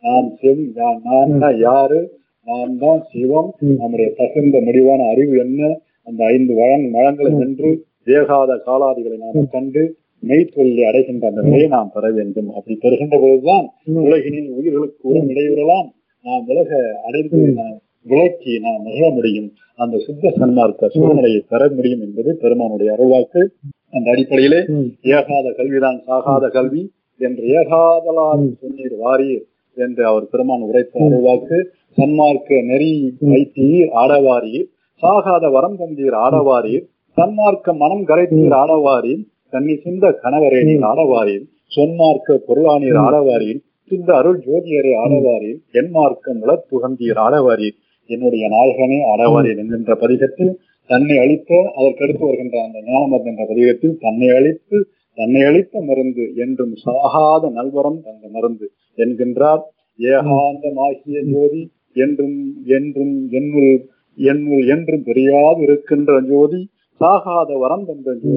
நான் தான் யாரு, நான் தான் சிவம், நம்முடைய தகுந்த முடிவான அறிவு என்ன, அந்த 5 வளங்களை வென்று வேகாத காலாதிகளை நாம் கண்டு மெய்த்தொழிலை அடைகின்ற அந்த நிலையை நாம் பெற வேண்டும். அப்படி பெறுகின்ற பொழுதுதான் உலகினில் உயிர்களுக்கு உரம் இடையூறலாம் நாம் உலக அடைந்து விளக்கி நாம் மகிழ முடியும், அந்த சுத்த சன்மார்க்க சூழ்நிலையை பெற முடியும் என்பது பெருமானுடைய அருள்வாக்கு. அந்த அடிப்படையிலே ஏகாத கல்விதான் சாகாத கல்வி என்று ஏகாதலால் சொன்னீர் வாரீர் என்று அவர் பெருமான் உரைத்த அருள்வாக்கு. சன்மார்க்க நெறி வைத்தீர் ஆடவாரீர் சாகாத வரம் தந்தீர் ஆடவாரீர் சன்மார்க்க மனம் கரைத்தீர் ஆடவாரீர் கண்ணி சிந்த கணவரேனில் ஆடவாரீர் சொன்மார்க்க பொருளானீர் ஆடவாரீர் சிந்த அருள் ஜோதியரே ஆடவாரீர் என்மார்க்க முளத்துகந்தீர் ஆடவாரீர் என்னுடைய நாயகனே ஆடவாரீர் என்கின்ற பதிகத்தில் தன்னை அளித்த அதற்கடுத்து வருகின்ற அந்த ஞானம் என்ற பதிகத்தில் தன்னை அளித்த மருந்து என்றும் சாகாத நல்வரம் தந்த மருந்து என்கின்றார். ஏகாந்தமாகிய ஜோதி என்றும் என்றும் என்னுள் என்றும் தெரியாது இருக்கின்ற ஜோதி சாகாத வரம் தந்த ஜோதி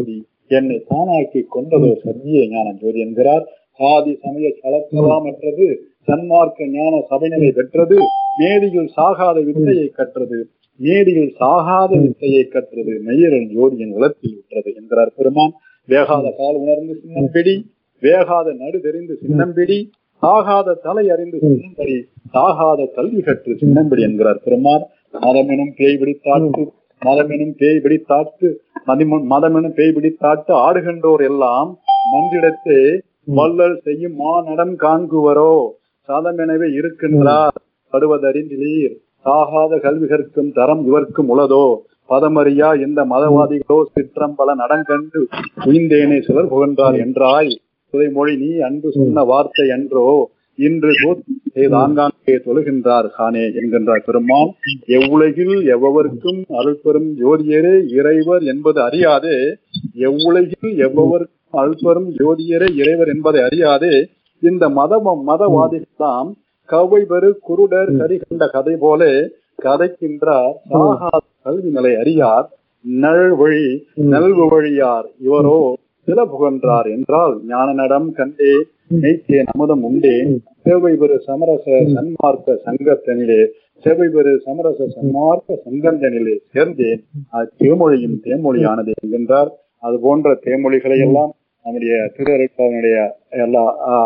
என்னை தானாக்கி கொண்டதோ சத்திய ஞான ஜோதி என்கிறார். ஆதி சமய சலக்கலாமற்றது சன்மார்க்க ஞான சபைநிலை பெற்றது, மேடியில் சாகாத வித்தையை கற்றது, மேடியில் சாகாத வித்தையை கற்றது, மெய்யரன் ஜோதியின் உலத்தில் விட்டது என்கிறார் பெருமான். வேகாத கால் உணர்ந்து சின்னம்பிடி, வேகாத நடு தெரிந்து சின்னம்பிடி, சாகாத தலை அறிந்து சின்னம்படி, சாகாத கல்வி கற்று சின்னம்படி என்கிறார் பெருமான். மதமெனும் பேய் பிடித்தாட்டு, மதமெனும் பேய் பிடித்தாட்டு, மதமெனும் பேய் பிடித்தாட்டு ஆடுகின்றோர் எல்லாம் மன்றிடத்தே வள்ளல் செய்யும் மாநடம் காண்குவரோ, சதமெனவே இருக்கின்றார் படுவதறிந்தீர், சாகாத கல்வி கற்கும் தரம் இவர்க்கும் உளதோ, பதமறியா இந்த மதவாதிகளோ சிற்றம்பல நடங்கண்டு உயிர்ந்தேனே சிலர் புகழ்ந்தார் என்றாய், மொழி நீ அன்று சொன்ன வார்த்தை என்றோ, இன்று ஆங்காங்கே தொழுகின்றார் காணே என்கின்றார் பெருமான். எவ்வுலகில் எவ்வவர்க்கும் அருள்பெரும் ஜோதியரே இறைவர் என்பது அறியாதே, எவ்வுலகில் எவ்வவர்க்கும் அருள்பெரும் ஜோதியரே இறைவர் என்பதை அறியாதே, இந்த மதவாதிகளாம் கவை பெரு குருடர் கரி கண்ட கதை போல கதைக்கின்றார், சாகாத கல்வி நிலை அறியார், நல்வு வழியார் இவரோ சில புகன்றார் என்றால், ஞான நடம் கண்டே நெய்த்தேன் அமுதம் உண்டேன், சேவை பெரு சமரச சன்மார்க்க சங்கத்தனிலே, சேவை பெரு சமரச சன்மார்க்க சங்கந்தனிலே சேர்ந்தேன், தேமொழியும் தேமொழியானது என்கின்றார். அது போன்ற தேமொழிகளை எல்லாம் நம்முடைய திருஅருட்பாவினுடைய எல்லா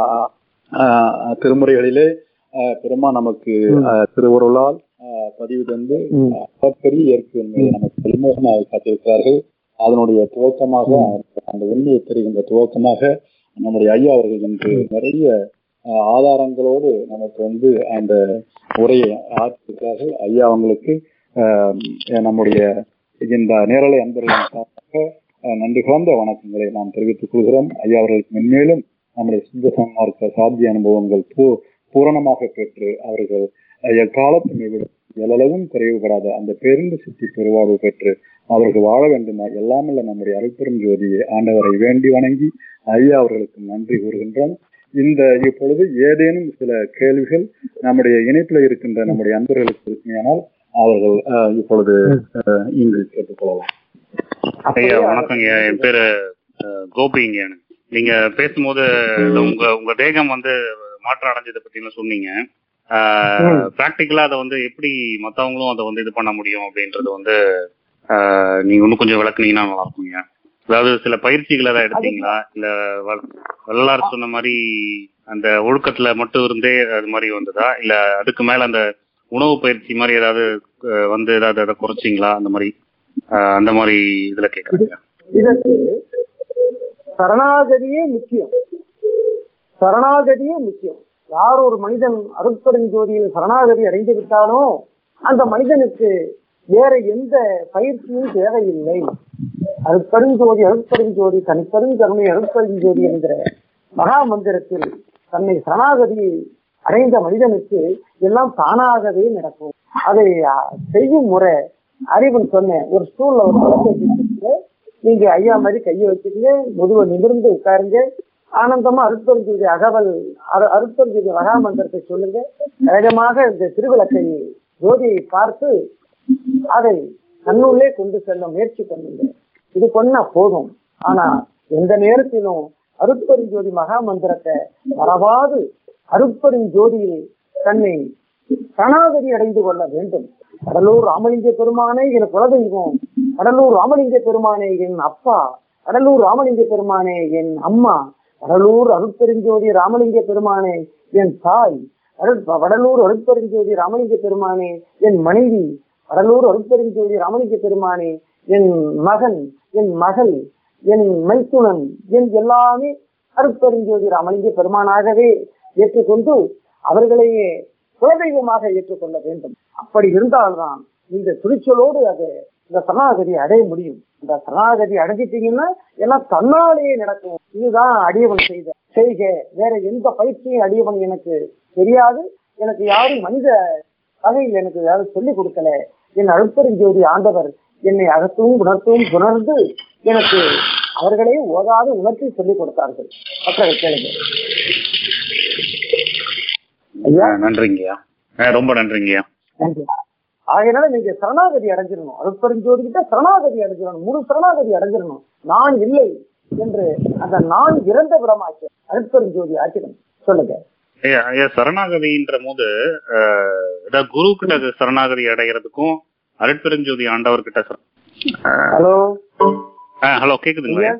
திருமுறைகளிலே பெருமான் நமக்கு திருவருளால் பதிவு தந்து பெரிய இயற்கை உண்மையை நமக்கு வெளிமுகமாக காத்திருக்கிறார்கள். அதனுடைய துவக்கமாக, அந்த உண்மையை தெரிகின்ற துவக்கமாக நம்முடைய ஐயா அவர்கள் இன்று நிறைய ஆதாரங்களோடு நமக்கு அந்த உரையை ஆற்றிருக்கிறார்கள். ஐயா அவங்களுக்கு நம்முடைய இந்த நேரலை அன்பர்களின் சார்பாக நன்றி கலந்த வணக்கங்களை நாம் தெரிவித்துக் கொள்கிறோம். ஐயா அவர்களுக்கு மென்மேலும் நம்முடைய சித்த சன்மார்க்க சாத்திய அனுபவங்கள் பூரணமாக பெற்று அவர்கள் எக்காலத்துமே விட எல்லளவும் குறைவுபடாத அந்த பேருந்து சித்தி பெருவாழ்வு பெற்று அவர்கள் வாழ வேண்டுமா எல்லாமல்ல நம்முடைய அருள்பெரும் ஜோதியை ஆண்டவரை வேண்டி வணங்கி ஐயா அவர்களுக்கு நன்றி கூறுகின்றோம். இப்பொழுது ஏதேனும் சில கேள்விகள் நம்முடைய இணைப்பில் இருக்கின்ற நம்முடைய அன்பர்களுக்கு இருக்குமையானால் அவர்கள் இப்பொழுது இங்கு கேட்டுக்கொள்ளலாம். ஐயா வணக்கம். என் பேரு கோபிங்க. நீங்க பேசும்போது உங்க தேகம் மாற்றம் அடைஞ்சதை பத்தி சொன்னீங்க. பிராக்டிக்கலா அதை எப்படி மத்தவங்களும் அதை இது பண்ண முடியும் அப்படின்றது நீங்க இன்னும் கொஞ்சம் விளக்குனீங்கன்னா நல்லா இருக்குங்க. அதாவது சில பயிற்சிகள் ஏதாவது எடுத்தீங்களா, இல்ல வல்லார் சொன்ன மாதிரி அந்த ஒழுக்கத்துல மட்டும் இருந்தே அது மாதிரி வந்ததா, இல்ல அதுக்கு மேல அந்த உணவு பயிற்சி மாதிரி ஏதாவது ஏதாவது அதை குறைச்சிங்களா, அந்த மாதிரி இதுல கேட்கறீங்க. இதற்கு சரணாகதியே முக்கியம், சரணாகதியே முக்கியம். யார் ஒரு மனிதன் அருட்பெருஞ்சோதியில் சரணாகதி அடைந்து விட்டானோ அந்த மனிதனுக்கு வேற எந்த பயிற்சியும் தேவையில்லை. அருட்பெருஞ்சோதி அருட்பெருஞ்சோதி தனிப்பெருங்கருணை அருட்பெருஞ்சோதி என்கிற மகா மந்திரத்தில் தன்னை சரணாகதி அடைந்த மனிதனுக்கு எல்லாம் தானாகவே நடக்கும். அதை செய்யும் முறை அறிவன் சொன்னேன். ஒரு ஸ்டூல்ல ஒரு பழத்தை நீங்க ஐயா மாதிரி கையை வச்சுக்கங்க, முதுவை நிமிர்ந்து உட்காருங்க, ஆனந்தமா அருட்பெருஞ்சோதி அருட்பெருஞ்சோதி மகா மந்திரத்தை சொல்லுங்க. வேகமாக இந்த திருவிளக்கை ஜோதியை பார்த்து அதை தன்னுள்ளே கொண்டு செல்ல முயற்சி பண்ணுங்க. இது பண்ணா போதும். ஆனா எந்த நேரத்திலும் அருட்பெருஞ்சோதி மகா மந்திரத்தை மறவாது அருட்பெருஞ்சோதியில் தன்னை சரணாகதி அடைந்து கொள்ள வேண்டும். கடலூர் ராமலிங்க பெருமானே என் குலதெய்வம், கடலூர் ராமலிங்க பெருமானே என் அப்பா, கடலூர் ராமலிங்க பெருமானே என் அம்மா, கடலூர் அருட்பெருஞ்சோதி ராமலிங்க பெருமானே என் தாய், வடலூர் அருட்பெருஞ்சோதி ராமலிங்க பெருமானே என் மனைவி, வடலூர் அருட்பெருஞ்சோதி ராமலிங்க பெருமானே என் மகன், என் மகள், என் மைத்துனன், என் எல்லாமே அருட்பெருஞ்சோதி ராமலிங்க பெருமானாகவே ஏற்றுக்கொண்டு அவர்களையே குலதெய்வமாக ஏற்றுக்கொள்ள வேண்டும். அப்படி இருந்தால்தான் இந்த துணிச்சலோடு இந்த சரணாகதி அடைய முடியும். இந்த சரணாகதி அடைஞ்சிட்டீங்கன்னா எல்லாம் தன்னாலேயே நடக்கும். இதுதான் அடியவன் செய்க. வேற எந்த பயிற்சியும் அடியவன் எனக்கு தெரியாது. எனக்கு யாரும் மனித வகையில் எனக்கு யாரும் சொல்லிக் கொடுக்கல. என் அருட்பெருஞ்சோதி ஆண்டவர் என்னை அகத்தும் உணர்த்தும் உணர்ந்து எனக்கு அவர்களே ஓதாது உணர்த்தி சொல்லிக் கொடுத்தார்கள். மற்ற கேளுங்க. நன்றிங்கய்யா, ரொம்ப நன்றிங்கய்யா. நன்றி. ஆகையினால நீங்க சரணாகதி அடைஞ்சிடணும். அருட்பெருஞ்சோதி கிட்ட சரணாகதி அடைஞ்சிடணும், முழு சரணாகதி அடைஞ்சிடணும். நான் இல்லை, என்று அந்த நான் இறந்த விடமாச்சு அருட்பெருஞ்சோதி ஆக்கிடும். சொல்லுங்க. சரணாகதின்ற போது குரு கிட்ட சரணாகதி அடைகிறதுக்கும் அருட்பெருஞ்சோதி ஆண்டவர்கிட்ட ஹலோ ஹலோ கேக்குதுங்களா?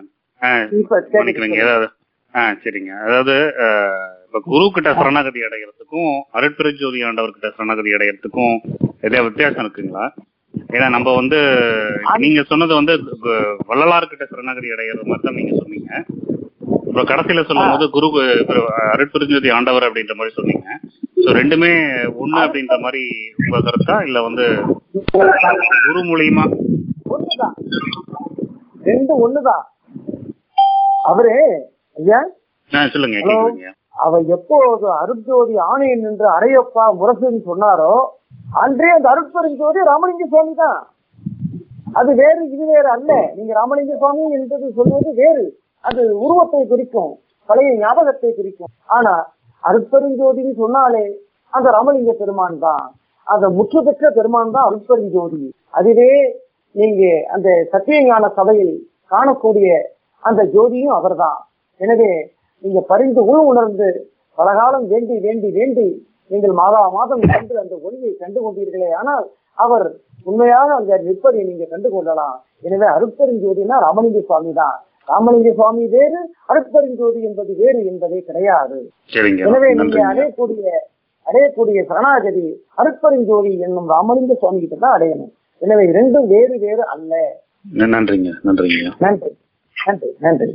ஏதாவது சரிங்க. அதாவது இப்ப குரு கிட்ட சரணாகதி அடைகிறதுக்கும் அருட்பெருஞ்சோதி ஆண்டவர்கிட்ட சரணாகதி அடைகிறதுக்கும் ஏதாவது வித்தியாசம் இருக்குங்களா? ஏன்னா நம்ம வந்து நீங்க சொன்னது வந்து வள்ளலார் கிட்ட சரணாகதி அடைகிறது மாதிரி தான் நீங்க சொன்னீங்க. அப்புறம் கடைசியில சொல்லும் போது குரு அருட்பெருஞ்சோதி ஆண்டவர் அப்படின்ற மாதிரி சொன்னீங்க. சோ ரெண்டுமே ஒண்ணு அப்படின்ற மாதிரி உங்க கருத்தா இல்ல வந்து குரு மூலியமா? ஒண்ணுதான், ரெண்டு ஒண்ணுதான். அவரே ஐயா சொல்லுங்க. அவர் எப்போது அருட்ஜோதி ஆணையன் என்று அரையப்பா முரசுன்னு சொன்னாரோ அன்றே அந்த அருட்பெருஞ்சோதி ராமலிங்க சுவாமி தான். அது வேறு, இது வேறு அல்ல. நீங்க ராமலிங்க சுவாமி என்பது சொல்வது வேறு, அது உருவத்தை குறிக்கும், பழைய ஞாபகத்தை குறிக்கும். ஆனா அருட்பெருஞ்சோதின்னு சொன்னாலே அந்த ராமலிங்க பெருமான் தான், அந்த முற்று பெற்ற பெருமான் தான் அருட்பெருஞ்சோதி. அதுவே நீங்க அந்த சத்தியஞான சபையில் காணக்கூடிய அந்த ஜோதியும் அவர் தான். எனவே நீங்க பரிந்து உணர்ந்து பலகாலம் வேண்டி வேண்டி வேண்டி நீங்கள் மாதம் சென்று அந்த ஒளியை கண்டு கொண்டீர்களே, ஆனால் அவர் உண்மையாக அந்த நிற்பதை நீங்க கண்டு கொள்ளலாம். எனவே அருட்பெருஞ்சோதினா ராமலிங்க சுவாமி தான். ராமலிங்க சுவாமி வேறு, அருட்பெருஞ்சோதி என்பது வேறு என்பதே கிடையாது. எனவே நீங்க அடையக்கூடிய சரணாகதி அருட்பெருஞ்சோதி என்னும் ராமலிங்க சுவாமி கிட்ட தான் அடையணும். எனவே இரண்டும் வேறு வேறு அல்ல. நன்றிங்க. நன்றி நன்றி நன்றி.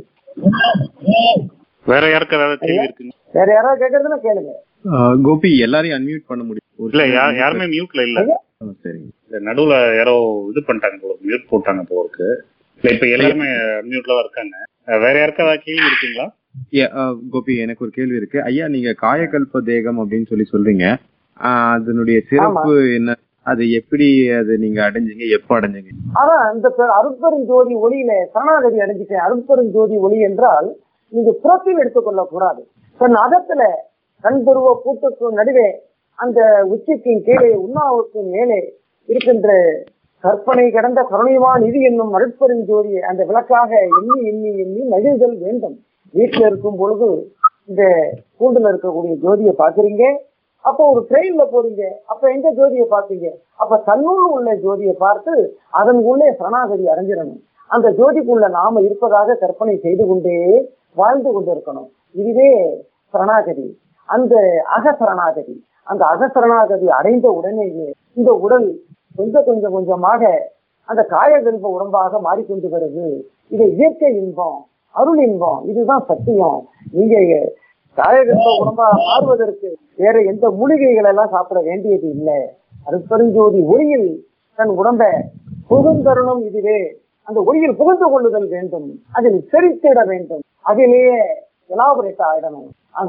வேற யாருக்கு ஏதாவது கேள்வி இருக்குங்க? வேற யாராவது கேக்குறதுன்னா கேளுங்க. கோபி, எல்லாரையும் அன்மியூட் பண்ண முடியும்? இல்ல, யாருமே மியூட்ல இல்ல. சரிங்க. நடுவுல யாரோ இது பண்ணிட்டாங்க போல, மியூட் போட்டாங்க போல. இல்ல, இப்ப எல்லாருமே மியூட்ல தான் இருக்காங்க. வேற யாருக்காவது கேள்வி இருக்குங்களா? கோபி, எனக்கு ஒரு கேள்வி இருக்கு. ஐயா, நீங்க காயகல்ப தேகம் அப்படின்னு சொல்றீங்க, அதனுடைய சிறப்பு என்ன? அது எப்படி அது நீங்க அடைஞ்சீங்க, எப்ப அடைஞ்சீங்க? அதான் இந்த அருட்பெருஞ்சோதி ஒளியில சரணாகதி அடைஞ்சிட்டேன். அருட்பெருஞ்சோதி ஒளி என்றால் நீங்க புறத்தில் எடுத்துக்கொள்ள கூடாது. தன் அகத்துல கண் பருவ கூட்டுக்கு நடுவே அந்த உச்சிக்கு கீழே உண்ணாவுக்கு மேலே இருக்கின்ற கற்பனை கடந்த கருணைவான் இது என்னும் அருட்பெருஞ்சோதி அந்த விளக்காக எண்ணி எண்ணி எண்ணி மகிழ்தல் வேண்டும். வீட்டுல இருக்கும் பொழுது இந்த கூண்டுல இருக்கக்கூடிய ஜோதியை பாக்குறீங்க, அப்போ ஒரு ட்ரெயின்ல போறீங்க, அப்ப எந்த ஜோதியை பார்த்தீங்க? அப்ப தன்னுள் உள்ள ஜோதியை பார்த்து அதன் உள்ளே சரணாகதி அடைஞ்சிடணும். அந்த ஜோதிக்குள்ள நாம இருப்பதாக கற்பனை செய்து கொண்டே வாழ்ந்து கொண்டிருக்கணும். இதுவே சரணாகதி, அந்த அகசரணாகதி. அந்த அகசரணாகதி அடைந்த உடனேயே இந்த உடல் கொஞ்சம் கொஞ்சமாக அந்த காயகல்ப உடம்பாக மாறிக்கொண்டு வருது. இது இயற்கை இன்பம், அருள் இன்பம், இதுதான் சத்தியம். நீங்க காயகல்ப உடம்பாக மாறுவதற்கு வேற எந்த மூலிகைகள் எல்லாம் சாப்பிட வேண்டியது இல்லை. அருட்பெருஞ்சோதி ஒளியில் தன் உடம்ப புகுந்தருணம் இதுவே. அந்த ஒளியில் புகுந்து கொள்ளுதல் வேண்டும், அதில் செறித்திட வேண்டும், அதிலேயே எலாபரேட் ஆயிடணும்.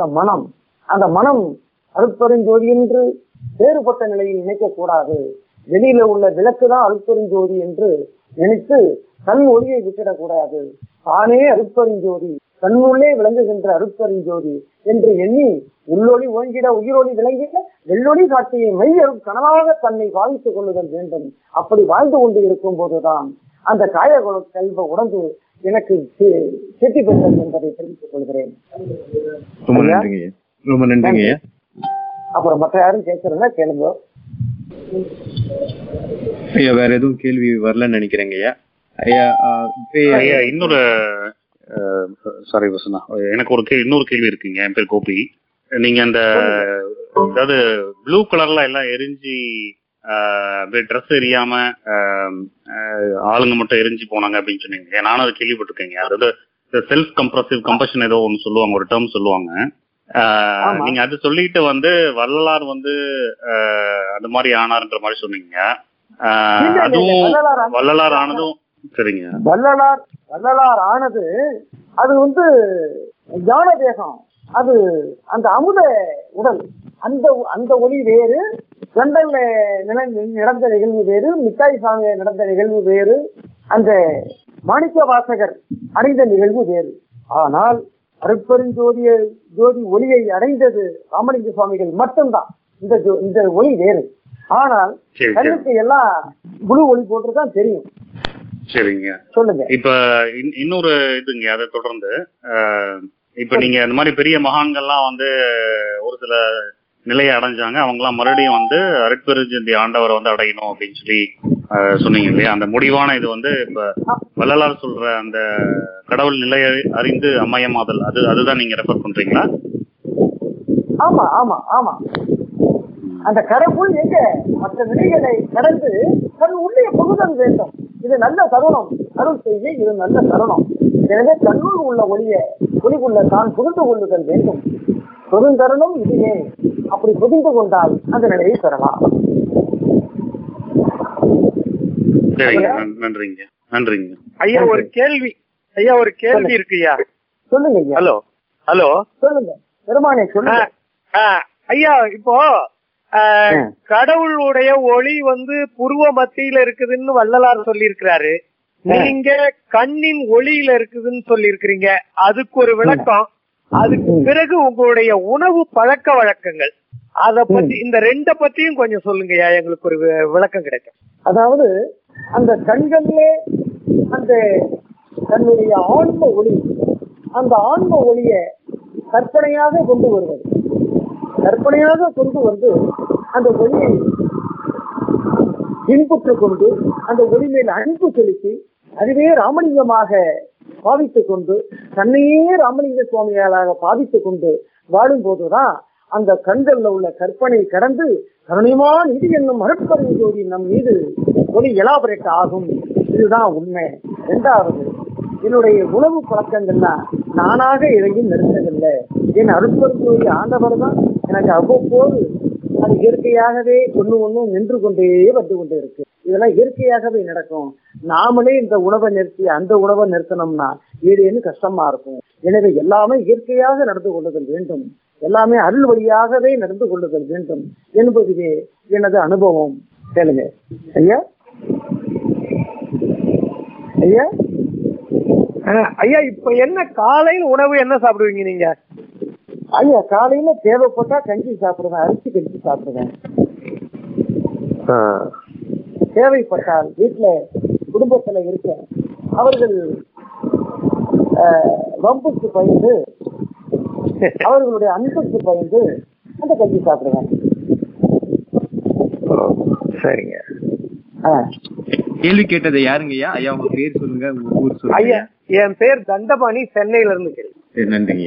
அந்த மனம் அருட்பெருஞ்சோதி என்று வேறுபட்ட நிலையில் நினைக்க கூடாது. வெளியில உள்ள விளக்குதான் அருட்பெருஞ்சோதி என்று நினைத்து தன் ஒளியை விட்டுடக்கூடாது. தானே அருட்பெருஞ்சோதி, தன்னுள்ளே விளங்குகின்ற அருட்பெருஞ்சோதி என்று எண்ணி உள்ளொளி ஓங்கிட உயிரொளி விளங்கிட வெள்ளொளி காட்டிய மெய்யரும் கனவாக தன்னை பாவித்துக் கொள்ளுதல் வேண்டும். அப்படி வாழ்ந்து கொண்டு இருக்கும் போதுதான் அந்த காயகல்ப உடம்பு எனக்கு செட்டி பெற்றது என்பதை தெரிவித்துக் கொள்கிறேன். ரொம்ப நன்றிங்க. அப்புறம் மற்ற யாரும் கேட்கறதா கேளுங்க. ஐயா, வேற எதுவும் கேள்வி வரலன்னு நினைக்கிறேங்க. ஐயா, இன்னொரு சாரி வசனா, எனக்கு இன்னொரு கேள்வி இருக்குங்க. என் பேர் கோபி. நீங்க அந்த அதாவது ப்ளூ கலர்ல எல்லாம் எரிஞ்சு ட்ரெஸ் எரியாம ஆளுங்க மட்டும் எரிஞ்சு போனாங்க அப்படின்னு சொன்னீங்க. நானும் அதை கேள்விப்பட்டிருக்கேங்க. அதாவது செல்ஃப் கம்ப்ரசிவ் கம்பஷன் ஏதோ ஒன்று சொல்லுவாங்க, ஒரு டேர்ம் சொல்லுவாங்க. நீங்க அது சொல்லிட்டு வள்ளலார் அது மாதிரி ஆனார்ன்ற மாதிரி சொன்னீங்க. அதுவும் வள்ளலார் ஆனதும் சரிங்க. வள்ளலார் ஆனது அது ஞான தேகம், அது அந்த அமுத உடல். அந்த ஒளி வேறு, லண்டன்ல நடந்த நிகழ்வு வேறு, மிட்டாய் சாமி நடந்த நிகழ்வு வேறு, அந்த மாணிக்க வாசகர் அடைந்த நிகழ்வு வேறு. ஆனால் அருட்பெருஞ்சோதி ஒளியை அடைந்தது ராமலிங்க சுவாமிகள் மட்டும்தான். இந்த ஒளி வேறு. ஆனால் கண்ணுக்கு எல்லாம் முழு ஒளி போட்டுதான் தெரியும். சரிங்க. சொல்லுங்க. இப்ப இன்னொரு இதுங்க, அதை தொடர்ந்து இப்ப நீங்க இந்த மாதிரி பெரிய மகான்கள்லாம் வந்து ஒரு சில நிலையை அடைஞ்சாங்க, அவங்க எல்லாம் மறுபடியும் வந்து அருட்பெருஞ்சோதி ஆண்டவரை வந்து அடையணும் அப்படின்னு சொல்லி சொன்னீங்க இல்லையா? அந்த முடிவான இது வந்து இப்ப வள்ளலார் சொல்ற அந்த கடவுள் நிலையை அறிந்து அம்மையமாதல், அதுதான் நீங்க ரெஃபர் பண்றீங்களா? ஆமா ஆமா ஆமா. அந்த கடவுள் எங்க மற்ற நிலைகளை கடந்து தன் உள்ளே புகுதல் வேண்டும். இது நல்ல தருணம், அருள் செய்தி, இது நல்ல தருணம். எனவே தன்னுள் உள்ள ஒளிக்குள்ள தான் புகுந்து கொள்ளுதல் வேண்டும். பெருந்தருணம் இதுவே. அப்படி புரிந்து கொண்டால் அந்த நிலையை பெறலாம். நன்றிங்க, நன்றிங்க. ஐயா ஒரு கேள்வி இருக்குய்யா. சொல்லுங்க ஐயா. ஹலோ ஹலோ சொல்லுங்க பெருமானே, சொல்லுங்க ஐயா. இப்போ கடவுளுடைய ஒளி வந்து புருவ மத்தியில இருக்குதுன்னு வள்ளலார் சொல்லி இருக்கிறாரு. நீங்க கண்ணின் ஒளியில இருக்குதுன்னு சொல்லி இருக்கிறீங்க. அதுக்கு ஒரு விளக்கம். அதுக்கு பிறகு உங்களுடைய உணவு பழக்க வழக்கங்கள், அத பத்தி இந்த ரெண்ட பத்தியும் கொஞ்சம் சொல்லுங்கய்யா, எங்களுக்கு ஒரு விளக்கம் கிடைக்கும். அதாவது அந்த கண்கள்ல அந்த தன்னுடைய ஆன்ம ஒளி, அந்த ஆன்ம ஒளிய கற்பனையாக கொண்டு வருவது, கற்பனையாக கொண்டு வந்து அந்த ஒளியை இன்புற்று கொண்டு அந்த ஒளி மேல் அன்பு செலுத்தி அதுவே ராமலிங்கமாக பாவித்துக் கொண்டு தன்னையே ராமலிங்க சுவாமியாளாக பாவித்துக் கொண்டு வாழும் போதுதான் அந்த கண்கள்ல உள்ள கற்பனை கடந்து கருணைமான இது என்னும் அருட்பெருஞ்சோதி நம் மீது ஒளி எலாபரேட் ஆகும். இதுதான் உண்மை. இரண்டாவது, என்னுடைய உணவு பழக்கங்கள்லாம் நானாக எதையும் நிறுத்தவில்லை. என் அருட்பெருஞ்சோதி ஆண்டவர் தான் எனக்கு அவ்வப்போது அது இயற்கையாகவே ஒண்ணும் நின்று கொண்டே வந்து கொண்டே இருக்கு. இதெல்லாம் இயற்கையாகவே நடக்கும். நாமளே இந்த உணவை நிறுத்தி அந்த உணவை நிறுத்தணும்னா ஏதேன்னு கஷ்டமா இருக்கும். எனவே எல்லாமே இயற்கையாக நடந்து கொள்ளுதல் வேண்டும், எல்லாமே அருள் வழியாகவே நடந்து கொள்ளுதல் வேண்டும் என்பதுவே எனது அனுபவம். கேளுங்க ஐயா. ஐயா ஐயா இப்ப என்ன காலையில் உணவு என்ன சாப்பிடுவீங்க நீங்க? ஐயா காலையில தேவைப்பட்டா கஞ்சி சாப்பிடுவேன், அரிசி கஞ்சி சாப்பிடுவேன். தேவைப்பட்டால் வீட்டுல குடும்பத்துல இருக்க அவர்கள் வம்புக்கு பயந்து அவர்களுடைய அன்புக்கு பயந்து அந்த கஞ்சி சாப்பிடுவேன். சரிங்க. கேள்வி கேட்டது யாருங்க ஐயா? ஐயா உங்க பேர் சொல்லுங்க, உங்க ஊர் சொல்லுங்க. ஐயா என் பேர் தண்டபாணி, சென்னையில இருந்து கேள்வி. நன்றிங்க.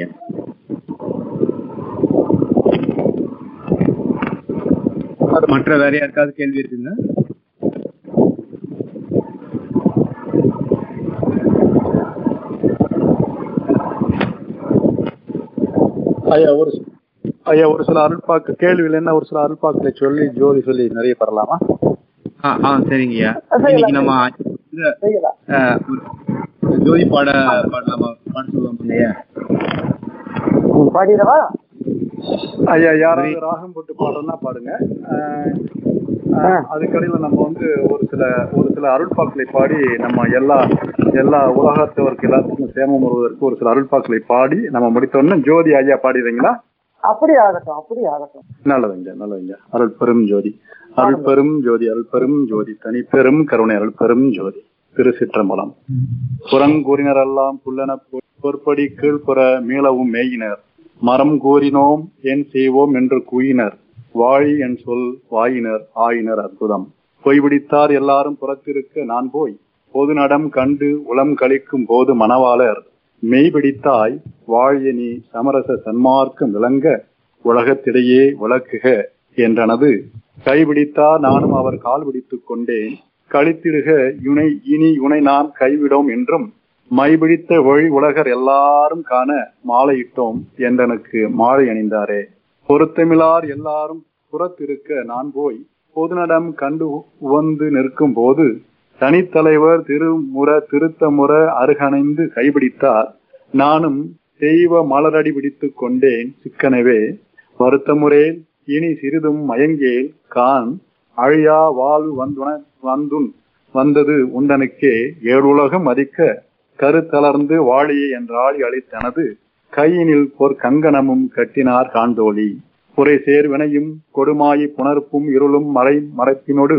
மற்ற வேற யாருக்காவது கேள்வி இருக்குங்க? ஐயா ஒரு சில அருள்பாக்கு கேள்வியில் என்ன ஒரு சில அருள்பாக்களை சொல்லி ஜோதி சொல்லி நிறைய பெறலாமா? சரிங்கய்யா. இன்னைக்கு நம்ம ஜோதி பாடலாமா? பாட சொல்லுவாங்க பாடிடவா? ஐயா யாராவது ராகம் போட்டு பாடுறதுனா பாடுங்க. அதுக்கடையில நம்ம வந்து ஒரு சில அருள்பாக்களை பாடி நம்ம எல்லா உலகத்தவருக்கு எல்லாத்துக்கும் சேமம் வருவதற்கு ஒரு சில அருள்பாக்களை பாடி நம்ம முடித்தோன்னு ஜோதி ஐயா பாடிடுறீங்களா? அப்படி ஆகட்டும், அப்படி ஆகட்டும். நல்லதுங்க. அருள்பெரும் ஜோதி, அருள்பெரும் ஜோதி, அருள்பெரும் ஜோதி, தனிப்பெரும் கருணை, அருள்பெரும் ஜோதி. திருச்சிற்றம்பலம். புறங்கூறினர் எல்லாம் புல்லன பொற்படி கீழ்ப்புற மீளவும் மேயினர், மரம் கூறினோம் ஏன் செய்வோம் என்று கூயினர், வாழி என் சொல் வாயினர் ஆயினர் அற்புதம். பொய்பிடித்தார் எல்லாரும் புறத்திருக்க நான் போய் பொது நடம் கண்டு உளம் கழிக்கும் போது மணவாளர் மெய்பிடித்தாய் வாழிய நீ சமரச சன்மார்க்கம் விளங்க உலகத்திடையே விளக்குக என்றனது. கைபிடித்தார் நானும் அவர் கால் பிடித்துக் கொண்டேன், கழித்திடுக இனி உனை நான் கைவிடோம் என்றும், மைபிடித்த வழி உலகர் எல்லாரும் காண மாலையிட்டோம் என்றனுக்கு மாலை அணிந்தாரே. பொருத்தமிழார் எல்லாரும் புறத்திருக்க நான் போய் பொதுநடம் கண்டு உவந்து நிற்கும் போது தனித்தலைவர் திருத்த முற அருகணைந்து கைபிடித்தார், நானும் தெய்வ மலரடி பிடித்துக் கொண்டேன் சிக்கனவே. வருத்தமுறேல் இனி சிறிதும் மயங்கேல் கான் அழியா வாழ்வு வந்தது உண்டனுக்கே ஏழுலகம் மதிக்க கருத்தளர்ந்து வாழியே என்றாழி அளித்தனது. கையினில் பொற் கங்கணமும் கட்டினார் காண்டோலி, புரை சேர்வினையும் கொடுமாயி புணர்ப்பும் இருளும் மறைப்பினொடு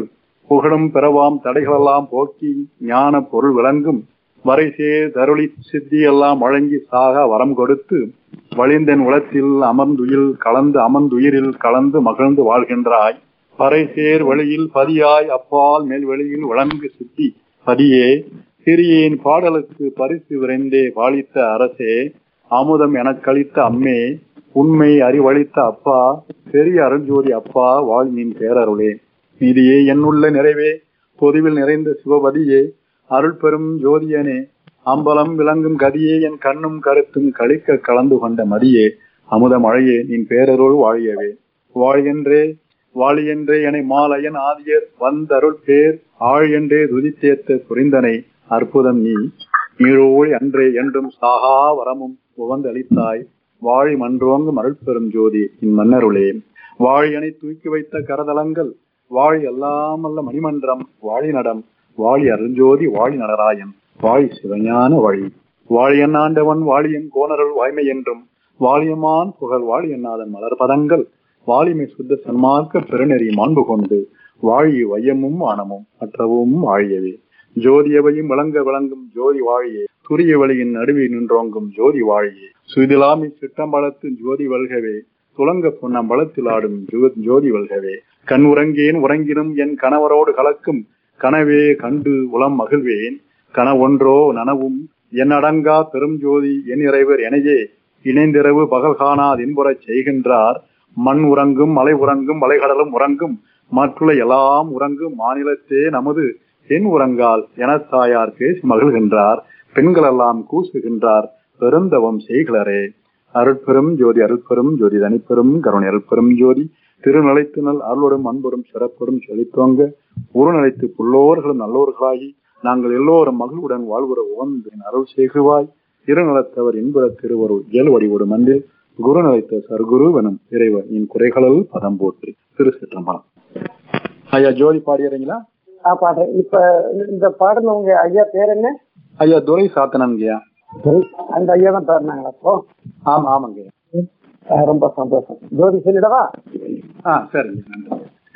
புகழும் பிறவாம் தடைகளெல்லாம் போக்கி ஞான பொருள் விளங்கும் வரைசே தருளி சித்தி எல்லாம் வழங்கி சாக வரம் கொடுத்து வழிந்தன் உலத்தில் அமர்ந்துயில் கலந்து அமர்ந்துயிரில் கலந்து மகிழ்ந்து வாழ்கின்றாய். பறைசேர் வழியில் பதியாய் அப்பால் மேல் வெளியில் வழங்கு சித்தி பதியே சிறியேன் பாடலுக்கு பரிசு விரைந்தே பாலித்த அரசே அமுதம் எனக்களித்த அம்மே உண்மை அறிவளித்த அப்பா பெரிய அருள்ஜோதி அப்பா வாழ் நின் பேரருளே. நீதியே என்னுள்ள நிறைவே பொதுவில் நிறைந்த சிவபதியே அருள் பெரும் ஜோதியனே அம்பலம் விளங்கும் கதியே என் கண்ணும் கருத்தும் கழிக்க கலந்து கொண்ட மதியே அமுத மழையே நின் பேரருள் வாழியவே. வாழியன்றே வாழியன்றே என மாலையன் ஆதியர் வந்தருள் பேர் ஆழ் என்றே துதித்தேத்த புரிந்தனை அற்புதம் நீ நீழோழி அன்றே என்றும் சாகா வரமும் உவந்தளித்தாய் வாழி மன்றோங்கும் அருள் பெரும் ஜோதி இன் மன்னருளே. வாழியனை தூக்கி வைத்த கரதலங்கள் வாழி எல்லாம் அல்ல மணிமன்றம் வாழி நடம் வாழி அருஞ்சோதி வாழி நடராயன் வாழி சிவஞான வழி வாழியன் ஆண்டவன் வாழியன் கோணருள் வாய்மை என்றும் வாழியமான் புகழ் வாழியநாதன் மலர் பதங்கள் வாலிமை சுத்த சன்மார்க்க பெருநெறி மாண்பு கொண்டு வாழி வையமும் வானமும் மற்றவும் வாழியவே. ஜோதியவையும் விளங்க விளங்கும் ஜோதி வாழியே துரிய வழியின் நடுவே நின்றோங்கும் ஜோதி வாழியே சுதிலாமி சிட்டம்பலத்து ஜோதி வல்கவே துலங்க பொன்னம்பலத்தில் ஆடும் ஜோதி வல்கவே. கண் உறங்கேன் உறங்கினும் என் கணவரோடு கலக்கும் கனவே கண்டு உளம் மகிழ்வேன் கனவொன்றோ நனவும் என் அடங்கா பெரும் ஜோதி என் இறைவர் எனையே இணைந்திரவு பகல் காணாது என்புறச் செய்கின்றார். மண் உறங்கும் மலை உறங்கும் மலைகடலும் உறங்கும் மற்றுள்ள எல்லாம் உறங்கும் மாநிலத்தே நமது பெண் உறங்கால் எனத்தாயார் பேசி மகிழ்கின்றார். பெண்கள் எல்லாம் கூசுகின்றார் பெருந்தவம் செய்களரே. அருட்பெரும் ஜோதி அருட்பெரும் ஜோதி தனிப்பெரும் கருணை அருட்பெரும் ஜோதி திருநிலைத்துணல் அருளோடும் அன்பரும் சிறப்பரும் செழித்தோங்க உருநிலைத்து புல்லோர்களும் நல்லோர்களாகி நாங்கள் எல்லோரும் மகிழ்வுடன் வாழ்வுற உவந்து அருள் செய்குவாய். இருநிலத்தவர் இன்புற திருவருள் இயல்வடிவோடு மண்டில் குரு நிலைத்த சர்க்குருவனும் இறைவர் என் குறைகளில் பதம் போற்றி. திருச்சிற்றம்பலம். ஐயா ஜோதி பாடியறீங்களா? பாடுறேன். இப்ப இந்த பாடல உங்க ஐயா பேர் என்ன? ஐயா துரை சாத்தனங்கய்யா. அந்த ஐயா தான் பாடினாங்களா? அப்போ ஆமா ஆமாங்கய்யா. ரொம்ப சந்தோஷம். ஜோதி சொல்லிடவா? சரிங்க நன்றி.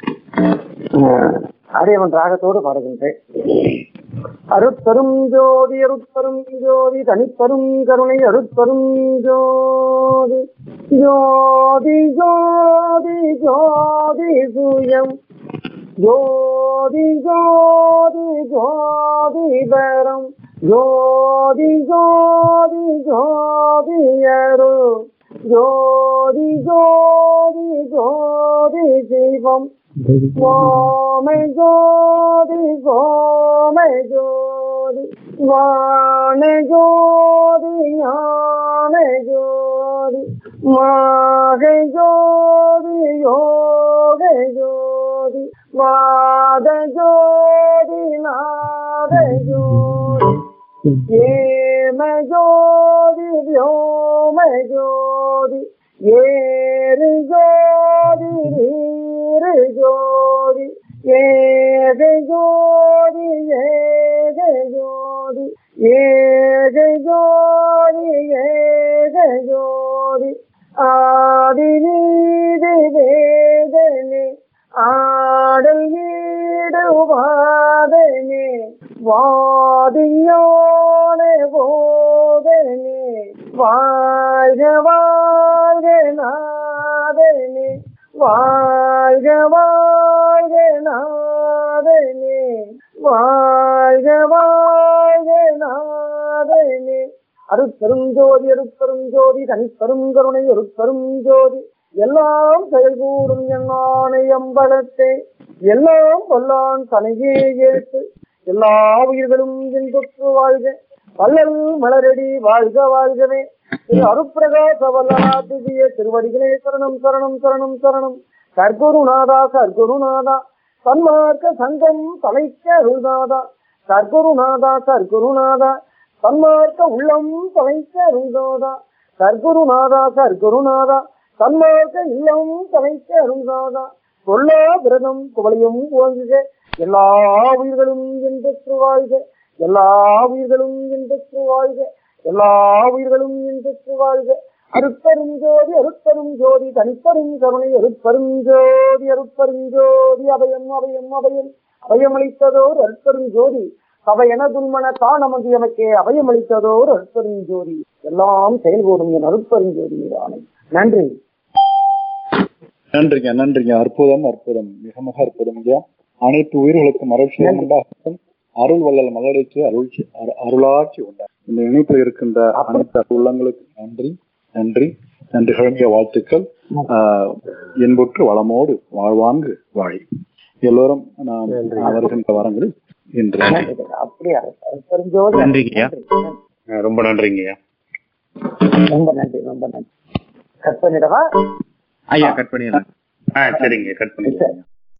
அரியவன் ராகத்தோடு பாடுகின்றேன். அருட்பெரும் ஜோதி அருட்பெரும் ஜோதி தனிப்பெரும் கருணை அருட்பெரும் ஜோதி ஜோதி ஜோதி ஜோதி சுயம் ஜோதி ஜோதி ஜோதி பரம் ஜோதி ஜோதி ஜோதி அரு ஜோதி ஜோதி ஜோதி சிவம் வாமை ஜோதி கோமை ஜோதி வாணை ஜோதி ஞானை ஜோதி மாகை ஜோதி யோகை ஜோதி வாத ஜோதி நாத ஜோதி ஏம ஜோதி வியோம ஜோதி ஏறு ஜோதி நீரு ஜோதி ஏக ஜோதி ஏக ஜோதி ஏக ஜோதி ஏக ஜோதி ஆதி நீதி வேதனே ஆடல் வீடு வாதனே வாதியோனே போதனே வாழ்க வாழ்க நாதனே வாழ்க வாழ்க நாதனே வாழ்க வாழ்க நாதனே. அருட்பெரும் ஜோதி அருட்பெரும் ஜோதி தனிப்பெரும் கருணை அருட்பெரும் ஜோதி எல்லாம் செயல்கூடும் எங்கானை அம்பலத்தே எல்லாம் வல்லான் தனையே ஏற்று எல்லா உயிர்களும் என்பொற்று வாழ்க வள்ளல் மலரடி வாழ்க வாழ்கவே. திரு அருட்பிரகாச வல்லநாதிய திருவடிகளே சரணம் சரணம் சரணம் சரணம். சர்க்குருநாதா சர்க்குருநாதா சன்மார்க்க சங்கம் தலைக்க அருள்நாதா சர்க்குருநாதா சர்க்குருநாதா சன்மார்க்க உள்ளம் தலைக்க அருள்நாதா சர்க்குருநாதா சர்க்குருநாதா சன்மார்க்க இல்லம் தலைக்க அருள்நாதா. சொல்லா விரதம் குவளையும் ஓங்குக எல்லா உயிர்களும் என்பற்று வாழ்க எல்லா உயிர்களும் என்பற்று வாழ்க எல்லா உயிர்களும் என்பற்று வாழ்க. அருட்பெருஞ்சோதி அருட்பெரும் ஜோதி தனிப்பெரும் கருணை அருட்பெருஞ்சோதி அருட்பெருஞ்சோதி அபயம் அபயம் அபயம் அபயமளித்ததோர் அருட்பெரும் ஜோதி அவையென துன்மன காணமதி எமக்கே அபயமளித்ததோர் அருட்பெரும் ஜோதி எல்லாம் செயல்கூடும் என் அருட்பெரும் ஜோதி ஆணை. நன்றி. நன்றிங்க. அற்புதம் அற்புதம், மிக மிக அற்புதம் ஐயா. அனைத்து உயிர்களுக்கும் அருட்சியம் உண்டாகட்டும். அருள் வள்ளல் மலருக்கு அருளாட்சி உண்டாகும். இந்த இணைப்பில் இருக்கின்ற அனைத்து உள்ளங்களுக்கு நன்றி நன்றி நன்றி கிழமைய வாழ்த்துக்கள். என்புற்று வளமோடு வாழ்வாங்கு வாழி. எல்லோரும் நாம் வருகின்ற வாரங்களில் இன்று ரொம்ப நன்றிங்கய்யா. ரொம்ப நன்றி ரொம்ப நன்றி. கட் பண்ணிடவா ஐயா? கட் பண்ணிடலாம். சரிங்க, கட் பண்ணிடலாம்.